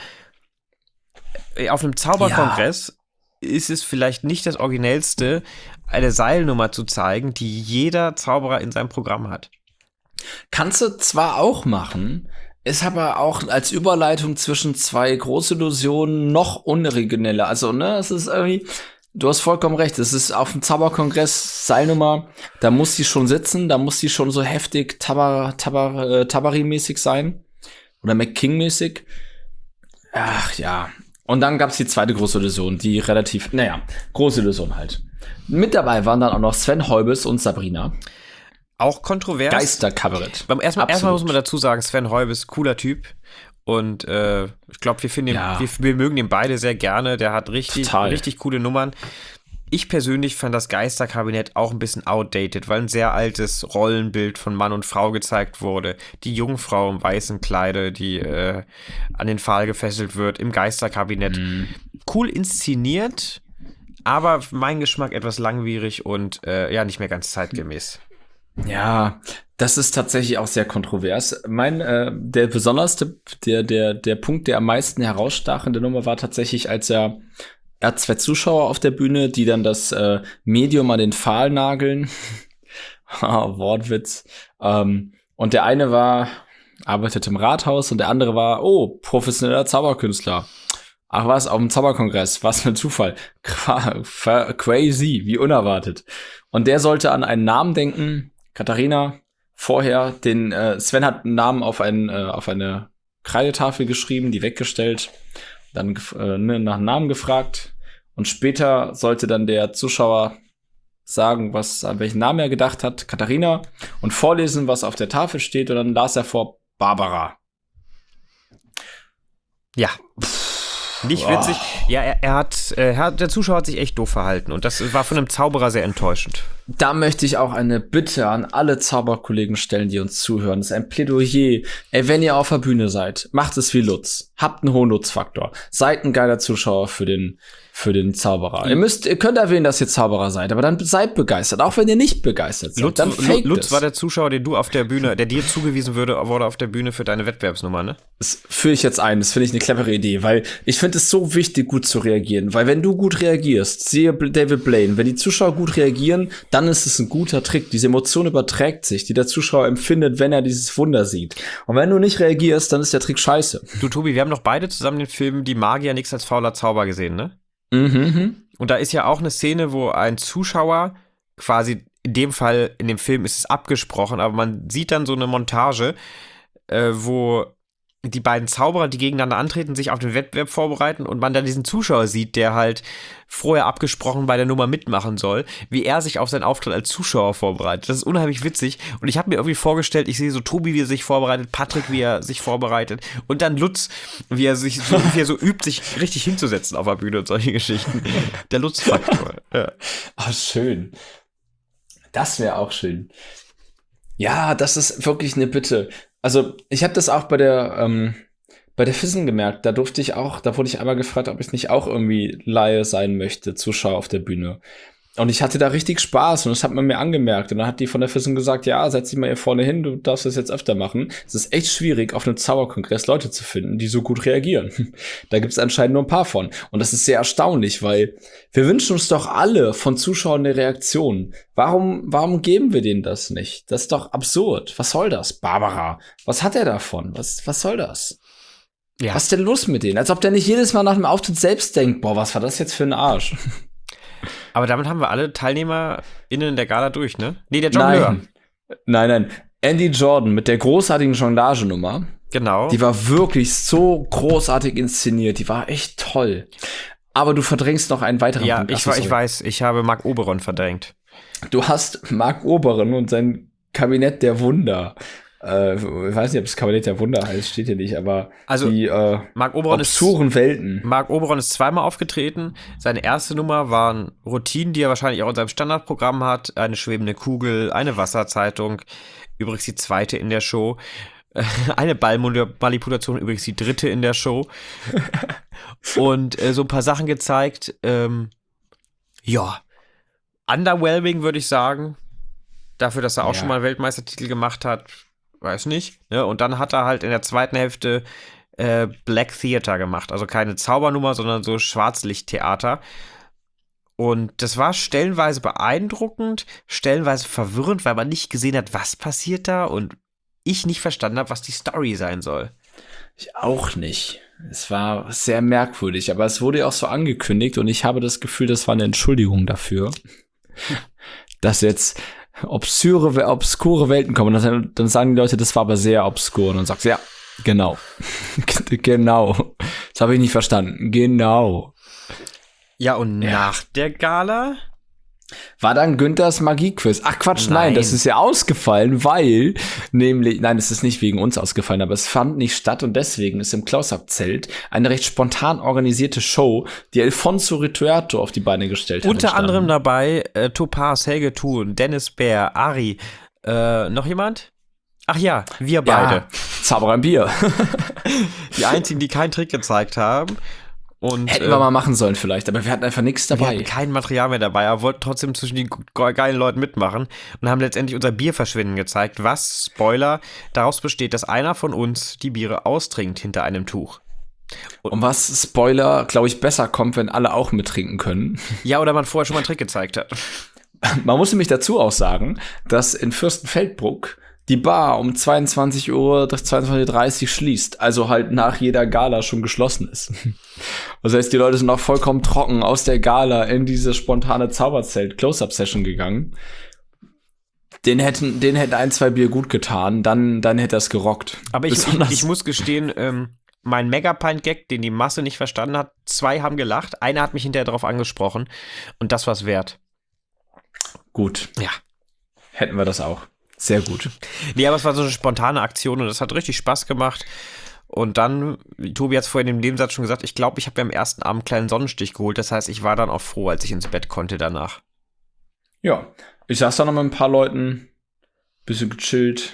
auf einem Zauberkongress ist es vielleicht nicht das Originellste, eine Seilnummer zu zeigen, die jeder Zauberer in seinem Programm hat. Kannst du zwar auch machen, ist aber auch als Überleitung zwischen zwei Großillusionen noch unorigineller. Also, ne, es ist irgendwie, du hast vollkommen recht, es ist auf dem Zauberkongress Seilnummer, da muss die schon sitzen, da muss die schon so heftig Tabar, Tabar, äh, Tabari-mäßig sein. Oder McKing-mäßig. Ach ja. Und dann gab's die zweite Großillusion, die relativ, naja, Großillusion halt. Mit dabei waren dann auch noch Sven Heubes und Sabrina. Auch kontrovers. Geisterkabarett. Beim erstmal, Absolut. erstmal muss man dazu sagen, Sven Heubes, cooler Typ. Und äh, ich glaube, wir finden ihn, Ja. wir, wir mögen ihn beide sehr gerne. Der hat richtig, Total. richtig coole Nummern. Ich persönlich fand das Geisterkabinett auch ein bisschen outdated, weil ein sehr altes Rollenbild von Mann und Frau gezeigt wurde. Die Jungfrau im weißen Kleide, die äh, an den Pfahl gefesselt wird, im Geisterkabinett. Mhm. Cool inszeniert, aber für meinen Geschmack etwas langwierig und äh, ja, nicht mehr ganz zeitgemäß. Ja, das ist tatsächlich auch sehr kontrovers. Mein, äh, der besonderste, der, der, der Punkt, der am meisten herausstach in der Nummer war tatsächlich, als er, er hat zwei Zuschauer auf der Bühne, die dann das äh, Medium an den Pfahl nageln. Wortwitz. Ähm, und der eine war, arbeitet im Rathaus und der andere war, oh, professioneller Zauberkünstler. Ach was, auf dem Zauberkongress. Was für ein Zufall. Qua- fa- Crazy, wie unerwartet. Und der sollte an einen Namen denken. Katharina, vorher, den äh, Sven hat einen Namen auf, einen, äh, auf eine Kreidetafel geschrieben, die weggestellt, dann gef- äh, ne, nach einem Namen gefragt und später sollte dann der Zuschauer sagen, was, an welchen Namen er gedacht hat, Katharina, und vorlesen, was auf der Tafel steht und dann las er vor Barbara. Ja. Nicht witzig. Ja, er, er hat, äh, er hat, der Zuschauer hat sich echt doof verhalten und das war von einem Zauberer sehr enttäuschend. Da möchte ich auch eine Bitte an alle Zauberkollegen stellen, die uns zuhören. Das ist ein Plädoyer. Ey, wenn ihr auf der Bühne seid, macht es wie Lutz. Habt einen hohen Nutzfaktor. Seid ein geiler Zuschauer für den, für den Zauberer. Mhm. Ihr müsst, ihr könnt erwähnen, dass ihr Zauberer seid, aber dann seid begeistert. Auch wenn ihr nicht begeistert seid, Lutz, dann fake Lutz es. war der Zuschauer, den du auf der Bühne, der dir zugewiesen würde, wurde auf der Bühne für deine Wettbewerbsnummer, ne? Das führe ich jetzt ein. Das finde ich eine clevere Idee, weil ich finde es so wichtig, gut zu reagieren. Weil wenn du gut reagierst, siehe David Blaine, wenn die Zuschauer gut reagieren, dann ist es ein guter Trick. Diese Emotion überträgt sich, die der Zuschauer empfindet, wenn er dieses Wunder sieht. Und wenn du nicht reagierst, dann ist der Trick scheiße. Du, Tobi, wir haben doch beide zusammen den Film Die Magier nix als fauler Zauber gesehen, ne? Mhm. Und da ist ja auch eine Szene, wo ein Zuschauer quasi, in dem Fall, in dem Film ist es abgesprochen, aber man sieht dann so eine Montage, äh, wo die beiden Zauberer, die gegeneinander antreten, sich auf den Wettbewerb vorbereiten und man dann diesen Zuschauer sieht, der halt vorher abgesprochen bei der Nummer mitmachen soll, wie er sich auf seinen Auftritt als Zuschauer vorbereitet. Das ist unheimlich witzig und ich habe mir irgendwie vorgestellt, ich sehe so Tobi, wie er sich vorbereitet, Patrick, wie er sich vorbereitet und dann Lutz, wie er sich so, wie er so übt, sich richtig hinzusetzen auf der Bühne und solche Geschichten. Der Lutz-Faktor. Ja. Ach, schön. Das wäre auch schön. Ja, das ist wirklich eine Bitte. Also, ich habe das auch bei der ähm, bei der Fissen gemerkt. Da durfte ich auch, da wurde ich einmal gefragt, ob ich nicht auch irgendwie Laie sein möchte, Zuschauer auf der Bühne. Und ich hatte da richtig Spaß und das hat man mir angemerkt. Und dann hat die von der Fissen gesagt, ja, setz dich mal hier vorne hin, du darfst das jetzt öfter machen. Es ist echt schwierig, auf einem Zauberkongress Leute zu finden, die so gut reagieren. Da gibt es anscheinend nur ein paar von. Und das ist sehr erstaunlich, weil wir wünschen uns doch alle von Zuschauern eine Reaktion. Warum, warum geben wir denen das nicht? Das ist doch absurd. Was soll das? Barbara, was hat er davon? Was, was soll das? Ja. Was ist denn los mit denen? Als ob der nicht jedes Mal nach dem Auftritt selbst denkt, boah, was war das jetzt für ein Arsch? Aber damit haben wir alle TeilnehmerInnen der Gala durch, ne? Nee, der Jongleur. Nein, nein, nein. Andy Jordan mit der großartigen Jonglagenummer. Genau. Die war wirklich so großartig inszeniert. Die war echt toll. Aber du verdrängst noch einen weiteren ja, Punkt. Ja, ich, ich weiß. Ich habe Marc Oberon verdrängt. Du hast Marc Oberon und sein Kabinett der Wunder. Äh, ich weiß nicht, ob das Kabinett der Wunder heißt, steht hier nicht, aber also, die äh, Marc Oberon obskuren ist, Welten. Marc Oberon ist zweimal aufgetreten. Seine erste Nummer waren Routinen, die er wahrscheinlich auch in seinem Standardprogramm hat. Eine schwebende Kugel, eine Wasserzeitung. Übrigens die zweite in der Show. Eine Ballmanipulation, übrigens die dritte in der Show. Und äh, so ein paar Sachen gezeigt. Ähm, ja, underwhelming, würde ich sagen. Dafür, dass er auch ja. schon mal einen Weltmeistertitel gemacht hat. Weiß nicht. Ne? Und dann hat er halt in der zweiten Hälfte äh, Black Theater gemacht. Also keine Zaubernummer, sondern so Schwarzlichttheater. Und das war stellenweise beeindruckend, stellenweise verwirrend, weil man nicht gesehen hat, was passiert da und ich nicht verstanden habe, was die Story sein soll. Ich auch nicht. Es war sehr merkwürdig, aber es wurde ja auch so angekündigt und ich habe das Gefühl, das war eine Entschuldigung dafür, dass jetzt obskure, obskure Welten kommen. Und dann, dann sagen die Leute, das war aber sehr obskur. Und dann sagst du, ja, genau. Genau. Das habe ich nicht verstanden. Genau. Ja, und ja. nach der Gala war dann Günthers Magiequiz. Ach Quatsch, nein. nein, das ist ja ausgefallen, weil nämlich, nein, es ist nicht wegen uns ausgefallen, aber es fand nicht statt und deswegen ist im Close-Up-Zelt eine recht spontan organisierte Show, die Alfonso Rituerto auf die Beine gestellt hat. Unter anderem dabei äh, Topaz, Helge Thun, Dennis Bär, Ari, äh, noch jemand? Ach ja, wir beide. Ja, Zauberer im Bier. Die einzigen, die keinen Trick gezeigt haben. Und, hätten wir äh, mal machen sollen vielleicht, aber wir hatten einfach nichts dabei. Wir hatten kein Material mehr dabei, aber wollten trotzdem zwischen den geilen Leuten mitmachen und haben letztendlich unser Bierverschwinden gezeigt, was, Spoiler, daraus besteht, dass einer von uns die Biere austrinkt hinter einem Tuch. Und, und was, Spoiler, glaube ich, besser kommt, wenn alle auch mittrinken können. Ja, oder man vorher schon mal einen Trick gezeigt hat. Man muss nämlich dazu auch sagen, dass in Fürstenfeldbruck die Bar um zweiundzwanzig Uhr, zweiundzwanzig Uhr dreißig schließt, also halt nach jeder Gala schon geschlossen ist. Das heißt, die Leute sind auch vollkommen trocken aus der Gala in diese spontane Zauberzelt-Close-Up-Session gegangen. Den hätten, den hätten ein, zwei Bier gut getan, dann, dann hätte er es gerockt. Aber ich, ich, ich muss gestehen, ähm, mein Megapint-Gag, den die Masse nicht verstanden hat, zwei haben gelacht, einer hat mich hinterher darauf angesprochen und das war's wert. Gut. Ja. Hätten wir das auch. Sehr gut. Nee, aber es war so eine spontane Aktion und das hat richtig Spaß gemacht. Und dann, wie Tobi hat es vorhin im Nebensatz schon gesagt, ich glaube, ich habe mir am ersten Abend einen kleinen Sonnenstich geholt. Das heißt, ich war dann auch froh, als ich ins Bett konnte danach. Ja, ich saß da noch mit ein paar Leuten, bisschen gechillt.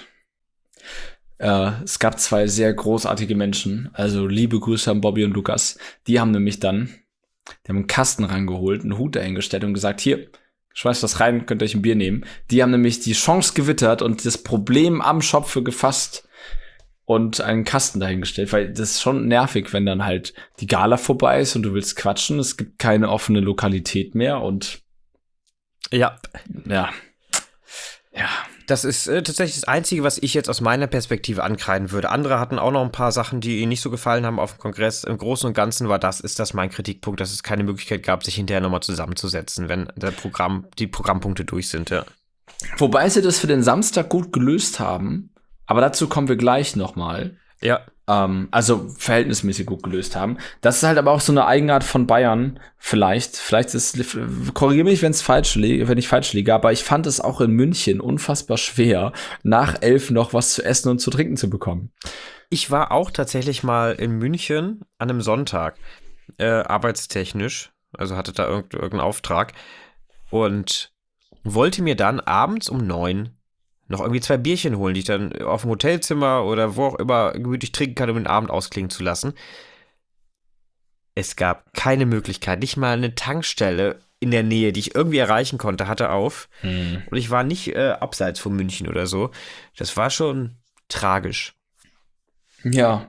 Äh, es gab zwei sehr großartige Menschen, also liebe Grüße an Bobby und Lukas. Die haben nämlich dann, die haben einen Kasten rangeholt, einen Hut dahingestellt und gesagt, hier, schmeißt das rein, könnt ihr euch ein Bier nehmen. Die haben nämlich die Chance gewittert und das Problem am Schopfe gefasst und einen Kasten dahingestellt, weil das ist schon nervig, wenn dann halt die Gala vorbei ist und du willst quatschen, es gibt keine offene Lokalität mehr und ja, ja, ja. Das ist äh, tatsächlich das Einzige, was ich jetzt aus meiner Perspektive ankreiden würde. Andere hatten auch noch ein paar Sachen, die ihnen nicht so gefallen haben auf dem Kongress. Im Großen und Ganzen war das, ist das mein Kritikpunkt, dass es keine Möglichkeit gab, sich hinterher nochmal zusammenzusetzen, wenn der Programm, die Programmpunkte durch sind, ja. Wobei sie das für den Samstag gut gelöst haben, aber dazu kommen wir gleich nochmal. Ja. Ähm, also verhältnismäßig gut gelöst haben. Das ist halt aber auch so eine Eigenart von Bayern, vielleicht. Vielleicht ist, korrigiere mich, wenn es falsch liege, wenn ich falsch liege, aber ich fand es auch in München unfassbar schwer, nach elf noch was zu essen und zu trinken zu bekommen. Ich war auch tatsächlich mal in München an einem Sonntag, äh, arbeitstechnisch, also hatte da irgend, irgendeinen Auftrag und wollte mir dann abends um neun noch irgendwie zwei Bierchen holen, die ich dann auf dem Hotelzimmer oder wo auch immer gemütlich trinken kann, um den Abend ausklingen zu lassen. Es gab keine Möglichkeit, nicht mal eine Tankstelle in der Nähe, die ich irgendwie erreichen konnte, hatte auf. Hm. Und ich war nicht äh, abseits von München oder so. Das war schon tragisch. Ja.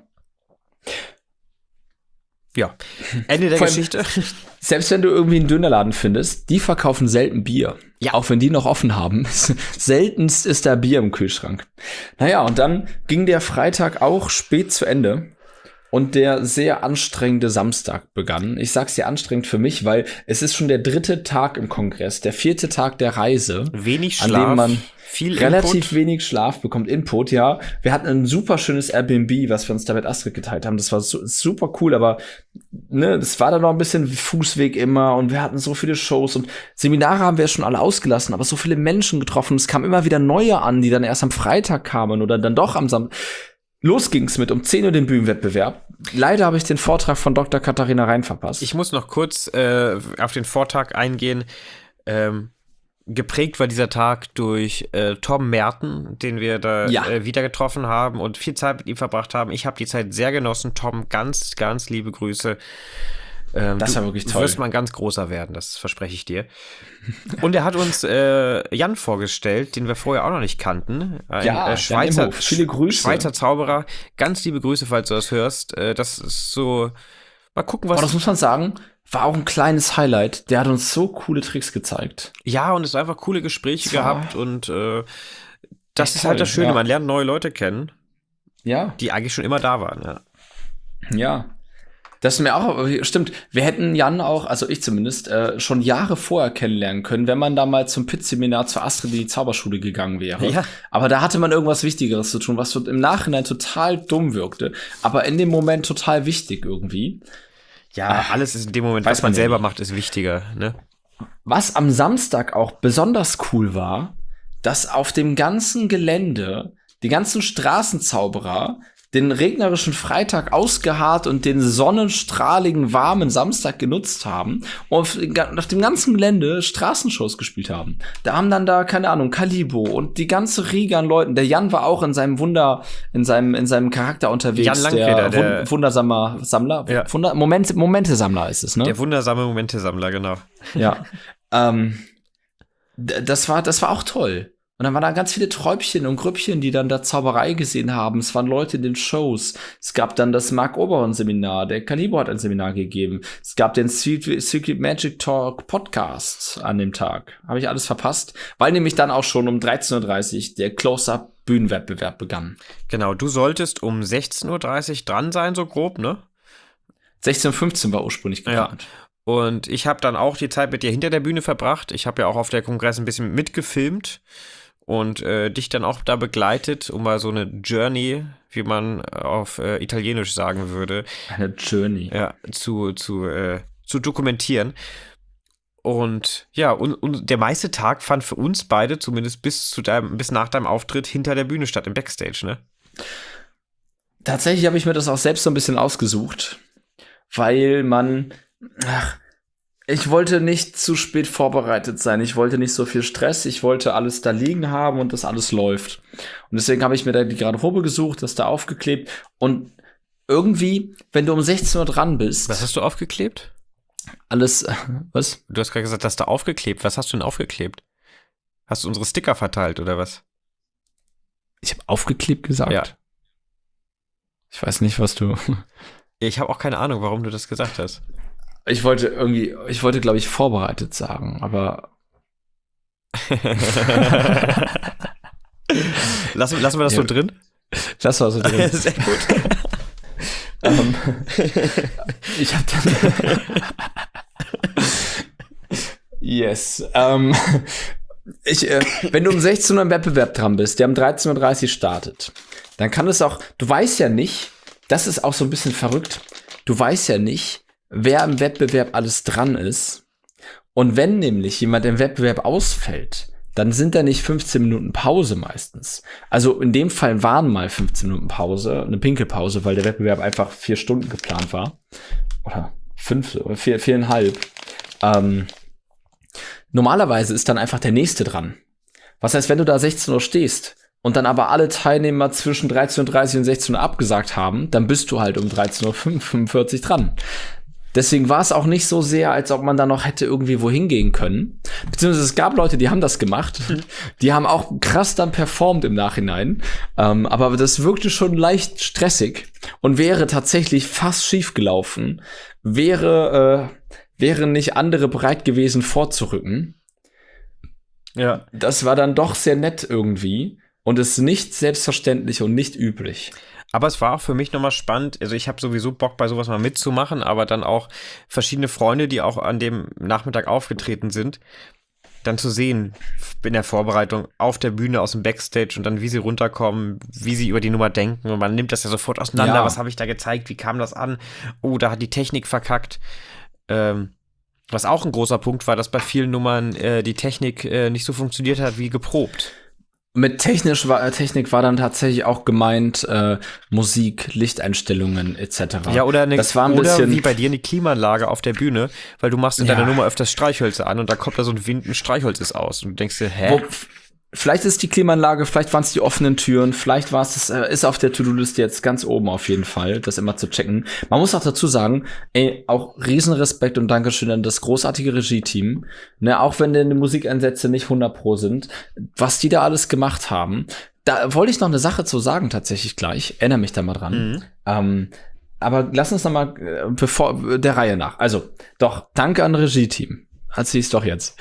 Ja, Ende der Vor allem, Geschichte. Selbst wenn du irgendwie einen Dönerladen findest, die verkaufen selten Bier. Ja. Auch wenn die noch offen haben. Seltenst ist da Bier im Kühlschrank. Naja, und dann ging der Freitag auch spät zu Ende. Und der sehr anstrengende Samstag begann. Ich sag's dir anstrengend für mich, weil es ist schon der dritte Tag im Kongress, der vierte Tag der Reise. Wenig Schlaf, an dem man viel relativ Input. wenig Schlaf bekommt, Input, ja. Wir hatten ein super schönes Airbnb, was wir uns da mit Astrid geteilt haben. Das war su- super cool, aber ne, das war dann noch ein bisschen Fußweg immer und wir hatten so viele Shows und Seminare haben wir schon alle ausgelassen, aber so viele Menschen getroffen. Es kamen immer wieder neue an, die dann erst am Freitag kamen oder dann doch am Samstag. Los ging's mit um zehn Uhr den Bühnenwettbewerb. Leider habe ich den Vortrag von Doktor Katharina Rein verpasst. Ich muss noch kurz äh, auf den Vortrag eingehen. Ähm, geprägt war dieser Tag durch äh, Tom Merten, den wir da ja. äh, wieder getroffen haben und viel Zeit mit ihm verbracht haben. Ich habe die Zeit sehr genossen. Tom, ganz, ganz liebe Grüße. Ähm, das war wirklich toll. Du wirst mal ein ganz großer werden, das verspreche ich dir. Und er hat uns äh, Jan vorgestellt, den wir vorher auch noch nicht kannten. Ein ja, äh, Schweizer, viele Grüße. Schweizer Zauberer. Ganz liebe Grüße, falls du das hörst. Äh, das ist so, mal gucken, was... Aber das muss man sagen, war auch ein kleines Highlight. Der hat uns so coole Tricks gezeigt. Ja, und es hat einfach coole Gespräche Zwar gehabt und äh, das ist toll, halt das Schöne, ja. man lernt neue Leute kennen, ja. die eigentlich schon immer da waren. Ja. Ja. Das ist mir auch, stimmt, wir hätten Jan auch, also ich zumindest, äh, schon Jahre vorher kennenlernen können, wenn man da mal zum Pitt-Seminar zur Astrid in die Zauberschule gegangen wäre. Ja. Aber da hatte man irgendwas Wichtigeres zu tun, was so im Nachhinein total dumm wirkte, aber in dem Moment total wichtig irgendwie. Ja, Ach, alles ist in dem Moment, weiß was man, man ja selber nicht. macht, ist wichtiger. Ne? Was am Samstag auch besonders cool war, dass auf dem ganzen Gelände die ganzen Straßenzauberer den regnerischen Freitag ausgeharrt und den sonnenstrahligen, warmen Samstag genutzt haben und auf, auf dem ganzen Gelände Straßenshows gespielt haben. Da haben dann da, keine Ahnung, Kalibo und die ganze Riege an Leuten. Der Jan war auch in seinem Wunder, in seinem, in seinem Charakter unterwegs. Jan Langfeder, der, der Wund- wundersamer Sammler. Ja. Wunder, Moment, Momente-Sammler ist es, ne? Der wundersame Momentesammler, genau. Ja. ähm, d- das war, das war auch toll. Und dann waren da ganz viele Träubchen und Grüppchen, die dann da Zauberei gesehen haben. Es waren Leute in den Shows. Es gab dann das Mark Oberon Seminar. Der Kalibo hat ein Seminar gegeben. Es gab den Secret, Secret Magic Talk Podcast an dem Tag. Habe ich alles verpasst, weil nämlich dann auch schon um dreizehn Uhr dreißig der Close-Up Bühnenwettbewerb begann. Genau, du solltest um sechzehn Uhr dreißig dran sein, so grob, ne? sechzehn Uhr fünfzehn war ursprünglich geplant. Ja. Und ich habe dann auch die Zeit mit dir hinter der Bühne verbracht. Ich habe ja auch auf der Kongress ein bisschen mitgefilmt und äh, dich dann auch da begleitet, um mal so eine Journey, wie man auf äh, Italienisch sagen würde, Eine Journey. ja, zu, zu, äh, zu dokumentieren. Und ja, und, und der meiste Tag fand für uns beide, zumindest bis zu deinem, bis nach deinem Auftritt, hinter der Bühne statt, im Backstage, ne? Tatsächlich habe ich mir das auch selbst so ein bisschen ausgesucht, weil man, ach, ich wollte nicht zu spät vorbereitet sein. Ich wollte nicht so viel Stress. Ich wollte alles da liegen haben und das alles läuft. Und deswegen habe ich mir da die Garderobe gesucht, das da aufgeklebt. Und irgendwie, wenn du um sechzehn Uhr dran bist. Was hast du aufgeklebt? Alles, was? Du hast gerade gesagt, hast du aufgeklebt. Was hast du denn aufgeklebt? Hast du unsere Sticker verteilt oder was? Ich habe aufgeklebt gesagt. Ja. Ich weiß nicht, was du. Ich habe auch keine Ahnung, warum du das gesagt hast. Ich wollte irgendwie, ich wollte, glaube ich, vorbereitet sagen, aber. lassen, lassen wir das Ja. so drin? Das war so drin. Sehr gut. um, ich hab dann. yes. Um, ich, äh, wenn du um sechzehn Uhr im Wettbewerb dran bist, der um dreizehn Uhr dreißig startet, dann kann es auch, du weißt ja nicht, das ist auch so ein bisschen verrückt. Du weißt ja nicht, wer im Wettbewerb alles dran ist. Und wenn nämlich jemand im Wettbewerb ausfällt, dann sind da nicht fünfzehn Minuten Pause meistens. Also in dem Fall waren mal fünfzehn Minuten Pause, eine Pinkelpause, weil der Wettbewerb einfach vier Stunden geplant war. Oder fünf, oder vier, viereinhalb. Ähm, normalerweise ist dann einfach der Nächste dran. Was heißt, wenn du da sechzehn Uhr stehst und dann aber alle Teilnehmer zwischen dreizehn Uhr dreißig und sechzehn Uhr abgesagt haben, dann bist du halt um dreizehn Uhr fünfundvierzig dran. Deswegen war es auch nicht so sehr, als ob man da noch hätte irgendwie wohin gehen können. Beziehungsweise es gab Leute, die haben das gemacht. Mhm. Die haben auch krass dann performt im Nachhinein. Ähm, aber das wirkte schon leicht stressig und wäre tatsächlich fast schief gelaufen. Wäre, äh, wären nicht andere bereit gewesen, vorzurücken. Ja. Das war dann doch sehr nett irgendwie und ist nicht selbstverständlich und nicht üblich. Aber es war auch für mich nochmal spannend, also ich habe sowieso Bock, bei sowas mal mitzumachen, aber dann auch verschiedene Freunde, die auch an dem Nachmittag aufgetreten sind, dann zu sehen in der Vorbereitung auf der Bühne aus dem Backstage und dann wie sie runterkommen, wie sie über die Nummer denken und man nimmt das ja sofort auseinander, ja. Was habe ich da gezeigt, wie kam das an, oh, da hat die Technik verkackt, ähm, was auch ein großer Punkt war, dass bei vielen Nummern äh, die Technik äh, nicht so funktioniert hat wie geprobt. Mit technisch war, Technik war dann tatsächlich auch gemeint äh, Musik, Lichteinstellungen et cetera. Ja, oder, eine, das war ein oder bisschen wie bei dir eine Klimaanlage auf der Bühne, weil du machst in ja. deiner Nummer öfters Streichhölzer an und da kommt da so ein Wind, ein Streichholz ist aus und du denkst dir, hä? Wo, vielleicht ist die Klimaanlage, vielleicht waren es die offenen Türen, vielleicht war es das, äh, ist auf der To-Do-Liste jetzt ganz oben auf jeden Fall, das immer zu checken. Man muss auch dazu sagen, ey, auch Riesenrespekt und Dankeschön an das großartige Regie-Team, ne, auch wenn denn die Musikeinsätze nicht hundert Pro sind, was die da alles gemacht haben. Da wollte ich noch eine Sache zu sagen tatsächlich gleich, erinnere mich da mal dran. Mhm. Ähm, aber lass uns noch mal, äh, bevor, der Reihe nach. Also, doch, danke an Regie-Team. Erzähl ich's doch jetzt.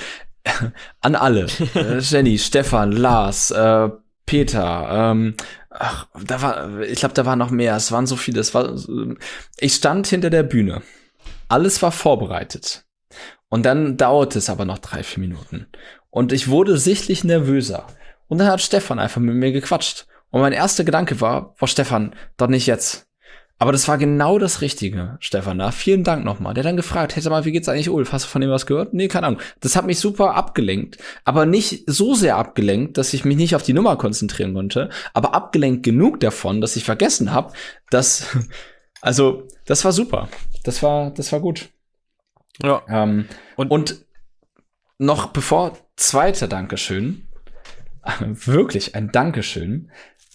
An alle. äh, Jenny, Stefan, Lars, äh, Peter, ähm, ach, da war, ich glaube, da waren noch mehr. Es waren so viele. Es war, ich stand hinter der Bühne. Alles war vorbereitet. Und dann dauerte es aber noch drei, vier Minuten. Und ich wurde sichtlich nervöser. Und dann hat Stefan einfach mit mir gequatscht. Und mein erster Gedanke war, boah, Stefan, doch nicht jetzt. Aber das war genau das Richtige, Stefan. Da. Vielen Dank nochmal. Der hat dann gefragt, hey, sag mal, wie geht's eigentlich, Ulf? Hast du von dem was gehört? Nee, keine Ahnung. Das hat mich super abgelenkt. Aber nicht so sehr abgelenkt, dass ich mich nicht auf die Nummer konzentrieren konnte. Aber abgelenkt genug davon, dass ich vergessen habe, dass, also, das war super. Das war, das war gut. Ja. Ähm, und, und noch bevor, zweiter Dankeschön. Wirklich ein Dankeschön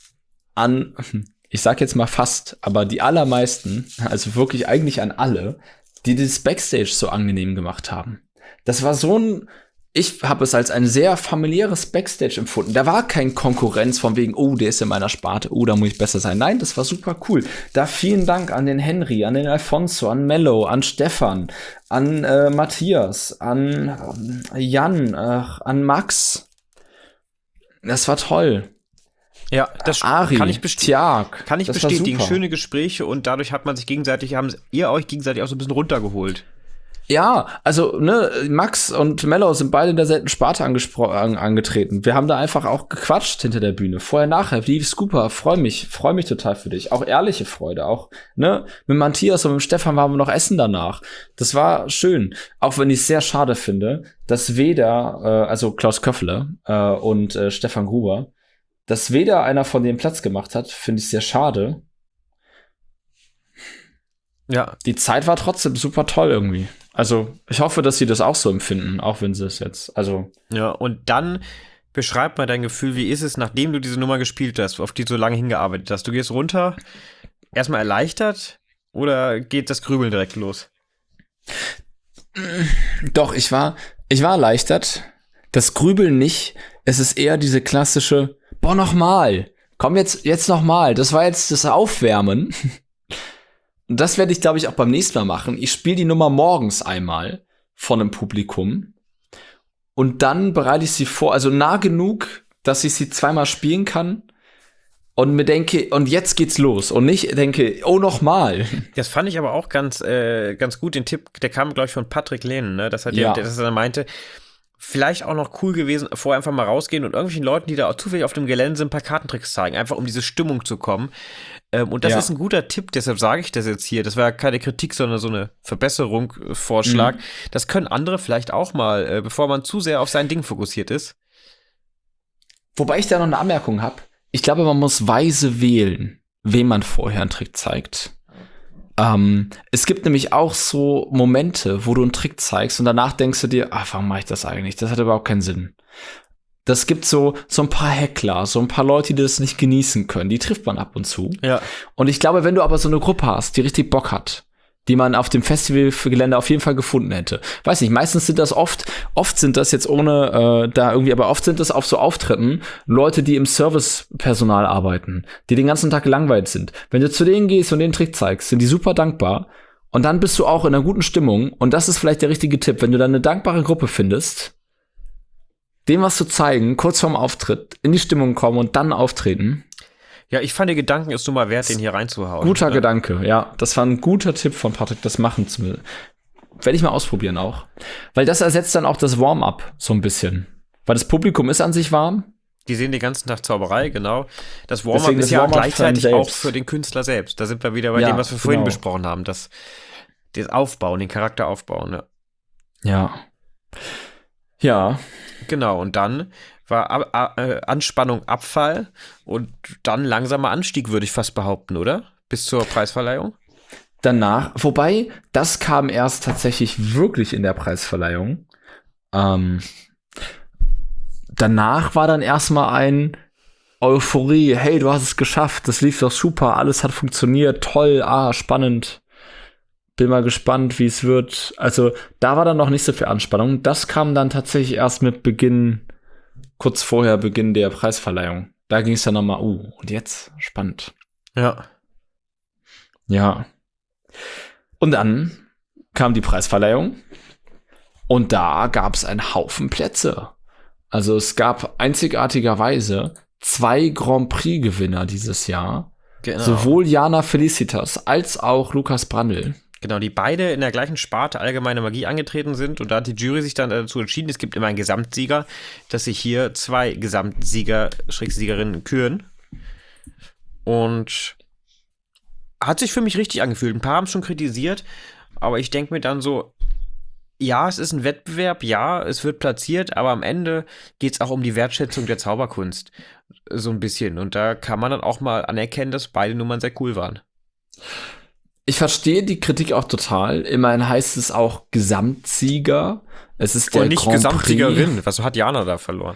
an, ich sag jetzt mal fast, aber die allermeisten, also wirklich eigentlich an alle, die das Backstage so angenehm gemacht haben. Das war so ein, ich habe es als ein sehr familiäres Backstage empfunden. Da war kein Konkurrenz von wegen, oh, der ist in meiner Sparte, oh, da muss ich besser sein. Nein, das war super cool. Da vielen Dank an den Henry, an den Alfonso, an Mello, an Stefan, an äh, Matthias, an äh, Jan, äh, an Max. Das war toll. Ja, das Ari, kann ich bestätigen. Kann ich das bestätigen. Schöne Gespräche und dadurch hat man sich gegenseitig, haben ihr euch gegenseitig auch so ein bisschen runtergeholt. Ja, also, ne, Max und Mello sind beide in derselben Sparte angespro- an, angetreten. Wir haben da einfach auch gequatscht hinter der Bühne. Vorher, nachher, lief super, freu mich, freu mich total für dich. Auch ehrliche Freude, auch, ne, mit Matthias und mit Stefan waren wir noch essen danach. Das war schön. Auch wenn ich es sehr schade finde, dass weder, äh, also Klaus Köffler äh, und äh, Stefan Gruber, dass weder einer von denen Platz gemacht hat, finde ich sehr schade. Ja. Die Zeit war trotzdem super toll irgendwie. Also, ich hoffe, dass sie das auch so empfinden, auch wenn sie es jetzt, also. Ja, und dann beschreib mal dein Gefühl, wie ist es, nachdem du diese Nummer gespielt hast, auf die du so lange hingearbeitet hast? Du gehst runter, erstmal erleichtert oder geht das Grübeln direkt los? Doch, ich war, ich war erleichtert. Das Grübeln nicht. Es ist eher diese klassische, boah, nochmal. Komm jetzt, jetzt nochmal. Das war jetzt das Aufwärmen. Und das werde ich, glaube ich, auch beim nächsten Mal machen. Ich spiele die Nummer morgens einmal von einem Publikum. Und dann bereite ich sie vor, also nah genug, dass ich sie zweimal spielen kann. Und mir denke, und jetzt geht's los. Und nicht denke, oh, noch mal. Das fand ich aber auch ganz, äh, ganz gut, den Tipp, der kam, glaube ich, von Patrick Lehnen, ne? Das hat ja, der, dass er meinte, vielleicht auch noch cool gewesen, vorher einfach mal rausgehen und irgendwelchen Leuten, die da auch zufällig auf dem Gelände sind, ein paar Kartentricks zeigen, einfach um diese Stimmung zu kommen. Ähm, und das Ja. ist ein guter Tipp, deshalb sage ich das jetzt hier. Das war keine Kritik, sondern so eine Verbesserung, äh, Vorschlag. Mhm. Das können andere vielleicht auch mal, äh, bevor man zu sehr auf sein Ding fokussiert ist. Wobei ich da noch eine Anmerkung habe. Ich glaube, man muss weise wählen, wem man vorher einen Trick zeigt. Ähm, es gibt nämlich auch so Momente, wo du einen Trick zeigst und danach denkst du dir, ach, warum mache ich das eigentlich? Das hat überhaupt keinen Sinn. Das gibt so, so ein paar Heckler, so ein paar Leute, die das nicht genießen können. Die trifft man ab und zu. Ja. Und ich glaube, wenn du aber so eine Gruppe hast, die richtig Bock hat, die man auf dem Festivalgelände auf jeden Fall gefunden hätte. Weiß nicht, meistens sind das oft, oft sind das jetzt ohne äh, da irgendwie, aber oft sind das auf so Auftritten Leute, die im Servicepersonal arbeiten, die den ganzen Tag gelangweilt sind. Wenn du zu denen gehst und den Trick zeigst, sind die super dankbar und dann bist du auch in einer guten Stimmung und das ist vielleicht der richtige Tipp, wenn du dann eine dankbare Gruppe findest, dem was zu zeigen, kurz vorm Auftritt, in die Stimmung kommen und dann auftreten. Ja, ich fand, der Gedanken ist nun mal wert, den hier reinzuhauen. Guter ne? Gedanke, ja. Das war ein guter Tipp von Patrick, das machen zu will. Werde ich mal ausprobieren auch. Weil das ersetzt dann auch das Warm-up so ein bisschen. Weil das Publikum ist an sich warm. Die sehen den ganzen Tag Zauberei, genau. Das Warm-up Deswegen ist das ja Warm-up gleichzeitig für ihn auch selbst. für den Künstler selbst. Da sind wir wieder bei Ja, dem, was wir vorhin genau. besprochen haben. Das, das Aufbauen, den Charakter aufbauen. Ja. Ja. Ja. Genau, und dann war Ab- A- äh, Anspannung Abfall und dann langsamer Anstieg, würde ich fast behaupten, oder? Bis zur Preisverleihung? Danach, wobei, das kam erst tatsächlich wirklich in der Preisverleihung. Ähm, danach war dann erstmal ein Euphorie. Hey, du hast es geschafft, das lief doch super, alles hat funktioniert, toll, ah, spannend. Bin mal gespannt, wie es wird. Also, da war dann noch nicht so viel Anspannung. Das kam dann tatsächlich erst mit Beginn, kurz vorher Beginn der Preisverleihung. Da ging es dann nochmal, uh, und jetzt? Spannend. Ja. Ja. Und dann kam die Preisverleihung und da gab es einen Haufen Plätze. Also es gab einzigartigerweise zwei Grand Prix-Gewinner dieses Jahr. Genau. Sowohl Jana Felicitas als auch Lukas Brandl. Genau, die beide in der gleichen Sparte allgemeine Magie angetreten sind und da hat die Jury sich dann dazu entschieden, es gibt immer einen Gesamtsieger, dass sich hier zwei Gesamtsieger, Schrägsiegerinnen küren. Und hat sich für mich richtig angefühlt. Ein paar haben es schon kritisiert, aber ich denke mir dann so, ja, es ist ein Wettbewerb, ja, es wird platziert, aber am Ende geht es auch um die Wertschätzung der Zauberkunst. So ein bisschen. Und da kann man dann auch mal anerkennen, dass beide Nummern sehr cool waren. Ich verstehe die Kritik auch total. Immerhin heißt es auch Gesamtsieger. Es ist der Und nicht Grand Gesamtsiegerin. Prix. Was hat Jana da verloren?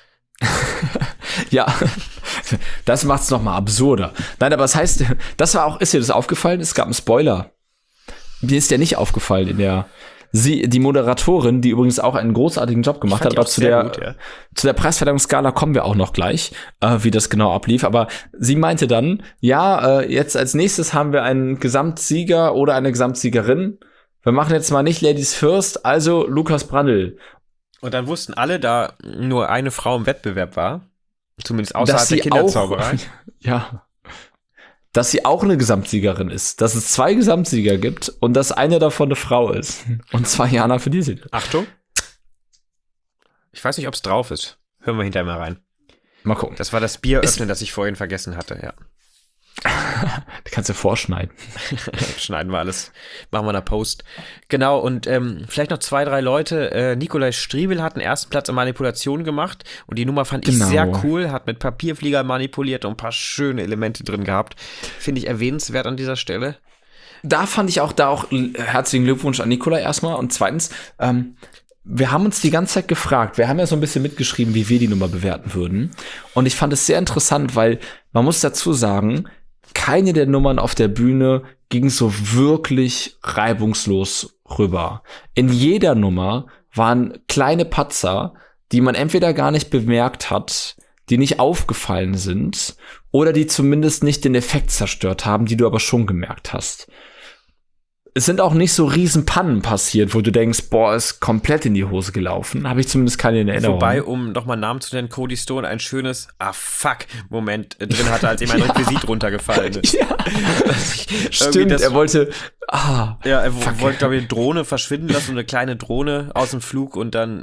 Ja, das macht's noch mal absurder. Nein, aber es heißt, das war auch, ist dir das aufgefallen? Es gab einen Spoiler. Mir ist der nicht aufgefallen in der, sie, die Moderatorin, die übrigens auch einen großartigen Job gemacht hat, aber zu der, gut, ja. zu der Preisverleihungsskala kommen wir auch noch gleich, äh, wie das genau ablief. Aber sie meinte dann, ja, äh, jetzt als nächstes haben wir einen Gesamtsieger oder eine Gesamtsiegerin. Wir machen jetzt mal nicht Ladies First, also Lukas Brandl. Und dann wussten alle, da nur eine Frau im Wettbewerb war, zumindest außerhalb dass der sie Kinderzauberei. Auch, ja, dass sie auch eine Gesamtsiegerin ist, dass es zwei Gesamtsieger gibt und dass eine davon eine Frau ist. Und zwar Jana Felicitas. Achtung. Ich weiß nicht, ob es drauf ist. Hören wir hinterher mal rein. Mal gucken. Das war das Bier Ist- öffnen, das ich vorhin vergessen hatte, ja. Das kannst du vorschneiden. Schneiden wir alles. Machen wir eine Post. Genau, und ähm, vielleicht noch zwei, drei Leute. Äh, Nikolai Striebel hat einen ersten Platz in Manipulation gemacht und die Nummer fand ich Genau. sehr cool, hat mit Papierflieger manipuliert und ein paar schöne Elemente drin gehabt. Finde ich erwähnenswert an dieser Stelle. Da fand ich auch da auch äh, herzlichen Glückwunsch an Nicola erstmal. Und zweitens, ähm, wir haben uns die ganze Zeit gefragt, wir haben ja so ein bisschen mitgeschrieben, wie wir die Nummer bewerten würden. Und ich fand es sehr interessant, weil man muss dazu sagen, keine der Nummern auf der Bühne ging so wirklich reibungslos rüber. In jeder Nummer waren kleine Patzer, die man entweder gar nicht bemerkt hat, die nicht aufgefallen sind, oder die zumindest nicht den Effekt zerstört haben, die du aber schon gemerkt hast. Es sind auch nicht so riesen Pannen passiert, wo du denkst, boah, ist komplett in die Hose gelaufen. Habe ich zumindest keine in Erinnerung. Wobei, um nochmal Namen zu nennen, Cody Stone ein schönes Ah-Fuck-Moment drin hatte, als ihm ein Ja. Requisit runtergefallen ist. Ja, Irgendwie stimmt, das- er wollte, ah, Ja, er Fuck. wollte, glaube ich, eine Drohne verschwinden lassen, eine kleine Drohne aus dem Flug und dann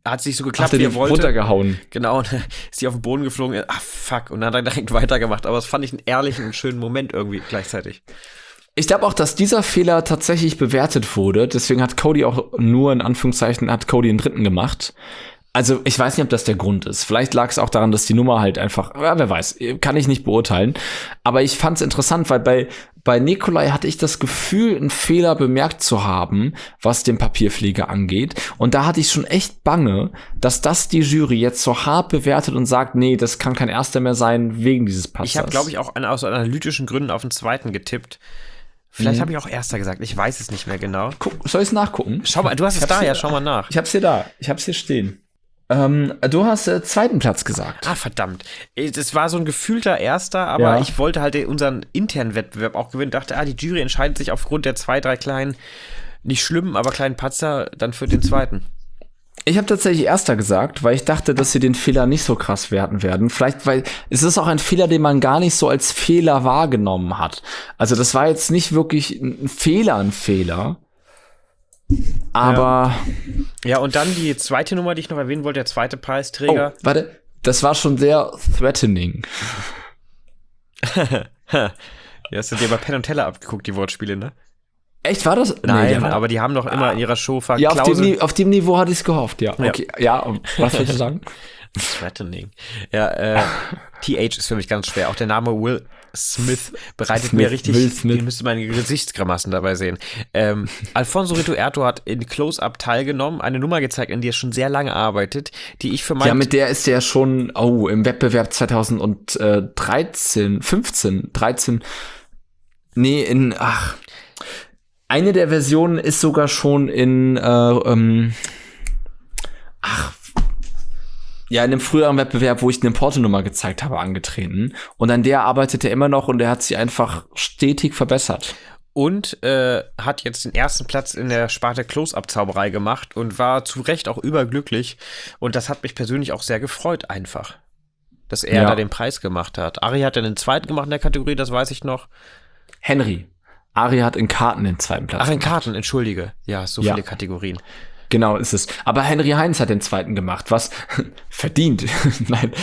hat sich so geklappt, Hat er wie er die wollte. runtergehauen. Genau, und ist sie auf den Boden geflogen. Ah, fuck. Und dann hat er direkt weitergemacht. Aber das fand ich einen ehrlichen und schönen Moment irgendwie gleichzeitig. Ich glaube auch, dass dieser Fehler tatsächlich bewertet wurde. Deswegen hat Cody auch nur, in Anführungszeichen, hat Cody den dritten gemacht. Also ich weiß nicht, ob das der Grund ist. Vielleicht lag es auch daran, dass die Nummer halt einfach, ja, wer weiß, kann ich nicht beurteilen. Aber ich fand es interessant, weil bei bei Nikolai hatte ich das Gefühl, einen Fehler bemerkt zu haben, was den Papierflieger angeht. Und da hatte ich schon echt Bange, dass das die Jury jetzt so hart bewertet und sagt, nee, das kann kein Erster mehr sein wegen dieses Passers. Ich habe, glaube ich, auch an, aus analytischen Gründen auf den zweiten getippt. Vielleicht mhm. habe ich auch Erster gesagt. Ich weiß es nicht mehr genau. Guck, soll ich es nachgucken? Schau mal, du hast es da, ja, schau mal nach. Ich hab's hier da. Ich hab's hier stehen. Ähm, du hast äh, zweiten Platz gesagt. Ah, verdammt. Das war so ein gefühlter Erster, aber Ja. ich wollte halt unseren internen Wettbewerb auch gewinnen. Dachte, ah, die Jury entscheidet sich aufgrund der zwei, drei kleinen, nicht schlimmen, aber kleinen Patzer dann für den zweiten. Ich habe tatsächlich Erster gesagt, weil ich dachte, dass sie den Fehler nicht so krass werten werden. Vielleicht, weil es ist auch ein Fehler, den man gar nicht so als Fehler wahrgenommen hat. Also das war jetzt nicht wirklich ein Fehler, ein Fehler. Aber Ja, und dann die zweite Nummer, die ich noch erwähnen wollte, der zweite Preisträger. oh, warte, das war schon sehr threatening. Ja, hast du dir bei Penn und Teller abgeguckt, die Wortspiele, ne? Echt, war das? Nein, der war- aber die haben doch immer in ihrer Show ja, auf dem, Klauseln. Ni- auf dem Niveau hatte ich es gehofft, ja. Okay, ja, und was willst du sagen? Threatening. Ja, äh, T H ist für mich ganz schwer. Auch der Name Will Smith bereitet Smith, mir richtig, Will Smith. ihr müsst meine Gesichtsgrimassen dabei sehen. Ähm, Alfonso Rituerto hat in Close-Up teilgenommen, eine Nummer gezeigt, an die er schon sehr lange arbeitet, die ich für mein... Ja, mit der ist der schon, oh, im Wettbewerb zweitausenddreizehn, fünfzehn, dreizehn, nee, in, ach, eine der Versionen ist sogar schon in, äh, ähm, ach, ja, in einem früheren Wettbewerb, wo ich eine Porto-Nummer gezeigt habe, angetreten. Und an der arbeitet er immer noch und er hat sie einfach stetig verbessert. Und äh, hat jetzt den ersten Platz in der Sparte Close-Up-Zauberei gemacht und war zu Recht auch überglücklich. Und das hat mich persönlich auch sehr gefreut einfach, dass er Ja. da den Preis gemacht hat. Ari hat dann den zweiten gemacht in der Kategorie, das weiß ich noch. Henry. Ari hat in Karten den zweiten Platz Ach, in gemacht. Karten, entschuldige. Ja, so Ja. viele Kategorien. Genau, ist es. Aber Henry Heinz hat den zweiten gemacht, was verdient. Nein.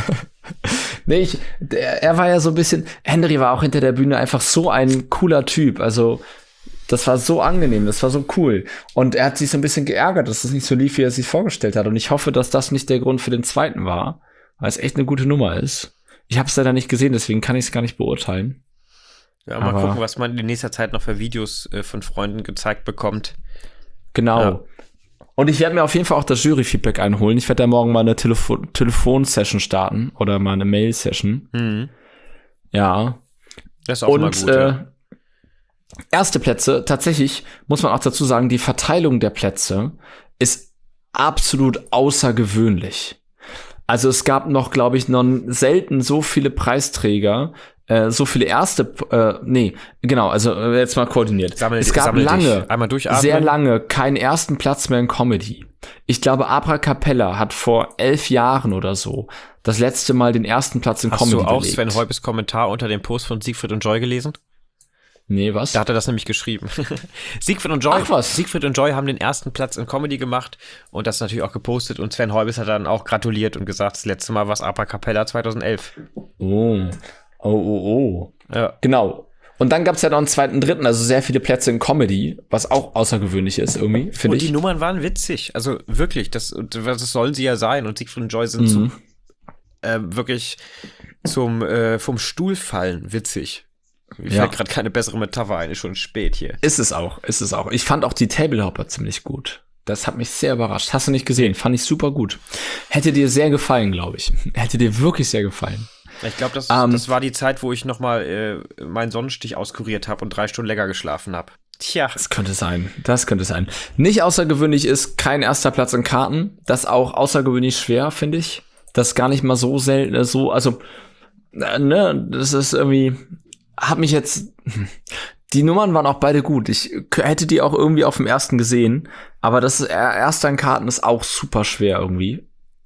nee, ich, der, er war ja so ein bisschen, Henry war auch hinter der Bühne einfach so ein cooler Typ. Also, das war so angenehm, das war so cool. Und er hat sich so ein bisschen geärgert, dass es nicht so lief, wie er sich vorgestellt hat. Und ich hoffe, dass das nicht der Grund für den zweiten war, weil es echt eine gute Nummer ist. Ich habe es leider nicht gesehen, deswegen kann ich es gar nicht beurteilen. Ja, mal Aber- gucken, was man in nächster Zeit noch für Videos äh, von Freunden gezeigt bekommt. Genau. Ja. Und ich werde mir auf jeden Fall auch das Jury-Feedback einholen. Ich werde da morgen mal eine Telefo- Telefon-Session starten oder mal eine Mail-Session. Mhm. Ja. Das ist auch Und mal gut. äh, ja. erste Plätze, tatsächlich muss man auch dazu sagen, die Verteilung der Plätze ist absolut außergewöhnlich. Also es gab noch, glaube ich, noch selten so viele Preisträger, äh, so viele erste, äh, nee, genau, also äh, jetzt mal koordiniert. Sammel- es gab sammel dich. lange, Einmal durchatmen. sehr lange keinen ersten Platz mehr in Comedy. Ich glaube, Abracapella hat vor elf Jahren oder so das letzte Mal den ersten Platz in Hast Comedy du auch belegt. Sven Heubes Kommentar unter dem Post von Siegfried und Joy gelesen? Nee, was? Da hat er das nämlich geschrieben. Siegfried und Joy, Ach was. Siegfried und Joy haben den ersten Platz in Comedy gemacht und das natürlich auch gepostet und Sven Heubes hat dann auch gratuliert und gesagt, das letzte Mal war es Abracapella zweitausendelf. Oh, oh, oh, oh. Ja. Genau. Und dann gab's ja noch einen zweiten, dritten, also sehr viele Plätze in Comedy, was auch außergewöhnlich ist irgendwie, finde Und die ich. Nummern waren witzig. Also wirklich, das, das sollen sie ja sein. Und Siegfried und Joy sind Mhm. zum, äh, wirklich zum äh, vom Stuhl fallen witzig. Mir Ja. fällt gerade keine bessere Metapher ein, ist schon spät hier. Ist es auch, ist es auch. Ich fand auch die Tablehopper ziemlich gut. Das hat mich sehr überrascht. Hast du nicht gesehen? Fand ich super gut. Hätte dir sehr gefallen, glaube ich. Hätte dir wirklich sehr gefallen. Ich glaube, das, Ähm. das war die Zeit, wo ich nochmal äh, meinen Sonnenstich auskuriert habe und drei Stunden länger geschlafen habe. Tja. Das könnte sein. Das könnte sein. Nicht außergewöhnlich ist kein erster Platz in Karten. Das auch außergewöhnlich schwer, finde ich. Das ist gar nicht mal so selten, so, also, äh, ne, das ist irgendwie, hat mich jetzt, die Nummern waren auch beide gut. Ich k- hätte die auch irgendwie auf dem ersten gesehen, aber das er- erster in Karten ist auch super schwer irgendwie.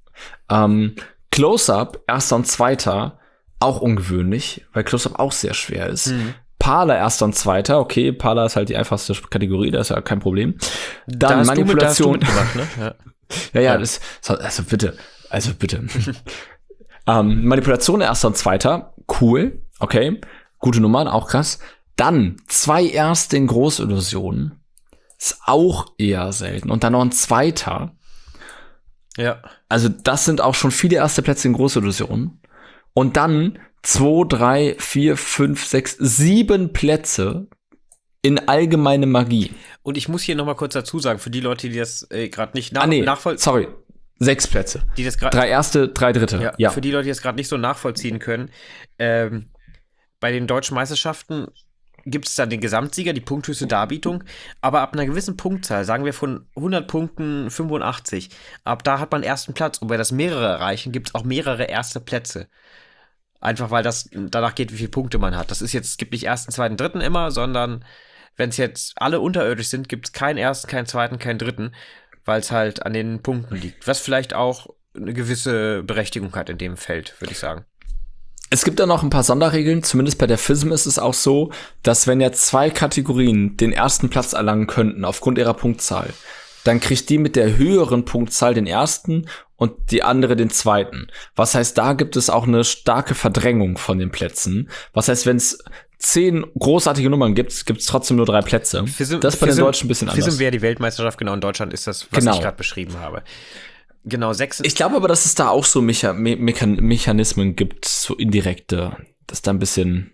Ähm, Close-Up, erster und zweiter, auch ungewöhnlich, weil Close-Up auch sehr schwer ist. Mhm. Parler erster und zweiter. Okay, Parler ist halt die einfachste Kategorie, das ist ja kein Problem. Dann da hast Manipulation. Du mit, da hast du mitgemacht, ne? Ja, ja, ja, das, also bitte, also bitte. ähm, Manipulation erster und zweiter, cool, okay, gute Nummern, auch krass. Dann zwei erste in Großillusionen, ist auch eher selten. Und dann noch ein zweiter. Ja. Also das sind auch schon viele erste Plätze in Großillusionen. Und dann zwei, drei, vier, fünf, sechs, sieben Plätze in allgemeine Magie. Und ich muss hier noch mal kurz dazu sagen, für die Leute, die das äh, gerade nicht nach- ah, nee, nachvollziehen. Sorry, sechs Plätze. Die das grad, drei erste, drei dritte. Ja, ja. Für die Leute, die das gerade nicht so nachvollziehen können, ähm, bei den deutschen Meisterschaften gibt es dann den Gesamtsieger, die punkthöchste Darbietung, aber ab einer gewissen Punktzahl, sagen wir von hundert Punkten fünfundachtzig, ab da hat man ersten Platz. Und wenn das mehrere erreichen, gibt es auch mehrere erste Plätze. Einfach weil das danach geht, wie viele Punkte man hat. Das ist jetzt, es gibt nicht ersten, zweiten, dritten immer, sondern wenn es jetzt alle unterirdisch sind, gibt es keinen ersten, keinen zweiten, keinen dritten, weil es halt an den Punkten liegt. Was vielleicht auch eine gewisse Berechtigung hat in dem Feld, würde ich sagen. Es gibt da noch ein paar Sonderregeln, zumindest bei der F I S M ist es auch so, dass wenn jetzt zwei Kategorien den ersten Platz erlangen könnten aufgrund ihrer Punktzahl, dann kriegt die mit der höheren Punktzahl den ersten und die andere den zweiten. Was heißt, da gibt es auch eine starke Verdrängung von den Plätzen. Was heißt, wenn es zehn großartige Nummern gibt, gibt es trotzdem nur drei Plätze. F I S M, das ist bei den Deutschen ein bisschen anders. F I S M wäre die Weltmeisterschaft, genau in Deutschland ist das, was genau. ich gerade beschrieben habe. Genau, sechs. Ich glaube aber, dass es da auch so Mecha- Me- Mechan- Mechanismen gibt, so indirekte, dass da ein bisschen,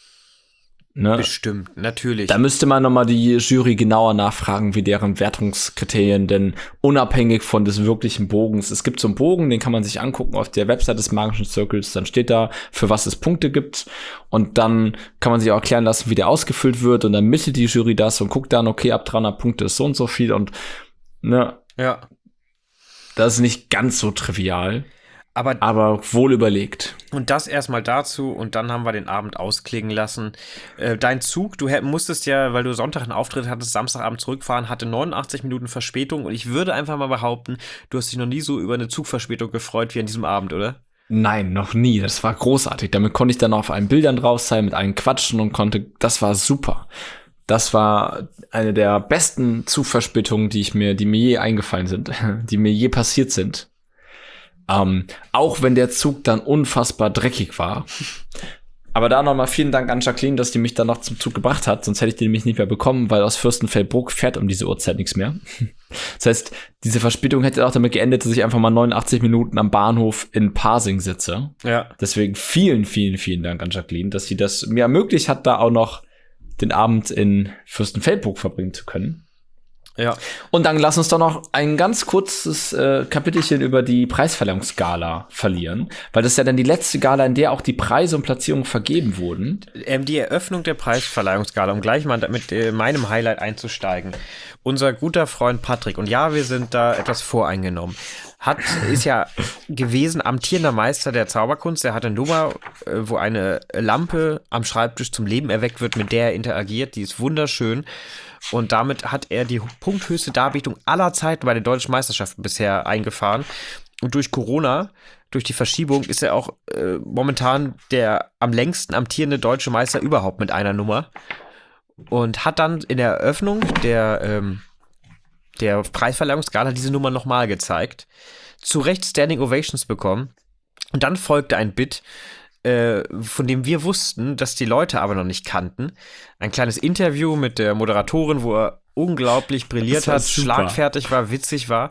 ne? Bestimmt, natürlich. Da müsste man nochmal die Jury genauer nachfragen, wie deren Wertungskriterien denn unabhängig von des wirklichen Bogens. Es gibt so einen Bogen, den kann man sich angucken auf der Website des Magischen Circles, dann steht da, für was es Punkte gibt und dann kann man sich auch erklären lassen, wie der ausgefüllt wird und dann misst die Jury das und guckt dann, okay, ab dreihundert Punkte ist so und so viel und, ne? Ja. Das ist nicht ganz so trivial, aber, aber wohl überlegt. Und das erstmal dazu und dann haben wir den Abend ausklingen lassen. Äh, dein Zug, du musstest ja, weil du Sonntag einen Auftritt hattest, Samstagabend zurückfahren, hatte neunundachtzig Minuten Verspätung und ich würde einfach mal behaupten, du hast dich noch nie so über eine Zugverspätung gefreut wie an diesem Abend, oder? Nein, noch nie. Das war großartig. Damit konnte ich dann auf allen Bildern drauf sein, mit allen quatschen und konnte, das war super. Das war eine der besten Zugverspätungen, die ich mir, die mir je eingefallen sind, die mir je passiert sind. Ähm, auch wenn der Zug dann unfassbar dreckig war. Aber da nochmal vielen Dank an Jacqueline, dass die mich dann noch zum Zug gebracht hat. Sonst hätte ich den nämlich nicht mehr bekommen, weil aus Fürstenfeldbruck fährt um diese Uhrzeit nichts mehr. Das heißt, diese Verspätung hätte auch damit geendet, dass ich einfach mal neunundachtzig Minuten am Bahnhof in Pasing sitze. Ja. Deswegen vielen, vielen, vielen Dank an Jacqueline, dass sie das mir ermöglicht hat, da auch noch den Abend in Fürstenfeldbruck verbringen zu können. Ja. Und dann lass uns doch noch ein ganz kurzes äh, Kapitelchen über die Preisverleihungsgala verlieren, weil das ist ja dann die letzte Gala, in der auch die Preise und Platzierungen vergeben wurden. Ähm, die Eröffnung der Preisverleihungsgala, um gleich mal mit äh, meinem Highlight einzusteigen. Unser guter Freund Patrick, und ja, wir sind da etwas voreingenommen, hat, ist ja gewesen amtierender Meister der Zauberkunst. Er hat eine Nummer, äh, wo eine Lampe am Schreibtisch zum Leben erweckt wird, mit der er interagiert. Die ist wunderschön. Und damit hat er die punkthöchste Darbietung aller Zeiten bei den deutschen Meisterschaften bisher eingefahren. Und durch Corona, durch die Verschiebung, ist er auch äh, momentan der am längsten amtierende deutsche Meister überhaupt mit einer Nummer. Und hat dann in der Eröffnung der, ähm, der Preisverleihungsgala diese Nummer nochmal gezeigt. Zu Recht Standing Ovations bekommen. Und dann folgte ein Bit, äh, von dem wir wussten, dass die Leute aber noch nicht kannten. Ein kleines Interview mit der Moderatorin, wo er unglaublich brilliert hat, super. schlagfertig war, witzig war.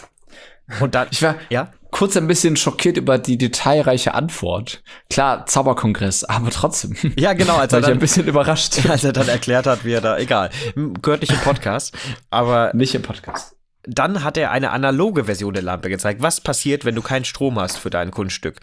Und dann, ich war ja? kurz ein bisschen schockiert über die detailreiche Antwort. Klar, Zauberkongress, aber trotzdem. Ja, genau. Als war er ich dann, ein bisschen überrascht. Als er dann erklärt hat, wie er da, egal, gehört nicht im Podcast, aber nicht im Podcast. Dann hat er eine analoge Version der Lampe gezeigt. Was passiert, wenn du keinen Strom hast für dein Kunststück?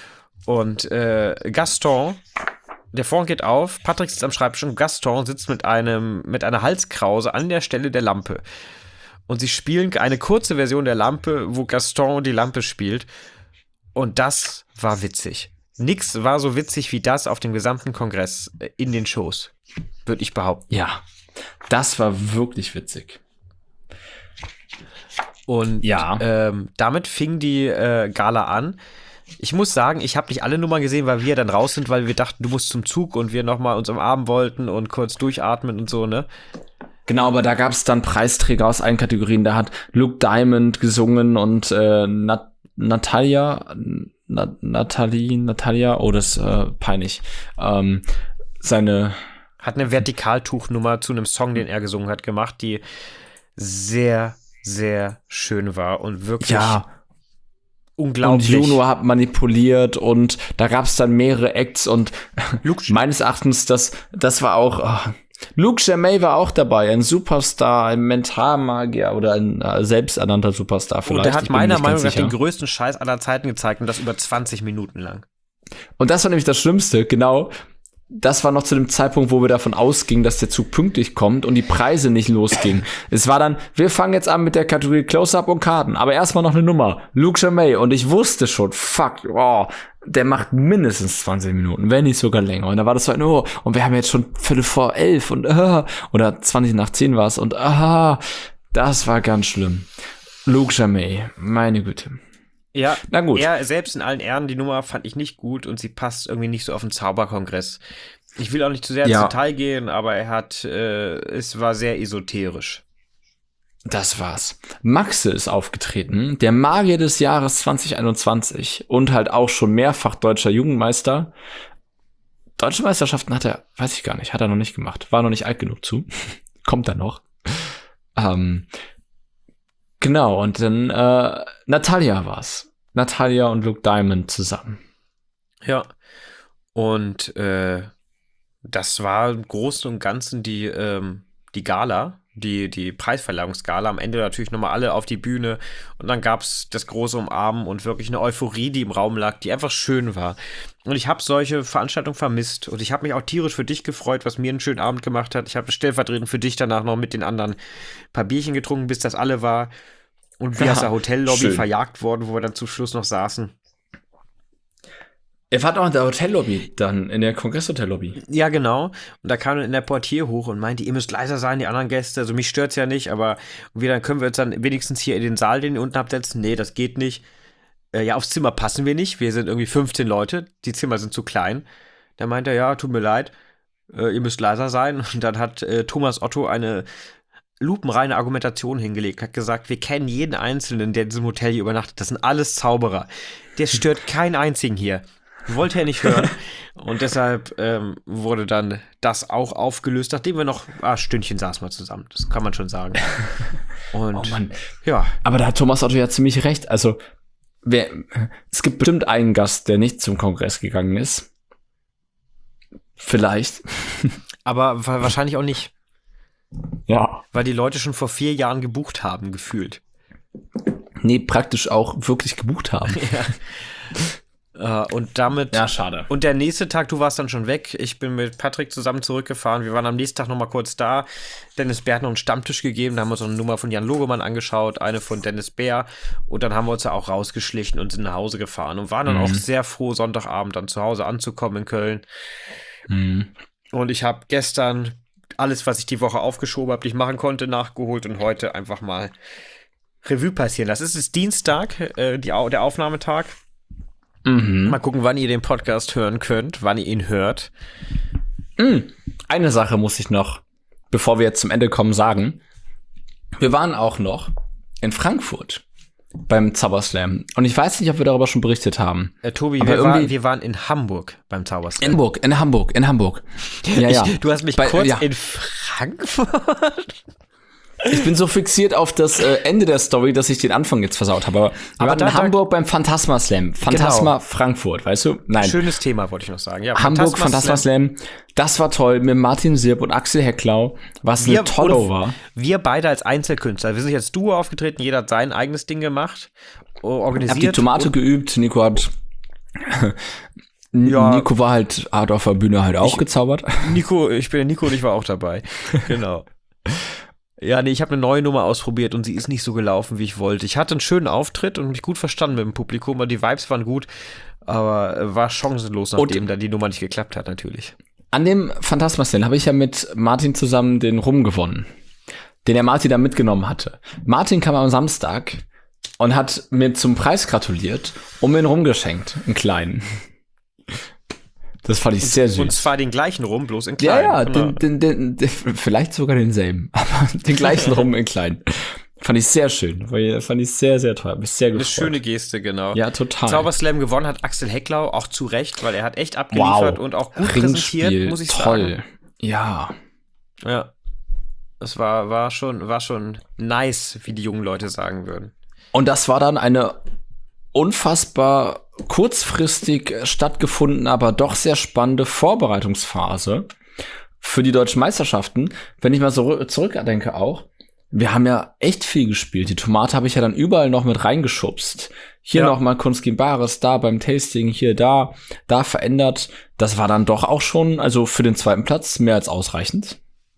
Und äh, Gaston, der Vorhang geht auf, Patrick sitzt am Schreibtisch und Gaston sitzt mit einem mit einer Halskrause an der Stelle der Lampe. Und sie spielen eine kurze Version der Lampe, wo Gaston die Lampe spielt. Und das war witzig. Nix war so witzig wie das auf dem gesamten Kongress in den Shows, würde ich behaupten. Ja, das war wirklich witzig. Und ja. ähm, damit fing die äh, Gala an. Ich muss sagen, ich habe nicht alle Nummern gesehen, weil wir dann raus sind, weil wir dachten, du musst zum Zug und wir nochmal uns umarmen wollten und kurz durchatmen und so, ne? Genau, aber da gab es dann Preisträger aus allen Kategorien. Da hat Luke Diamond gesungen und äh, Nat- Natalia, Na- Natalie, Natalia, oh, das ist äh, peinlich. Ähm, seine Hat eine Vertikaltuchnummer zu einem Song, den er gesungen hat, gemacht, die sehr, sehr schön war und wirklich ja. unglaublich. Und Juno hat manipuliert und da gab es dann mehrere Acts und Luke meines Erachtens, das, das war auch, oh, Luke Jermay war auch dabei, ein Superstar, ein Mentalmagier oder ein äh, selbsternannter Superstar vielleicht. Und der hat Ich bin mir meiner nicht Meinung ganz nach den sicher. größten Scheiß aller Zeiten gezeigt und das über zwanzig Minuten lang. Und das war nämlich das Schlimmste, genau. Das war noch zu dem Zeitpunkt, wo wir davon ausgingen, dass der Zug pünktlich kommt und die Preise nicht losgingen. Es war dann, wir fangen jetzt an mit der Kategorie Close-Up und Karten, aber erstmal noch eine Nummer. Luke Jermay. Und ich wusste schon, fuck, oh, der macht mindestens zwanzig Minuten, wenn nicht sogar länger. Und da war das so ein, oh, und wir haben jetzt schon Viertel vor elf und, uh, oder zwanzig nach zehn war es und, aha, das war ganz schlimm. Luke Jermay, meine Güte. Ja, na gut. Er selbst in allen Ehren, die Nummer fand ich nicht gut und sie passt irgendwie nicht so auf den Zauberkongress. Ich will auch nicht zu sehr ins Ja. Detail gehen, aber er hat, äh, es war sehr esoterisch. Das war's. Maxe ist aufgetreten, der Magier des Jahres zwanzig einundzwanzig und halt auch schon mehrfach deutscher Jugendmeister. Deutsche Meisterschaften hat er, weiß ich gar nicht, hat er noch nicht gemacht. War noch nicht alt genug zu. Kommt er noch. Ähm, genau, und dann äh, Natalia war's. Natalia und Luke Diamond zusammen. Ja. Und äh, das war im Großen und Ganzen die, ähm, die Gala, die, die Preisverleihungsgala. Am Ende natürlich nochmal alle auf die Bühne und dann gab's das große Umarmen und wirklich eine Euphorie, die im Raum lag, die einfach schön war. Und ich habe solche Veranstaltungen vermisst und ich habe mich auch tierisch für dich gefreut, was mir einen schönen Abend gemacht hat. Ich habe stellvertretend für dich danach noch mit den anderen ein paar Bierchen getrunken, bis das alle war. Und wir Ja, aus der Hotellobby schön. verjagt worden, wo wir dann zum Schluss noch saßen. Er war doch in der Hotellobby, dann in der Kongress-Hotellobby. Ja, genau. Und da kam dann der Portier hoch und meinte, ihr müsst leiser sein, die anderen Gäste. Also mich stört's ja nicht, aber wir, dann können wir uns dann wenigstens hier in den Saal, den ihr unten habt, setzen. Nee, das geht nicht. Äh, ja, aufs Zimmer passen wir nicht. Wir sind irgendwie fünfzehn Leute. Die Zimmer sind zu klein. Da meinte er, ja, tut mir leid. Äh, ihr müsst leiser sein. Und dann hat äh, Thomas Otto eine lupenreine Argumentation hingelegt, hat gesagt, wir kennen jeden Einzelnen, der in diesem Hotel hier übernachtet. Das sind alles Zauberer. Der stört keinen einzigen hier. Wollte er nicht hören. Und deshalb ähm, wurde dann das auch aufgelöst, nachdem wir noch ah, Stündchen saßen wir zusammen. Das kann man schon sagen. Und Oh Mann. ja, Aber da hat Thomas Otto ja ziemlich recht. Also, wer, es gibt bestimmt einen Gast, der nicht zum Kongress gegangen ist. Vielleicht. aber wa- wahrscheinlich auch nicht, Ja. weil die Leute schon vor vier Jahren gebucht haben, gefühlt. Nee, praktisch auch wirklich gebucht haben. Äh, und damit Ja, schade. Und der nächste Tag, du warst dann schon weg. Ich bin mit Patrick zusammen zurückgefahren. Wir waren am nächsten Tag noch mal kurz da. Dennis Bär hat noch einen Stammtisch gegeben. Da haben wir uns noch eine Nummer von Jan Logemann angeschaut, eine von Dennis Bär. Und dann haben wir uns ja auch rausgeschlichen und sind nach Hause gefahren. Und waren dann Mhm. auch sehr froh, Sonntagabend dann zu Hause anzukommen in Köln. Mhm. Und ich habe gestern alles, was ich die Woche aufgeschoben habe, nicht machen konnte, nachgeholt. Und heute einfach mal Revue passieren lassen. Es ist Dienstag, äh, die, Au- der Aufnahmetag. Mhm. Mal gucken, wann ihr den Podcast hören könnt, wann ihr ihn hört. Eine Sache muss ich noch, bevor wir jetzt zum Ende kommen, sagen. Wir waren auch noch in Frankfurt beim Zauberslam. Und ich weiß nicht, ob wir darüber schon berichtet haben. Äh, Tobi, Aber wir, war, irgendwie- wir waren in Hamburg beim Zauberslam. In Hamburg, in Hamburg, in Hamburg. Ja, ja. Ich, du hast mich Bei- kurz ja. in Frankfurt. Ich bin so fixiert auf das äh, Ende der Story, dass ich den Anfang jetzt versaut habe. Aber wir Aber waren da- in da- Hamburg beim Phantasma Slam. Phantasma Frankfurt, weißt du? Nein. Schönes Thema, wollte ich noch sagen. Ja, Hamburg, Phantasma Slam. Das war toll mit Martin Sirp und Axel Hecklau, was Wir, eine Tolle oder- war. wir beide als Einzelkünstler. Wir sind jetzt Duo aufgetreten, jeder hat sein eigenes Ding gemacht, o- Ich organisiert. hab die Tomate und, geübt, Nico hat. Ja. Nico war halt, hat auf der Bühne halt auch Ich- gezaubert. Nico, ich bin der Nico und ich war auch dabei. Genau. Ja, nee, ich habe eine neue Nummer ausprobiert und sie ist nicht so gelaufen, wie ich wollte. Ich hatte einen schönen Auftritt und mich gut verstanden mit dem Publikum, und die Vibes waren gut, aber äh, war chancenlos, nachdem dann die Nummer nicht geklappt hat, natürlich. An dem Phantasma Slam habe ich ja mit Martin zusammen den Rum gewonnen, den der Martin da mitgenommen hatte. Martin kam am Samstag und hat mir zum Preis gratuliert und mir einen rumgeschenkt, einen kleinen. Das fand ich sehr süß. Und zwar den gleichen Rum, bloß in klein. Ja, ja, den, den, den, den, vielleicht sogar denselben, aber den gleichen Rum in klein. Fand ich sehr schön. Fand ich sehr, sehr toll. Hab mich sehr gefreut. Eine schöne Geste, genau. Ja, total. Zauberslam gewonnen hat Axel Hecklau, auch zu Recht, weil er hat echt abgeliefert wow. und auch gut Ringspiel, präsentiert, muss ich toll. sagen. Ja. Ja. Das war, war, schon, war schon nice, wie die jungen Leute sagen würden. Und das war dann eine unfassbar kurzfristig stattgefunden, aber doch sehr spannende Vorbereitungsphase für die deutschen Meisterschaften. Wenn ich mal so zurückdenke auch, wir haben ja echt viel gespielt. Die Tomate habe ich ja dann überall noch mit reingeschubst. Hier ja. noch mal Kunst gegen Bares, da beim Tasting, hier, da, da verändert. Das war dann doch auch schon, also für den zweiten Platz, mehr als ausreichend.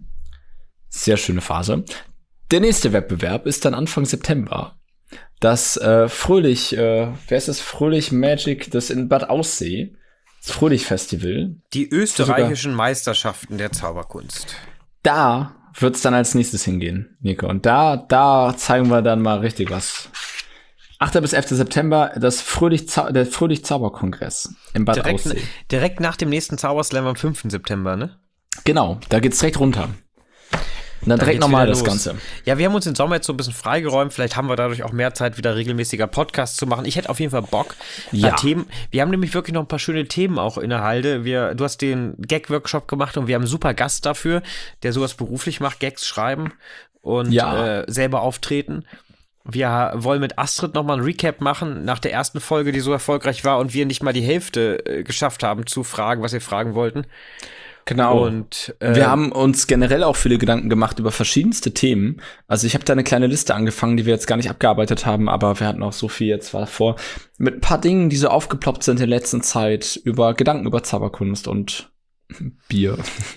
Sehr schöne Phase. Der nächste Wettbewerb ist dann Anfang September. Das äh, Fröhlich, äh, wer ist das? Fröhlich Magic, das in Bad Aussee. Das Fröhlich-Festival. Die österreichischen Meisterschaften der Zauberkunst. Da wird's dann als nächstes hingehen, Nico. Und da, da zeigen wir dann mal richtig was. achter bis elfter September, das Fröhlich der Fröhlich-Zauberkongress in Bad direkt, Aussee. Direkt nach dem nächsten Zauberslam am fünften September, ne? Genau, da geht's direkt runter. Und dann, dann direkt nochmal das Ganze. Ja, wir haben uns den Sommer jetzt so ein bisschen freigeräumt. Vielleicht haben wir dadurch auch mehr Zeit, wieder regelmäßiger Podcasts zu machen. Ich hätte auf jeden Fall Bock. Ja. Themen. Wir haben nämlich wirklich noch ein paar schöne Themen auch in der Halde. Wir, du hast den Gag-Workshop gemacht und wir haben einen super Gast dafür, der sowas beruflich macht, Gags schreiben und ja. äh, selber auftreten. Wir wollen mit Astrid nochmal ein Recap machen nach der ersten Folge, die so erfolgreich war und wir nicht mal die Hälfte äh, geschafft haben zu fragen, was wir fragen wollten. Genau. Und äh, wir haben uns generell auch viele Gedanken gemacht über verschiedenste Themen. Also ich habe da eine kleine Liste angefangen, die wir jetzt gar nicht abgearbeitet haben, aber wir hatten auch so viel jetzt davor. Mit ein paar Dingen, die so aufgeploppt sind in der letzten Zeit, über Gedanken über Zauberkunst und Bier.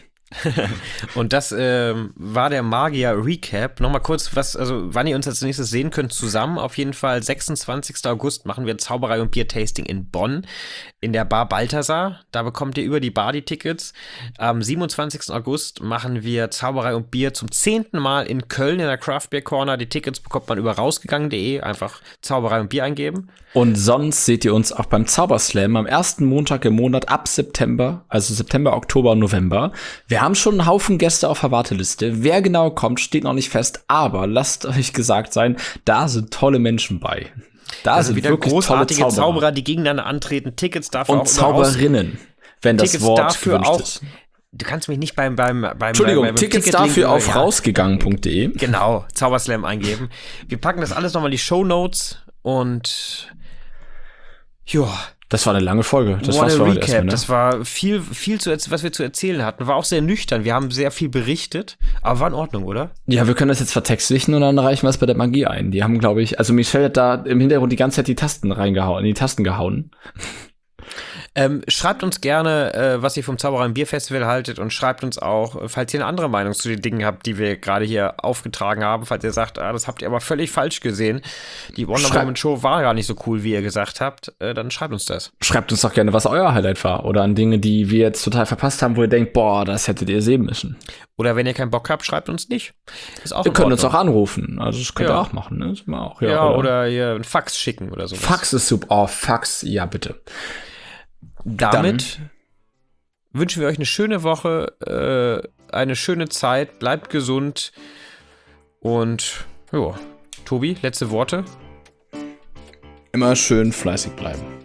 Und das ähm, war der Magier-Recap. Nochmal kurz, was, also wann ihr uns als nächstes sehen könnt, zusammen auf jeden Fall. sechsundzwanzigsten August machen wir Zauberei und Bier-Tasting in Bonn in der Bar Balthasar. Da bekommt ihr über die Bar die Tickets. Am siebenundzwanzigsten August machen wir Zauberei und Bier zum zehnten Mal in Köln in der Craft Beer Corner. Die Tickets bekommt man über rausgegangen punkt de. Einfach Zauberei und Bier eingeben. Und sonst seht ihr uns auch beim Zauberslam am ersten Montag im Monat ab September, also September, Oktober und November. Wir haben schon einen Haufen Gäste auf der Warteliste. Wer genau kommt, steht noch nicht fest, aber lasst euch gesagt sein, da sind tolle Menschen bei. Da also sind wieder wirklich großartige tolle Zauberer. Zauberer, die gegeneinander antreten. Tickets dafür und auch Zauberinnen, wenn das Tickets Wort dafür gewünscht auch. ist. Du kannst mich nicht beim beim beim Entschuldigung, beim, beim Tickets Ticketlink dafür auf ja. rausgegangen punkt de. Genau, Zauberslam eingeben. Wir packen das alles nochmal in die Shownotes und ja. Das war eine lange Folge. Das What war's a für heute Recap. erstmal, ne? Das war viel, viel zu, was wir zu erzählen hatten. War auch sehr nüchtern. Wir haben sehr viel berichtet, aber war in Ordnung, oder? Ja, wir können das jetzt vertextlichen und dann reichen wir es bei der Magie ein. Die haben, glaube ich, also Michelle hat da im Hintergrund die ganze Zeit die Tasten reingehauen, in die Tasten gehauen. Ähm, schreibt uns gerne, äh, was ihr vom Zauberei und Bier Festival haltet und schreibt uns auch, falls ihr eine andere Meinung zu den Dingen habt, die wir gerade hier aufgetragen haben, falls ihr sagt, ah, das habt ihr aber völlig falsch gesehen. Die Wonder Woman Show war gar nicht so cool, wie ihr gesagt habt, äh, dann schreibt uns das. Schreibt uns doch gerne, was euer Highlight war oder an Dinge, die wir jetzt total verpasst haben, wo ihr denkt, boah, das hättet ihr sehen müssen. Oder wenn ihr keinen Bock habt, schreibt uns nicht. Ist auch ihr könnt uns auch anrufen, also das könnt ihr ja. auch machen. Ne? Das auch, ja, ja, oder, oder ihr einen Fax schicken oder so. Fax ist super, oh, Fax, ja bitte. Damit Dann. wünschen wir euch eine schöne Woche, äh, eine schöne Zeit, bleibt gesund und ja, Tobi, letzte Worte? Immer schön fleißig bleiben.